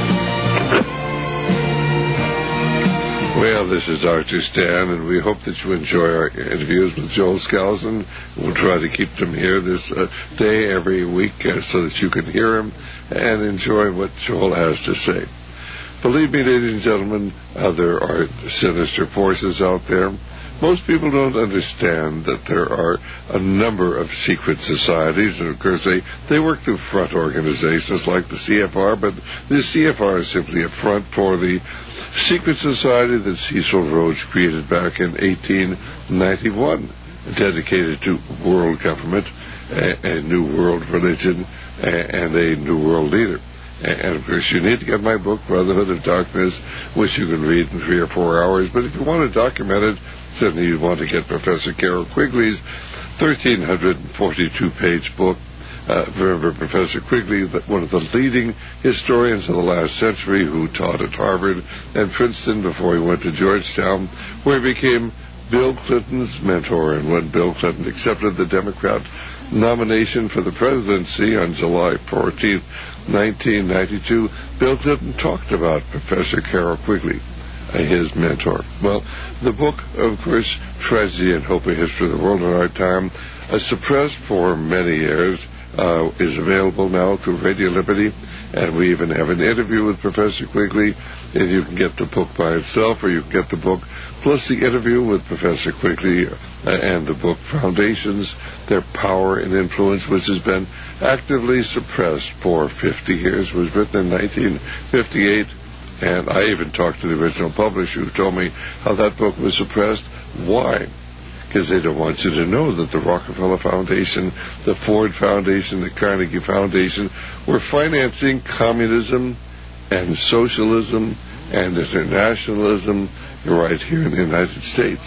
Well, this is Doctor Stan, and we hope that you enjoy our interviews with Joel Skousen. We'll try to keep them here this uh, day every week uh, so that you can hear him and enjoy what Joel has to say. Believe me, ladies and gentlemen, uh, there are sinister forces out there. Most people don't understand that there are a number of secret societies, and of course they, they work through front organizations like the C F R, but the C F R is simply a front for the secret society that Cecil Rhodes created back in eighteen ninety-one, dedicated to world government, a, a new world religion, a, and a new world leader. And, of course, you need to get my book, Brotherhood of Darkness, which you can read in three or four hours. But if you want to document it, certainly you'd want to get Professor Carroll Quigley's one thousand three hundred forty-two page book. Uh, remember, Professor Quigley, one of the leading historians of the last century, who taught at Harvard and Princeton before he went to Georgetown, where he became Bill Clinton's mentor. And when Bill Clinton accepted the Democrat nomination for the presidency on July fourteenth, nineteen ninety-two, Bill Clinton talked about Professor Carroll Quigley, uh, his mentor. Well, the book, of course, Tragedy and Hope, A History of the World in Our Time, uh, suppressed for many years, uh, is available now through Radio Liberty, and we even have an interview with Professor Quigley, and you can get the book by itself, or you can get the book plus the interview with Professor Quigley uh, and the book Foundations, Their Power and Influence, which has been actively suppressed for fifty years, was written in nineteen fifty-eight, and I even talked to the original publisher who told me how that book was suppressed. Why? Because they don't want you to know that the Rockefeller Foundation, the Ford Foundation, the Carnegie Foundation were financing communism and socialism and internationalism right here in the United States.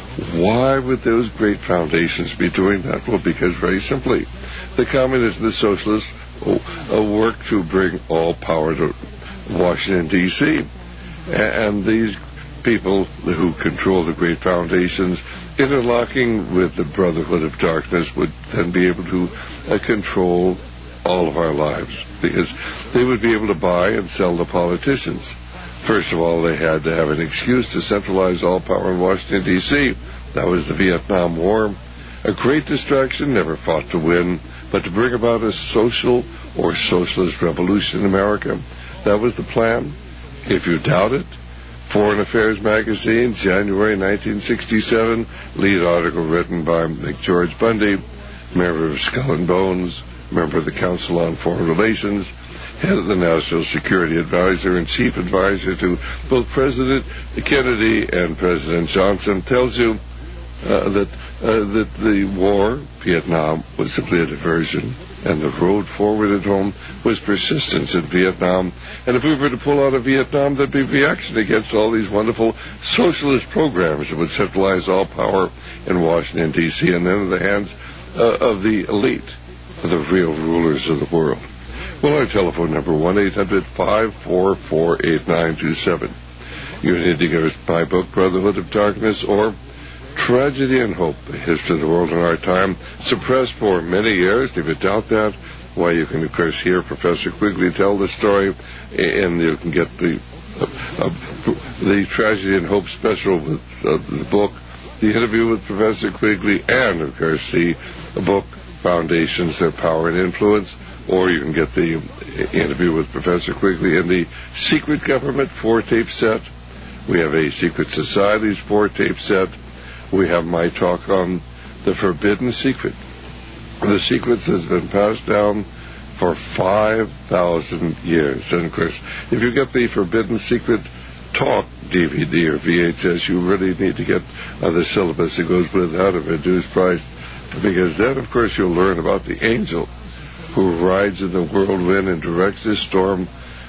Why would those great foundations be doing that? Well, because very simply, the communists and the socialists work to bring all power to Washington, D C And these people who control the great foundations, interlocking with the Brotherhood of Darkness, would then be able to uh, control all of our lives, because they would be able to buy and sell the politicians. First of all, they had to have an excuse to centralize all power in Washington, D C That was the Vietnam War. A great distraction, never fought to win, but to bring about a social or socialist revolution in America. That was the plan. If you doubt it, Foreign Affairs magazine, January nineteen sixty-seven, lead article written by McGeorge Bundy, member of Skull and Bones, member of the Council on Foreign Relations, head of the National Security Advisor and chief advisor to both President Kennedy and President Johnson, tells you uh, that uh, that the war, Vietnam, was simply a diversion, and the road forward at home was persistence in Vietnam. And if we were to pull out of Vietnam, there'd be reaction against all these wonderful socialist programs that would centralize all power in Washington, D C, and then in the hands uh, of the elite, the real rulers of the world. Well, our telephone number, one eight hundred, five four four, eight nine two seven. You need to give us my book, Brotherhood of Darkness, or Tragedy and Hope, A History of the World in Our Time, suppressed for many years. If you doubt that, why, you can, of course, hear Professor Quigley tell the story, and you can get the uh, uh, the Tragedy and Hope special with uh, the book, the interview with Professor Quigley, and, of course, the book, Foundations, Their Power and Influence. Or you can get the interview with Professor Quigley in the Secret Government four-tape set. We have a Secret Societies four-tape set. We have my talk on the Forbidden Secret. The secrets has been passed down for five thousand years. And, of course, if you get the Forbidden Secret talk D V D or V H S, you really need to get uh, the syllabus that goes with that at a reduced price, because then, of course, you'll learn about the angel who rides in the whirlwind and directs this storm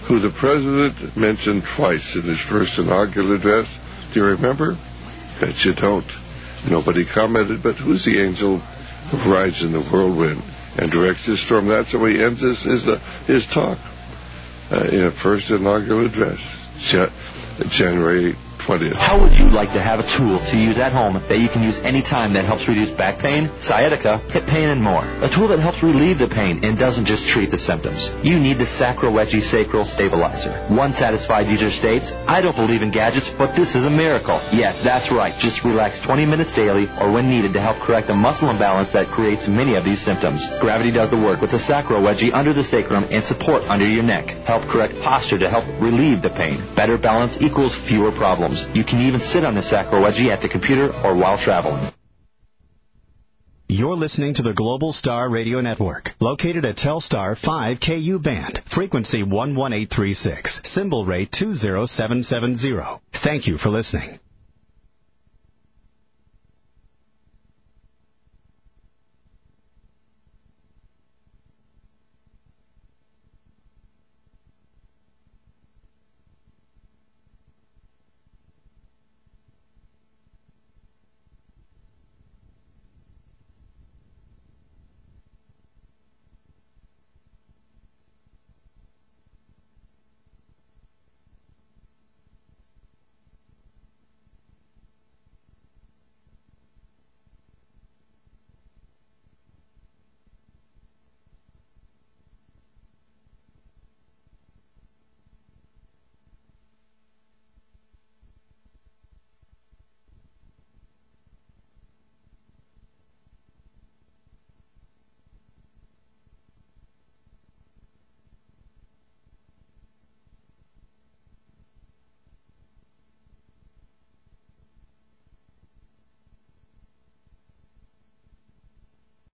who the president mentioned twice in his first inaugural address? Do you remember? Bet you don't. Nobody commented, but who's the angel who rides in the whirlwind and directs his storm? That's how he ends his, his, uh, his talk uh, in a first inaugural address, January twentieth. How would you like to have a tool to use at home that you can use anytime that helps reduce back pain, sciatica, hip pain, and more? A tool that helps relieve the pain and doesn't just treat the symptoms. You need the Sacrowegie Sacral Stabilizer. One satisfied user states, I don't believe in gadgets, but this is a miracle. Yes, that's right. Just relax twenty minutes daily or when needed to help correct the muscle imbalance that creates many of these symptoms. Gravity does the work with the Sacrowegie under the sacrum and support under your neck. Help correct posture to help relieve the pain. Better balance equals fewer problems. You can even sit on the Sacrowegie at the computer or while traveling. You're listening to the Global Star Radio Network, located at Telstar five K U band, frequency one one eight three six, symbol rate two zero seven seven zero. Thank you for listening.